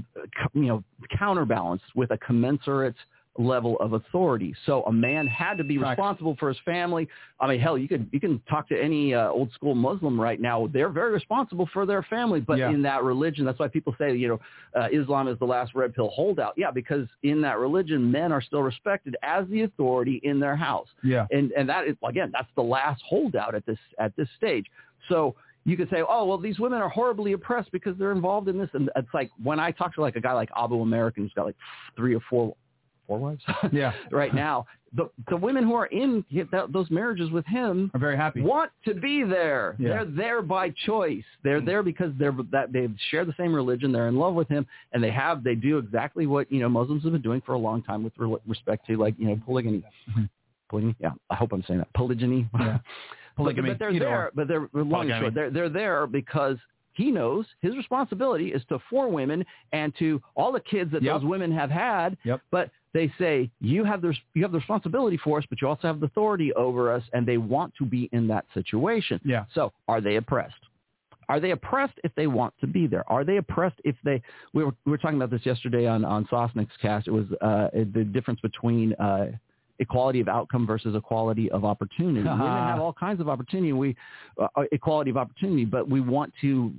counterbalanced with a commensurate level of authority. So a man had to be responsible for his family. I mean, hell, you can talk to any old school Muslim right now. They're very responsible for their family, but in that religion, that's why people say, Islam is the last red pill holdout. Yeah, because in that religion, men are still respected as the authority in their house. Yeah. And that is, again, that's the last holdout at this stage. So you could say, oh, well, these women are horribly oppressed because they're involved in this. And it's like when I talk to like a guy like Abu American who's got like 3 or 4 wives right now, the women who are in those marriages with him are very happy, want to be there. They're there by choice. They're there because they share the same religion. They're in love with him, and they do exactly what Muslims have been doing for a long time with respect to polygamy. Polygamy, yeah, I hope I'm saying that. Polygyny. Yeah. Polygamy. But they're there. But they're long and short. They're there because he knows his responsibility is for women and to all the kids that those women have had. Yep. But they say, you have the responsibility for us, but you also have the authority over us, and they want to be in that situation. Yeah. So are they oppressed? Are they oppressed if they want to be there? Are they oppressed if they – we were talking about this yesterday on Sosnick's cast. It was the difference between equality of outcome versus equality of opportunity. Women have all kinds of opportunity. Equality of opportunity, but we want to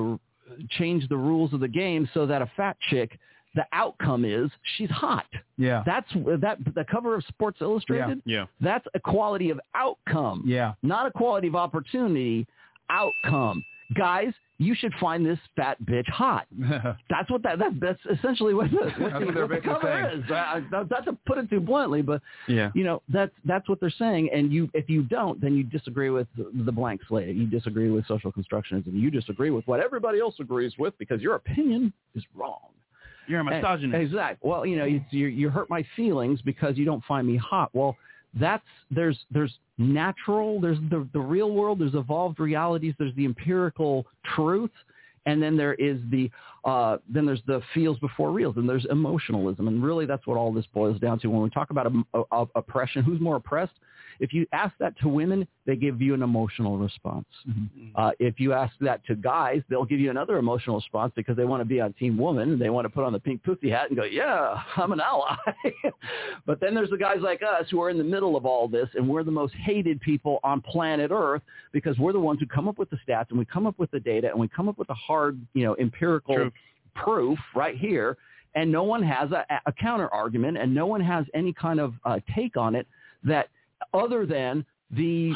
change the rules of the game so that a fat chick – the outcome is she's hot. Yeah. That's the cover of Sports Illustrated. Yeah. That's equality of outcome. Yeah. Not equality of opportunity. Outcome. Guys, you should find this fat bitch hot. That's essentially what the cover is. Not to put it too bluntly, but that's what they're saying. And if you don't, then you disagree with the blank slate. You disagree with social constructionism. You disagree with what everybody else agrees with because your opinion is wrong. You're a misogynist. Exactly. Well, you hurt my feelings because you don't find me hot. Well, there's natural, there's the real world, there's evolved realities, there's the empirical truth, and then there is the Then there's the feels before reals, and there's emotionalism. And really that's what all this boils down to. When we talk about oppression, who's more oppressed? If you ask that to women, they give you an emotional response. If you ask that to guys, they'll give you another emotional response because they want to be on Team Woman. And they want to put on the pink pussy hat and go, yeah, I'm an ally. But then there's the guys like us who are in the middle of all this, and we're the most hated people on planet Earth because we're the ones who come up with the stats and we come up with the data and we come up with the hard, empirical proof right here. And no one has a counter argument, and no one has any kind of take on it that other than the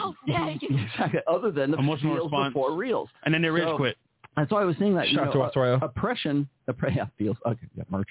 other than the emotional feels response before reals. And then they rage quit. That's why I was saying that oppression, feels merch,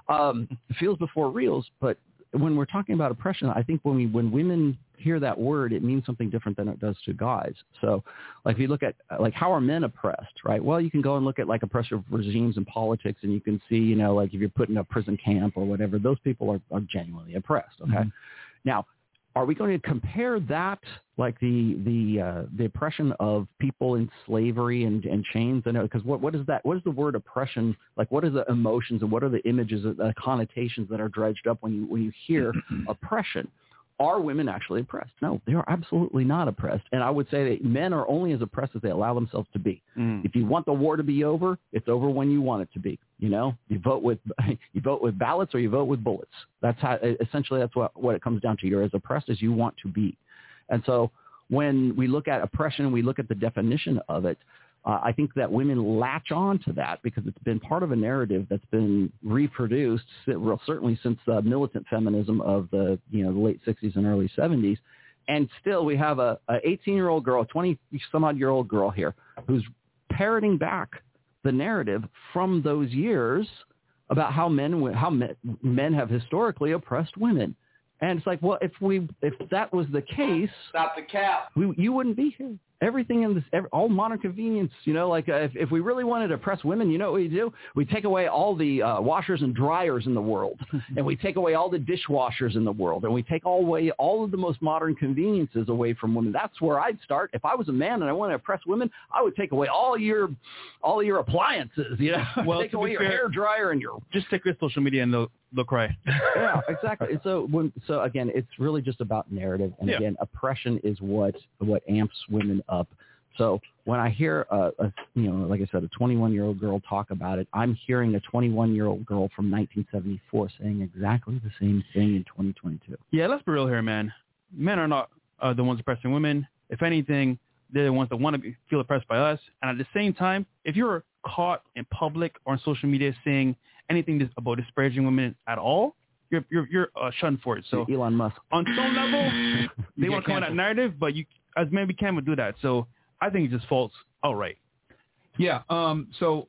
feels before reals. But when we're talking about oppression, I think when women hear that word, it means something different than it does to guys. So, like if you look at like how are men oppressed, right? Well, you can go and look at like oppressive regimes in politics, and you can see, like if you're put in a prison camp or whatever, those people are genuinely oppressed. Okay, now. Are we going to compare that, like the oppression of people in slavery and chains? Because what is that? What is the word oppression? Like, what are the emotions and what are the images, the connotations that are dredged up when you hear oppression? Are women actually oppressed? No, they are absolutely not oppressed. And I would say that men are only as oppressed as they allow themselves to be. If you want the war to be over, it's over when you want it to be. You vote with ballots or you vote with bullets. That's how essentially that's what it comes down to. You're as oppressed as you want to be. And so when we look at oppression and we look at the definition of it, I think that women latch on to that because it's been part of a narrative that's been reproduced, certainly since militant feminism of the late 60s and early 70s. And still we have a 18-year-old girl, 20-some-odd-year-old girl here who's parroting back the narrative from those years about how men have historically oppressed women. And it's like, well, if that was the case, stop the cap. You wouldn't be here. Everything in this, all modern convenience, if we really wanted to oppress women, you know what we do? We take away all the washers and dryers in the world, and we take away all the dishwashers in the world, and we take away all of the most modern conveniences away from women. That's where I'd start. If I was a man and I wanted to oppress women, I would take away all of your appliances, Well, take away your hair dryer and your... Just take your social media and they'll cry. Yeah, exactly. So again, it's really just about narrative, and again, oppression is what amps women up. So when I hear like I said, a 21-year-old girl talk about it, I'm hearing a 21-year-old girl from 1974 saying exactly the same thing in 2022. Yeah, let's be real here, man. Men are not the ones oppressing women. If anything, they're the ones that want to feel oppressed by us. And at the same time, if you're caught in public or on social media saying anything about disparaging women at all, you're shunned for it. So Elon Musk, on some level, they want to come on that narrative, but you, as men, we can't do that. So I think it just falls outright. Yeah. So,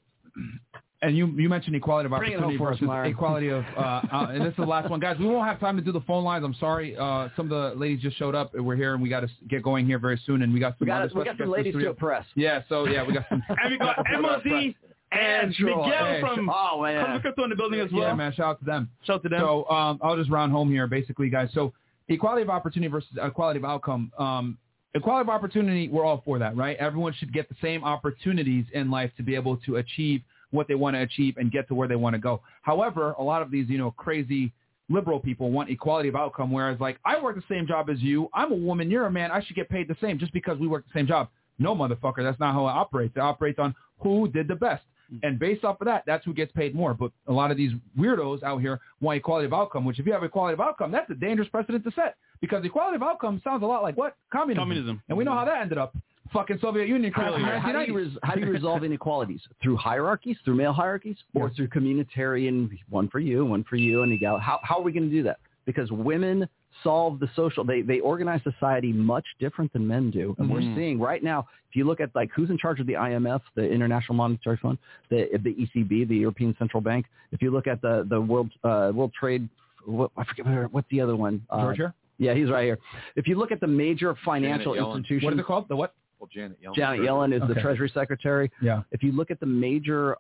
and you mentioned equality of opportunity versus equality of, and this is the last one, guys. We won't have time to do the phone lines. I'm sorry. Some of the ladies just showed up. We're here, and we got to get going here very soon. And we got some ladies to oppress. Yeah. So yeah, we got some. And we got MOD. And Miguel from Crypto in the building as well. Yeah, man, shout out to them. Shout out to them. So I'll just round home here, basically, guys. So equality of opportunity versus equality of outcome. Equality of opportunity, we're all for that, right? Everyone should get the same opportunities in life to be able to achieve what they want to achieve and get to where they want to go. However, a lot of these, crazy liberal people want equality of outcome, whereas, like, I work the same job as you. I'm a woman. You're a man. I should get paid the same just because we work the same job. No, motherfucker. That's not how it operates. It operates on who did the best. And based off of that, that's who gets paid more. But a lot of these weirdos out here want equality of outcome, which if you have equality of outcome, that's a dangerous precedent to set. Because equality of outcome sounds a lot like what? Communism. And we know how that ended up. Fucking Soviet Union. How do you resolve inequalities? Through hierarchies, through male hierarchies, or through communitarian, one for you, and egal? How are we going to do that? Because women solve the social, they organize society much different than men do. And we're seeing right now, if you look at like who's in charge of the IMF, the International Monetary Fund, the ECB, the European Central Bank, if you look at the World Trade, I forget what's the other one? Georgia? Yeah, he's right here. If you look at the major financial institutions. What is it called? The what? Well, Janet Yellen. Janet Yellen is the Treasury Secretary. Yeah. If you look at the major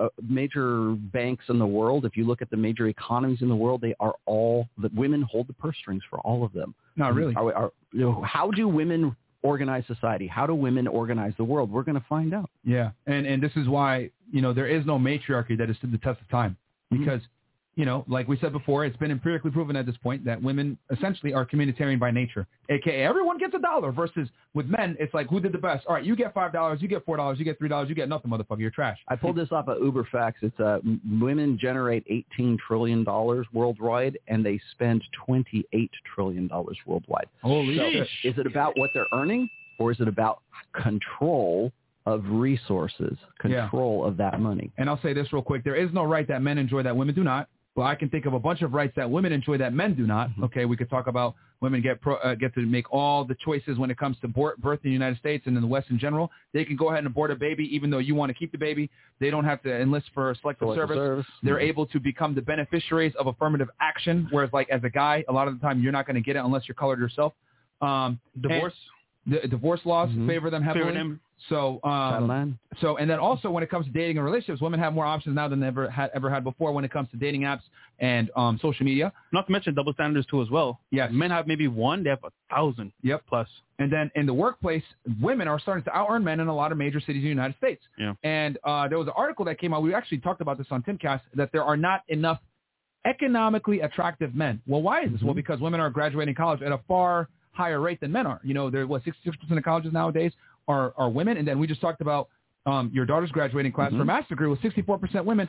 banks in the world, if you look at the major economies in the world, they are all, the women hold the purse strings for all of them. Not really. How do women organize society? How do women organize the world? We're going to find out. Yeah, and this is why, there is no matriarchy that has stood the test of time. Because, like we said before, it's been empirically proven at this point that women essentially are communitarian by nature, a.k.a. everyone gets $1 versus with men, it's like, who did the best? All right, you get $5, you get $4, you get $3, you get nothing, motherfucker, you're trash. I pulled this off of UberFacts. It's women generate $18 trillion worldwide, and they spend $28 trillion worldwide. Holy shit. Is it about what they're earning, or is it about control of resources, control of that money? And I'll say this real quick. There is no right that men enjoy that women do not. Well, I can think of a bunch of rights that women enjoy that men do not. Okay, we could talk about women get to make all the choices when it comes to birth in the United States and in the West in general. They can go ahead and abort a baby even though you want to keep the baby. They don't have to enlist for selective service. They're able to become the beneficiaries of affirmative action, whereas like as a guy, a lot of the time you're not going to get it unless you're colored yourself. Divorce. The divorce laws favor them heavily. So, and then also when it comes to dating and relationships, women have more options now than they ever had before when it comes to dating apps and social media. Not to mention double standards too as well. Yes. Men have maybe one, they have 1,000 plus. And then in the workplace, women are starting to out-earn men in a lot of major cities in the United States. Yeah. And there was an article that came out. We actually talked about this on Timcast, that there are not enough economically attractive men. Well, why is this? Well, because women are graduating college at a far higher rate than men are. 66% of colleges nowadays are women. And then we just talked about your daughter's graduating class for a master's degree with 64% women,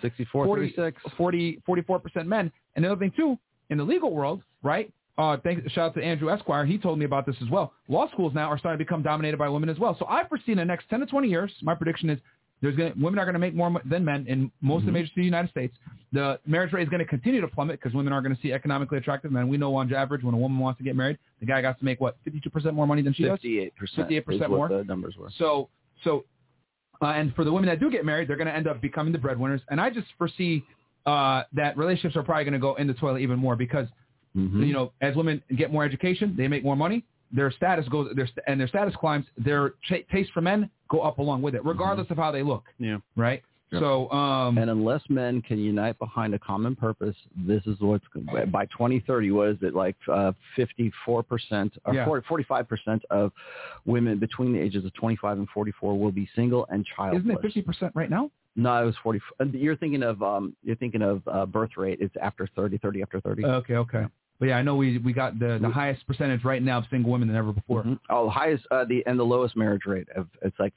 44% men. And the other thing too, in the legal world, right? Shout out to Andrew Esquire. He told me about this as well. Law schools now are starting to become dominated by women as well. So I foresee in the next 10 to 20 years, my prediction is women are going to make more than men in most of the major cities in the United States. The marriage rate is going to continue to plummet because women are going to see economically attractive men. We know on average when a woman wants to get married, the guy got to make, 52% more money than she does? 58% more. The numbers were. So, and for the women that do get married, they're going to end up becoming the breadwinners. And I just foresee that relationships are probably going to go in the toilet even more because, as women get more education, they make more money. Their status goes, their status climbs. Their taste for men go up along with it, regardless of how they look. Yeah. Right. Yeah. So, and unless men can unite behind a common purpose, this is what's by 2030. What is it like? 54% or 45% of women between the ages of 25 and 44 will be single and childless. Isn't it 50% right now? No, it was 40. You're thinking of birth rate. It's after 30 after 30. Okay. But yeah, I know we got the highest percentage right now of single women than ever before. Oh, the highest the lowest marriage rate it's like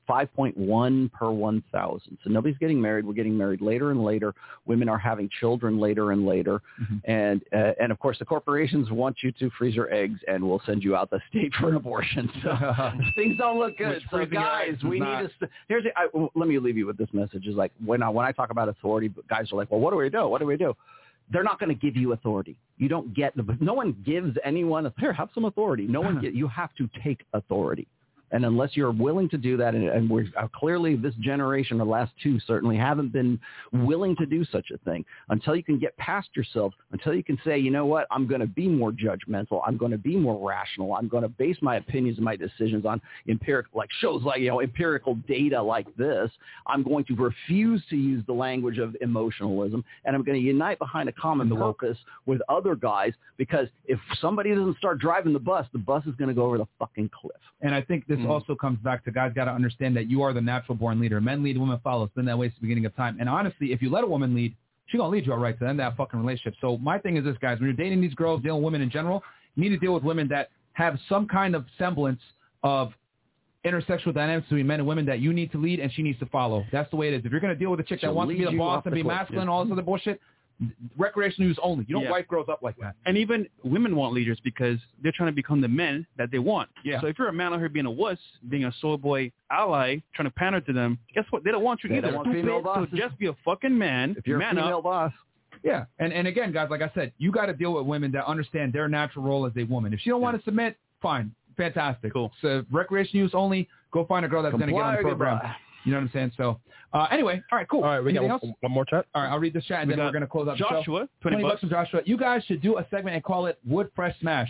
5.1 per 1,000. So nobody's getting married. We're getting married later and later. Women are having children later and later, and of course the corporations want you to freeze your eggs and will send you out the state for an abortion. So things don't look good. So guys, we need to. Let me leave you with this message. Is like when I talk about authority, guys are like, well, what do we do? What do we do? They're not going to give you authority. You don't get no one gives anyone here, have some authority. No one you have to take authority. And unless you're willing to do that, and we're clearly this generation, the last two certainly haven't been willing to do such a thing. Until you can get past yourself, until you can say, you know what, I'm going to be more judgmental. I'm going to be more rational. I'm going to base my opinions and my decisions on empirical, like shows like, empirical data like this. I'm going to refuse to use the language of emotionalism, and I'm going to unite behind a common purpose with other guys, because if somebody doesn't start driving the bus is going to go over the fucking cliff. And I think this also comes back to guys got to understand that you are the natural born leader. Men lead, women follow. It's been that way since the beginning of time. And honestly, if you let a woman lead, she's going to lead you all right to end that fucking relationship. So my thing is this, guys, when you're dating these girls, dealing with women in general, you need to deal with women that have some kind of semblance of intersexual dynamics between men and women that you need to lead and she needs to follow. That's the way it is. If you're going to deal with a chick that wants to be the boss and be masculine, all this other bullshit, recreational use only. You don't wipe girls up like that. And even women want leaders because they're trying to become the men that they want. Yeah. So if you're a man out here being a wuss, being a soy boy ally, trying to pander to them, guess what? They don't want you either. So just be a fucking man. If you're a female boss. Yeah. And again, guys, like I said, you got to deal with women that understand their natural role as a woman. If she don't want to submit, fine. Fantastic. Cool. So recreation use only. Go find a girl that's going to get on the program. You know what I'm saying? So, anyway, all right, cool. All right, we Anything got else? one more chat. All right, I'll read this chat, and then we're going to close out the show. Joshua, $20 from Joshua. You guys should do a segment and call it Wood Fresh Smash.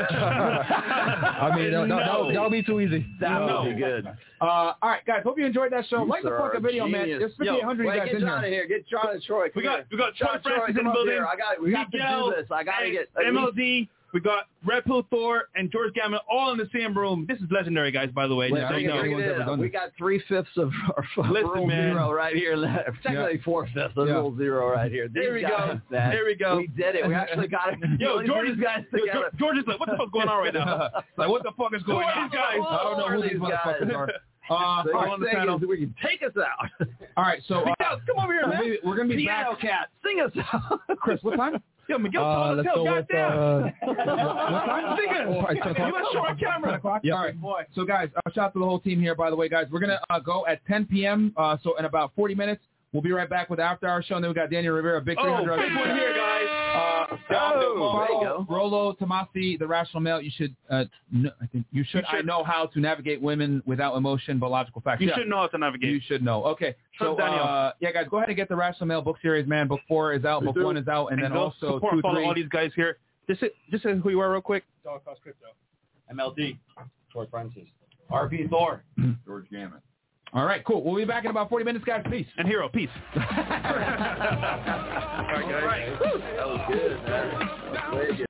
I mean, that'll be too easy. That would be good. All right, guys, hope you enjoyed that show. Like the fucking video, man. There's 5,800 guys in here. Get John and Troy. We got Troy Francis in the come up building. here. We have to do this. I got to get MLD. We got Red Pill Thor and George Gammon all in the same room. This is legendary, guys, by the way. We got 3/5 of our rule zero right here. Technically 4/5 of rule zero right here. There we go. There we go. We did it. We actually got it. Yo, George is George is like, what the fuck's going on right now? Like, what the fuck is going on, guys? I don't know who these motherfuckers are. We can take us out. All right, so come over here, man. We're gonna be Piano back. Cat, sing us out. Chris, what time? Yo, Miguel, let's go with, what time? Sing us. You want to show our camera? Yeah. All right. So, guys, shout out to the whole team here, by the way, guys. We're going to go at 10 p.m., so in about 40 minutes. We'll be right back with the After Hour show, and then we got Daniel Rivera, big 300. Big one here, guys. There you go. Rollo Tomasi, The Rational Male. You should, I know how to navigate women without emotion, but logical facts. You should know how to navigate. You should know. Okay. So, Daniel. guys, go ahead and get The Rational Male book series, man. Book 4 is out. Book 1 is out. And then also 2, 3. Follow all these guys here. Just say who you are real quick. Dollar Cost Crypto. MLD. George Francis. RP Thor. George Gammon. All right, cool. We'll be back in about 40 minutes, guys. Peace. And Hero, peace. All right, guys. That was good, man. That was very good.